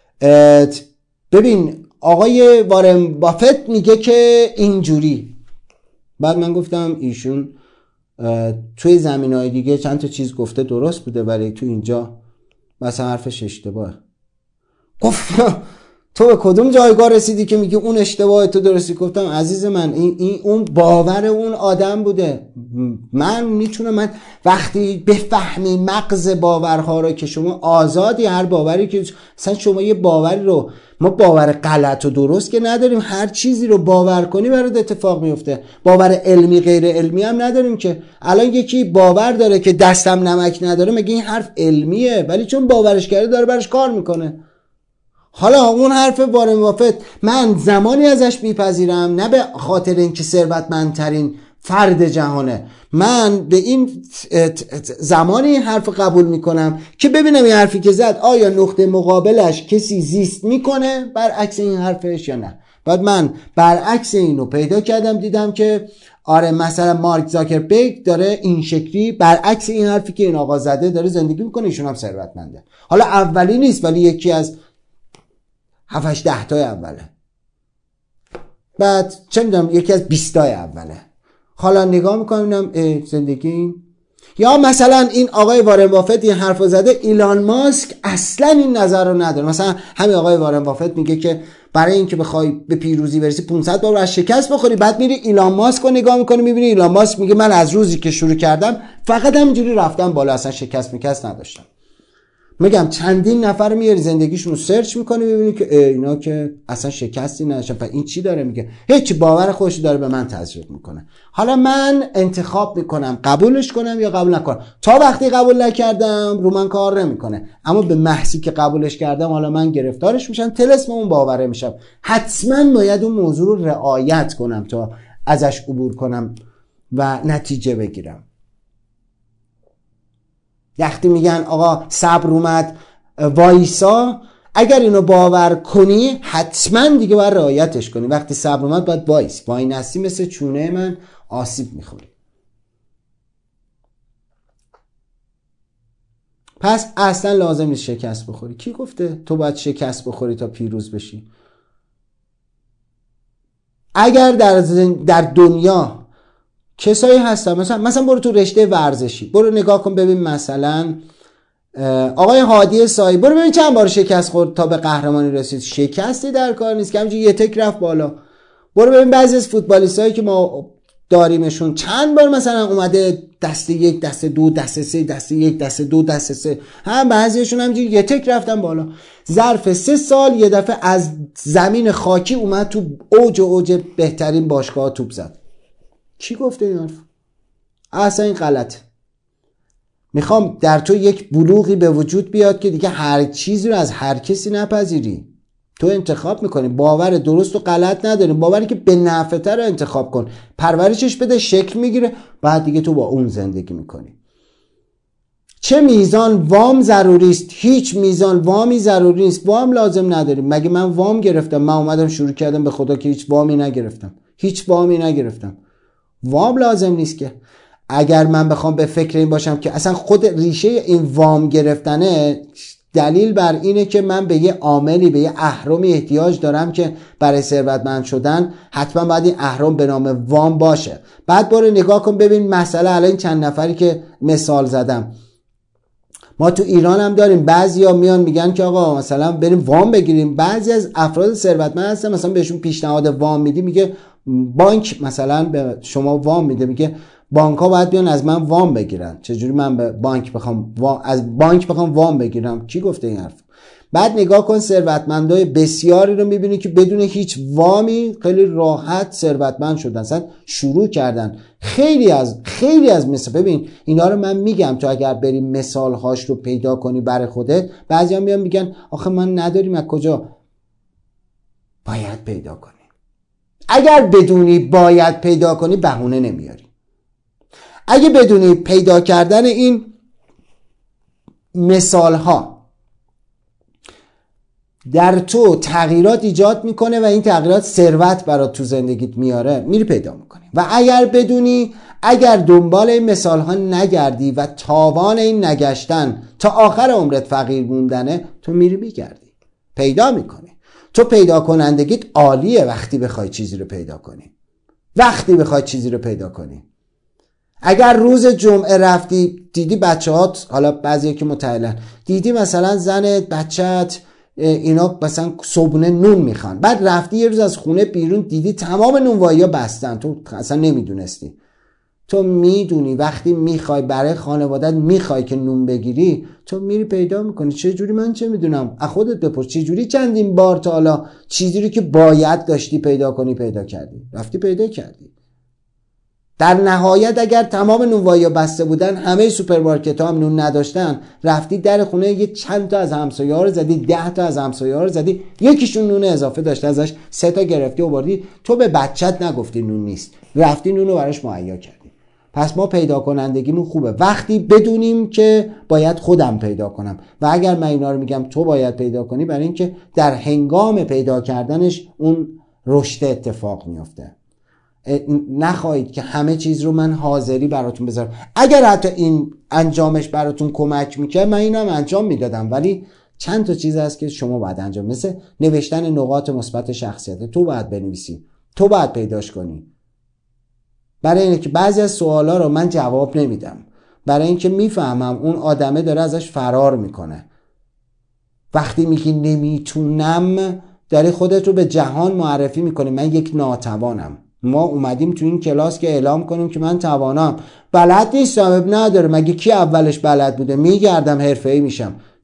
B: ببین آقای وارن بافت میگه که اینجوری. بعد من گفتم ایشون توی زمینهای دیگه چند تا چیز گفته درست بوده ولی تو اینجا مثلا حرفش اشتباهه. گفت تو به کدوم جایگاه رسیدی که میگی اون اشتباهه تو درستی؟ گفتم عزیز من این, این اون باور اون آدم بوده. من میتونم، من وقتی بفهمی مغز باورها رو که شما آزادی، هر باوری که مثلا شما یه باوری رو، ما باور غلط و درست که نداریم، هر چیزی رو باور کنی برات اتفاق میفته. باور علمی غیر علمی هم نداریم که الان یکی باور داره که دستم نمک نداره، مگه این حرف علمیه؟ ولی چون باورش کرده داره برش کار میکنه. حالا اون حرف وارن بافت من زمانی ازش میپذیرم، نه به خاطر اینکه ثروتمندترین فرد جهانه، من به این زمانی این حرف قبول میکنم که ببینم این حرفی که زد آیا نقطه مقابلش کسی زیست میکنه برعکس این حرفش یا نه. بعد من برعکس اینو پیدا کردم، دیدم که آره مثلا مارک زاکربرگ داره این شکلی برعکس این حرفی که این آقا زده داره زندگی میکنه، ایشون هم ثروتمنده. حالا اولی نیست ولی یکی از هفتش ده تای اوله، بعد چه میدونم یکی از بیست تای اوله. حالا نگاه میکنم زندگی این، یا مثلا این آقای وارن بافت این حرفو زده، ایلان ماسک اصلا این نظر رو نداره. مثلا همین آقای وارن بافت میگه که برای اینکه بخوای به پیروزی برسی پانصد بار از شکست بخوری. بعد میری ایلان ماسک رو نگاه میکنی میبینی ایلان ماسک میگه من از روزی که شروع کردم فقط همینجوری رفتم بالا، اصلا شکست میکست نداشتم. میگم چندین نفر میاری زندگیشون رو سرچ میکنی ببینی که اینا که اصلا شکستی نداشتن. پس این چی داره میگه؟ هیچ، باور خودش داره به من تزریق میکنه. حالا من انتخاب میکنم قبولش کنم یا قبول نکنم. تا وقتی قبول نکردم رو من کار نمیکنه، اما به محضی که قبولش کردم حالا من گرفتارش میشم، طلسم اون باوره میشم. حتما باید اون موضوع رو رعایت کنم تا ازش عبور کنم و نتیجه بگیرم. وقتی میگن آقا صبر اومد وایسا، اگر اینو باور کنی حتما دیگه باید رعایتش کنی. وقتی صبر اومد باید وایس، وای نستی مثل چونه من آسیب میخوری. پس اصلا لازم نیست شکست بخوری. کی گفته تو باید شکست بخوری تا پیروز بشی؟ اگر در, در دنیا کسایی هستن، مثلا مثلا برو تو رشته ورزشی، برو نگاه کن ببین مثلا آقای هادی سایی، برو ببین چند بار شکست خورد تا به قهرمانی رسید. شکستی در کار نیست که همینجوری یه تک رفت بالا. برو ببین بعضی از فوتبالیستایی که ما داریمشون چند بار مثلا اومده دسته یک، دسته دو، دسته سه، دسته یک، دسته دو، دسته سه، هم بعضیشون همینجوری یه تک رفتن بالا. ظرف سه سال یه دفعه از زمین خاکی اومد تو اوج اوج بهترین باشگاه توپ زد. کی گفته این حرف؟ اصلا این غلطه. میخوام در تو یک بلوغی به وجود بیاد که دیگه هر چیزی رو از هر کسی نپذیری. تو انتخاب میکنی، باور درست و غلط نداری، باوری که به نفعته رو انتخاب کن، پرورشش بده، شکل میگیره، بعد دیگه تو با اون زندگی میکنی. چه میزان وام ضروری است؟ هیچ میزان وامی ضروری نیست. وام لازم نداریم. مگه من وام گرفتم؟ من اومدم شروع کردم به خدا که هیچ وامی نگرفتم. هیچ وامی نگرفتم. وام لازم نیست که. اگر من بخوام به فکر این باشم که اصلا خود ریشه این وام گرفتنه دلیل بر اینه که من به یه عاملی، به یه اهرمی احتیاج دارم که برای ثروتمند شدن حتما باید این اهرم به نام وام باشه. بعد برو نگاه کن ببین مسئله الان چند نفری که مثال زدم ما تو ایران هم داریم. بعضیا میان میگن که آقا مثلا بریم وام بگیریم. بعضی از افراد ثروتمند هستن مثلا بهشون پیشنهاد وام میدی، میگه بانک مثلا به شما وام میده، میگه بانک ها باید بیان از من وام بگیرن. چجوری من به بانک بخوام وام، از بانک بخوام وام بگیرم؟ کی گفته این حرف؟ بعد نگاه کن ثروتمندای بسیاری رو میبینی که بدون هیچ وامی خیلی راحت ثروتمند شدن، اصلا شروع کردن. خیلی از خیلی از مثلا ببین اینا رو من میگم تو اگر بری مثال هاش رو پیدا کنی برای خودت. بعضیا میان میگن آخه من نداریم، از کجا؟ باید پیدا کنی. اگر بدونی باید پیدا کنی بهونه نمیاری. اگه بدونی پیدا کردن این مثال ها در تو تغییرات ایجاد میکنه و این تغییرات ثروت برات تو زندگیت میاره، میری پیدا میکنی. و اگر بدونی اگر دنبال این مثال ها نگردی و تاوان این نگشتن تا آخر عمرت فقیر موندنه، تو میری میگردی پیدا میکنی. تو پیدا کنندگیت عالیه وقتی بخوای چیزی رو پیدا کنی. وقتی بخوای چیزی رو پیدا کنی. اگر روز جمعه رفتی دیدی بچه‌هات، حالا بعضیا که متعلن، دیدی مثلا زنت، بچه‌ت اینا مثلا صبحونه نون میخوان، بعد رفتی یه روز از خونه بیرون دیدی تمام نونوایی‌ها بستن، تو اصلا نمیدونستی. تو میدونی وقتی میخوای برای خانوادت میخوای که نون بگیری، تو میری پیدا میکنی. چه جوری؟ من چه میدونم، از خودت بپرس. چه جوری چندین بار تا حالا چیزی رو که باید داشتی پیدا کنی پیدا کردی؟ رفتی پیدا کردی. در نهایت اگر تمام نونوایی‌ها بسته بودن، همه سوپرمارکت‌ها هم نون نداشتن، رفتی در خونه یه چند تا از همسایه‌ها رو زدی، ده تا از همسایه‌ها رو زدی، یکیشون نون اضافه داشته ازش سه تا گرفتی و بردی. تو به بچت نگفتی نون نیست، رفتی نون رو براش مهیا کردی. پس ما پیدا کنندگیمون خوبه وقتی بدونیم که باید خودم پیدا کنم. و اگر من اینا رو میگم تو باید پیدا کنی، برای اینکه در هنگام پیدا کردنش اون رشد اتفاق میفته. نخواهید که همه چیز رو من حاضری براتون بذارم. اگر حتی این انجامش براتون کمک میکنه من اینو هم انجام میدادم، ولی چند تا چیز هست که شما باید انجام، مثل نوشتن نقاط مثبت شخصیت تو باید بنویسی، تو باید پیداش کنی. برای اینکه بعضی از سوالا رو من جواب نمیدم، برای اینکه میفهمم اون آدمه داره ازش فرار میکنه. وقتی میگی نمیتونم، داری خودت رو به جهان معرفی میکنی من یک ناتوانم. ما اومدیم تو این کلاس که اعلام کنیم که من توانم. بلد نیستم، اب نداره. مگه کی اولش بلد بوده؟ میگردم حرفه‌ای میشم.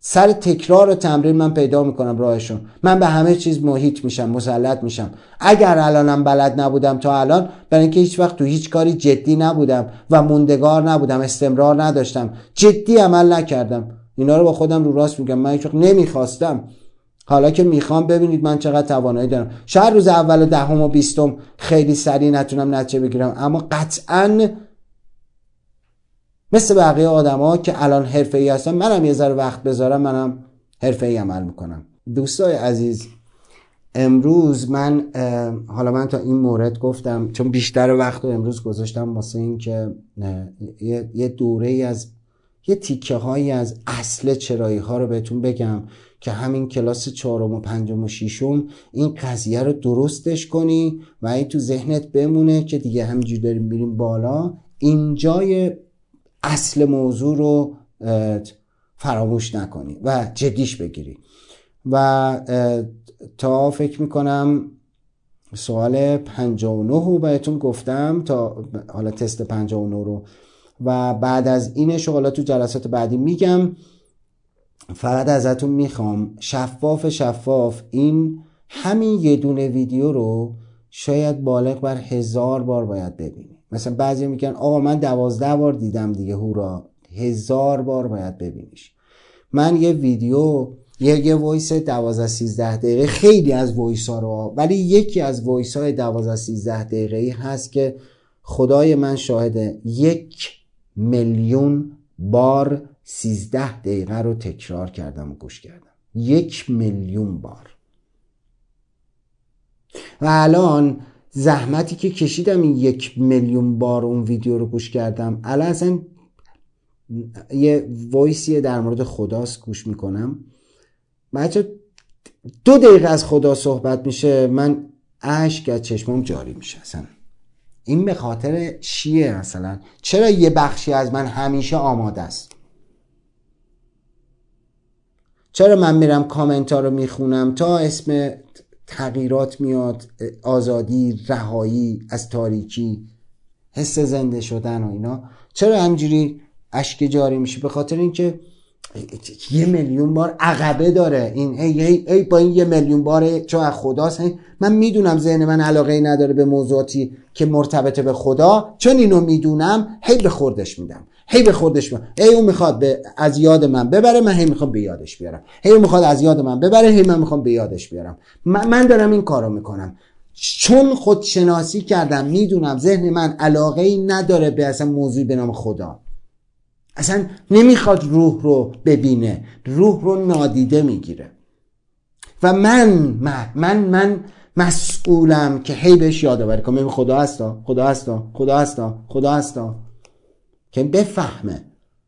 B: سر تکرار و تمرین من پیدا میکنم راهشون. من به همه چیز محیط میشم، مسلط میشم. اگر الانم بلد نبودم تا الان، برای اینکه هیچ وقت تو هیچ کاری جدی نبودم و موندگار نبودم، استمرار نداشتم، جدی عمل نکردم. اینا رو با خودم رو راست میگم. من هیچ وقت نمیخواستم، حالا که میخوام ببینید من چقدر توانایی دارم. شاید روز اول و دهم و بیستم خیلی سریع نتونم نتیجه بگیرم، اما قطعاً مثل بقیه آدما که الان حرفه‌ای هستن، منم یه ذره وقت بذارم منم حرفه‌ای عمل میکنم. دوستای عزیز، امروز من حالا من تا این مورد گفتم چون بیشتر وقت رو امروز گذاشتم واسه این که یه دوره از یه تیکه هایی از اصل چرایی ها رو بهتون بگم که همین کلاس چهارم و پنجم و ششم این قضیه رو درستش کنی و این تو ذهنت بمونه که دیگه همینجوری داریم میریم بالا، اینجای اصل موضوع رو فراموش نکنی و جدیش بگیری. و تا فکر میکنم سوال پنجاه و نه رو بهتون گفتم، تا حالا تست پنجاه و نه رو، و بعد از اینش حالا تو جلسات بعدی میگم. فقط ازتون میخوام شفاف شفاف این همین یه دونه ویدیو رو شاید بالغ بر هزار بار باید ببینی. مثلا بعضی میگن آقا من دوازده بار دیدم دیگه، هورا، هزار بار باید ببینیش. من یه ویدیو یه یه وایس دوازده سیزده دقیقه، خیلی از وایس ها رو، ولی یکی از وایس های دوازده سیزده دقیقه‌ای هست که خدای من شاهده یک میلیون بار سیزده دقیقه رو تکرار کردم و گوش کردم. یک میلیون بار. و الان زحمتی که کشیدم این یک میلیون بار اون ویدیو رو گوش کردم، الان اصلا یه وایسیه در مورد خداست گوش میکنم، بچه دو دقیقه از خدا صحبت میشه، من اشک از چشمم جاری میشه. اصلا این به خاطر چیه؟ مثلا چرا یه بخشی از من همیشه آماده است؟ چرا من میرم کامنت ها رو میخونم تا اسم تغییرات میاد، آزادی، رهایی از تاریکی، حس زنده شدن و اینا، چرا همجوری اشک جاری میشه؟ به خاطر اینکه یه میلیون بار عقبه داره این. ای ای ای با این یه میلیون بار چون از خداست. من میدونم ذهن من علاقه ای نداره به موضوعاتی که مرتبط به خدا، چون اینو میدونم هی به خوردش میدم، هی به خوردش میدم. هی اون میخواد به از یاد من ببره، من هی میخوام به یادش بیارم. هی اون میخواد از یاد من ببره، هی من میخوام به یادش بیارم. من, من دارم این کارو میکنم چون خودشناسی کردم، میدونم ذهن من علاقه ای نداره به اصلا موضوعی به نام خدا. اصلا نمیخواد روح رو ببینه، روح رو نادیده میگیره. و من من من, من مسئولم که هی بهش یادآوری کنم خدا هستا، خدا هستا، خدا هستا، خدا هستا، که بفهمه.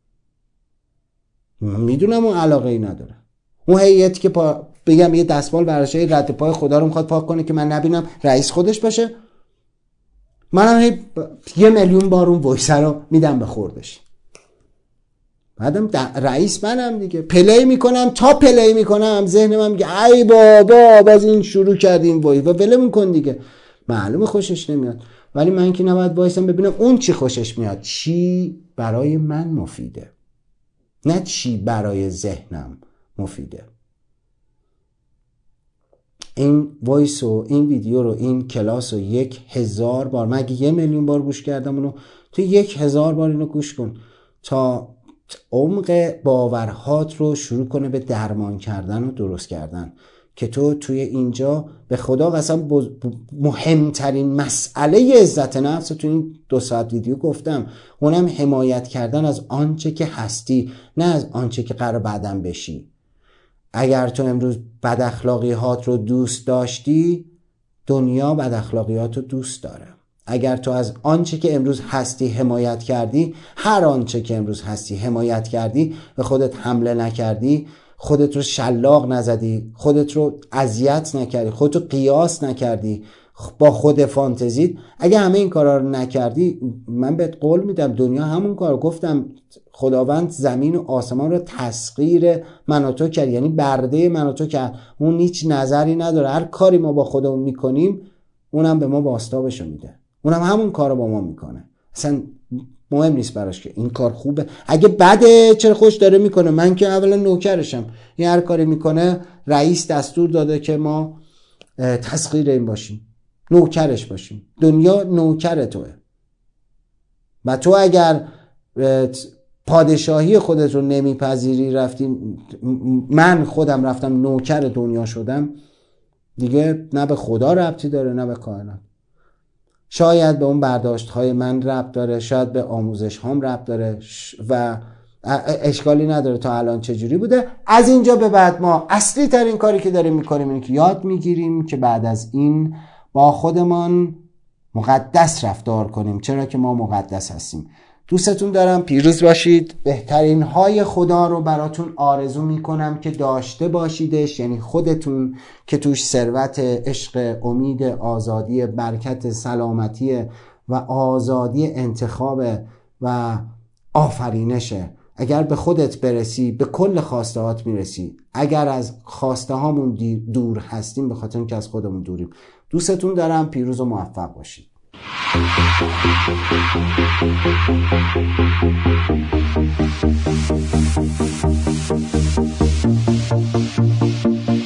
B: میدونم اون علاقه ای نداره. اون هیئتی که پا بگم یه دستمال براش رد پای خدا رو میخواد پاک کنه که من نبینم، رئیس خودش باشه، منم هی یه میلیون بار اون وایس رو میدم به خوردش. بعدم رئیس منم دیگه، پلی میکنم تا پلی میکنم ذهن من میگه ای بابا باز این شروع کردیم وای و ولمون کن دیگه. معلومه خوشش نمیاد، ولی من که نباید وایسم ببینم اون چی خوشش میاد، چی برای من مفیده، نه چی برای ذهنم مفیده. این وایس و این ویدیو رو، این کلاس رو یک هزار بار، من اگه یه میلیون بار گوش کردم اونو، تو یک هزار بار اینو گوش کن تا عمق باورهات رو شروع کنه به درمان کردن و درست کردن، که تو توی اینجا به خدا قسم مهمترین مسئله عزت نفس تو این دو ساعت ویدیو گفتم، اونم حمایت کردن از آنچه که هستی، نه از آنچه که قرار بعدم بشی. اگر تو امروز بد اخلاقیات رو دوست داشتی، دنیا بد اخلاقیات رو دوست داره. اگر تو از آنچه که امروز هستی حمایت کردی، هر آنچه که امروز هستی حمایت کردی، به خودت حمله نکردی، خودت رو شلاق نزدی، خودت رو اذیت نکردی، خودت رو قیاس نکردی با خود فانتزیت، اگه همه این کارا رو نکردی، من بهت قول میدم دنیا همون کارو گفتم، خداوند زمین و آسمان رو تسخیر من و تو کرد، یعنی برده من و تو کرد. اون هیچ نظری نداره، هر کاری ما با خودمون میکنیم اونم به ما باستابشو میده، اونم همون کارو با ما میکنه. اصلا مهم نیست براش که این کار خوبه اگه بده چرا خوش داره میکنه، من که اولا نوکرشم، این هر کاری میکنه رئیس دستور داده که ما تسخیر این باشیم، نوکرش باشیم، دنیا نوکر توه و تو اگر پادشاهی خودت رو نمیپذیری رفتی، من خودم رفتم نوکر دنیا شدم، دیگه نه به خدا ربطی داره نه به کائنات. شاید به اون برداشت های من ربط داره، شاید به آموزش هام ربط داره و اشکالی نداره تا الان چجوری بوده. از اینجا به بعد ما اصلی ترین کاری که داریم میکنیم اینه که یاد میگیریم که بعد از این با خودمان مقدس رفتار کنیم، چرا که ما مقدس هستیم. دوستتون دارم، پیروز باشید. بهترین های خدا رو براتون آرزو میکنم که داشته باشیدش، یعنی خودتون که توش ثروت، عشق، امید، آزادی، برکت، سلامتی و آزادی انتخاب و آفرینشه. اگر به خودت برسی به کل خواسته هات میرسی. اگر از خواسته هامون دور هستیم به خاطر اینکه از خودمون دوریم. دوستتون دارم، پیروز و موفق باشید. Thank you.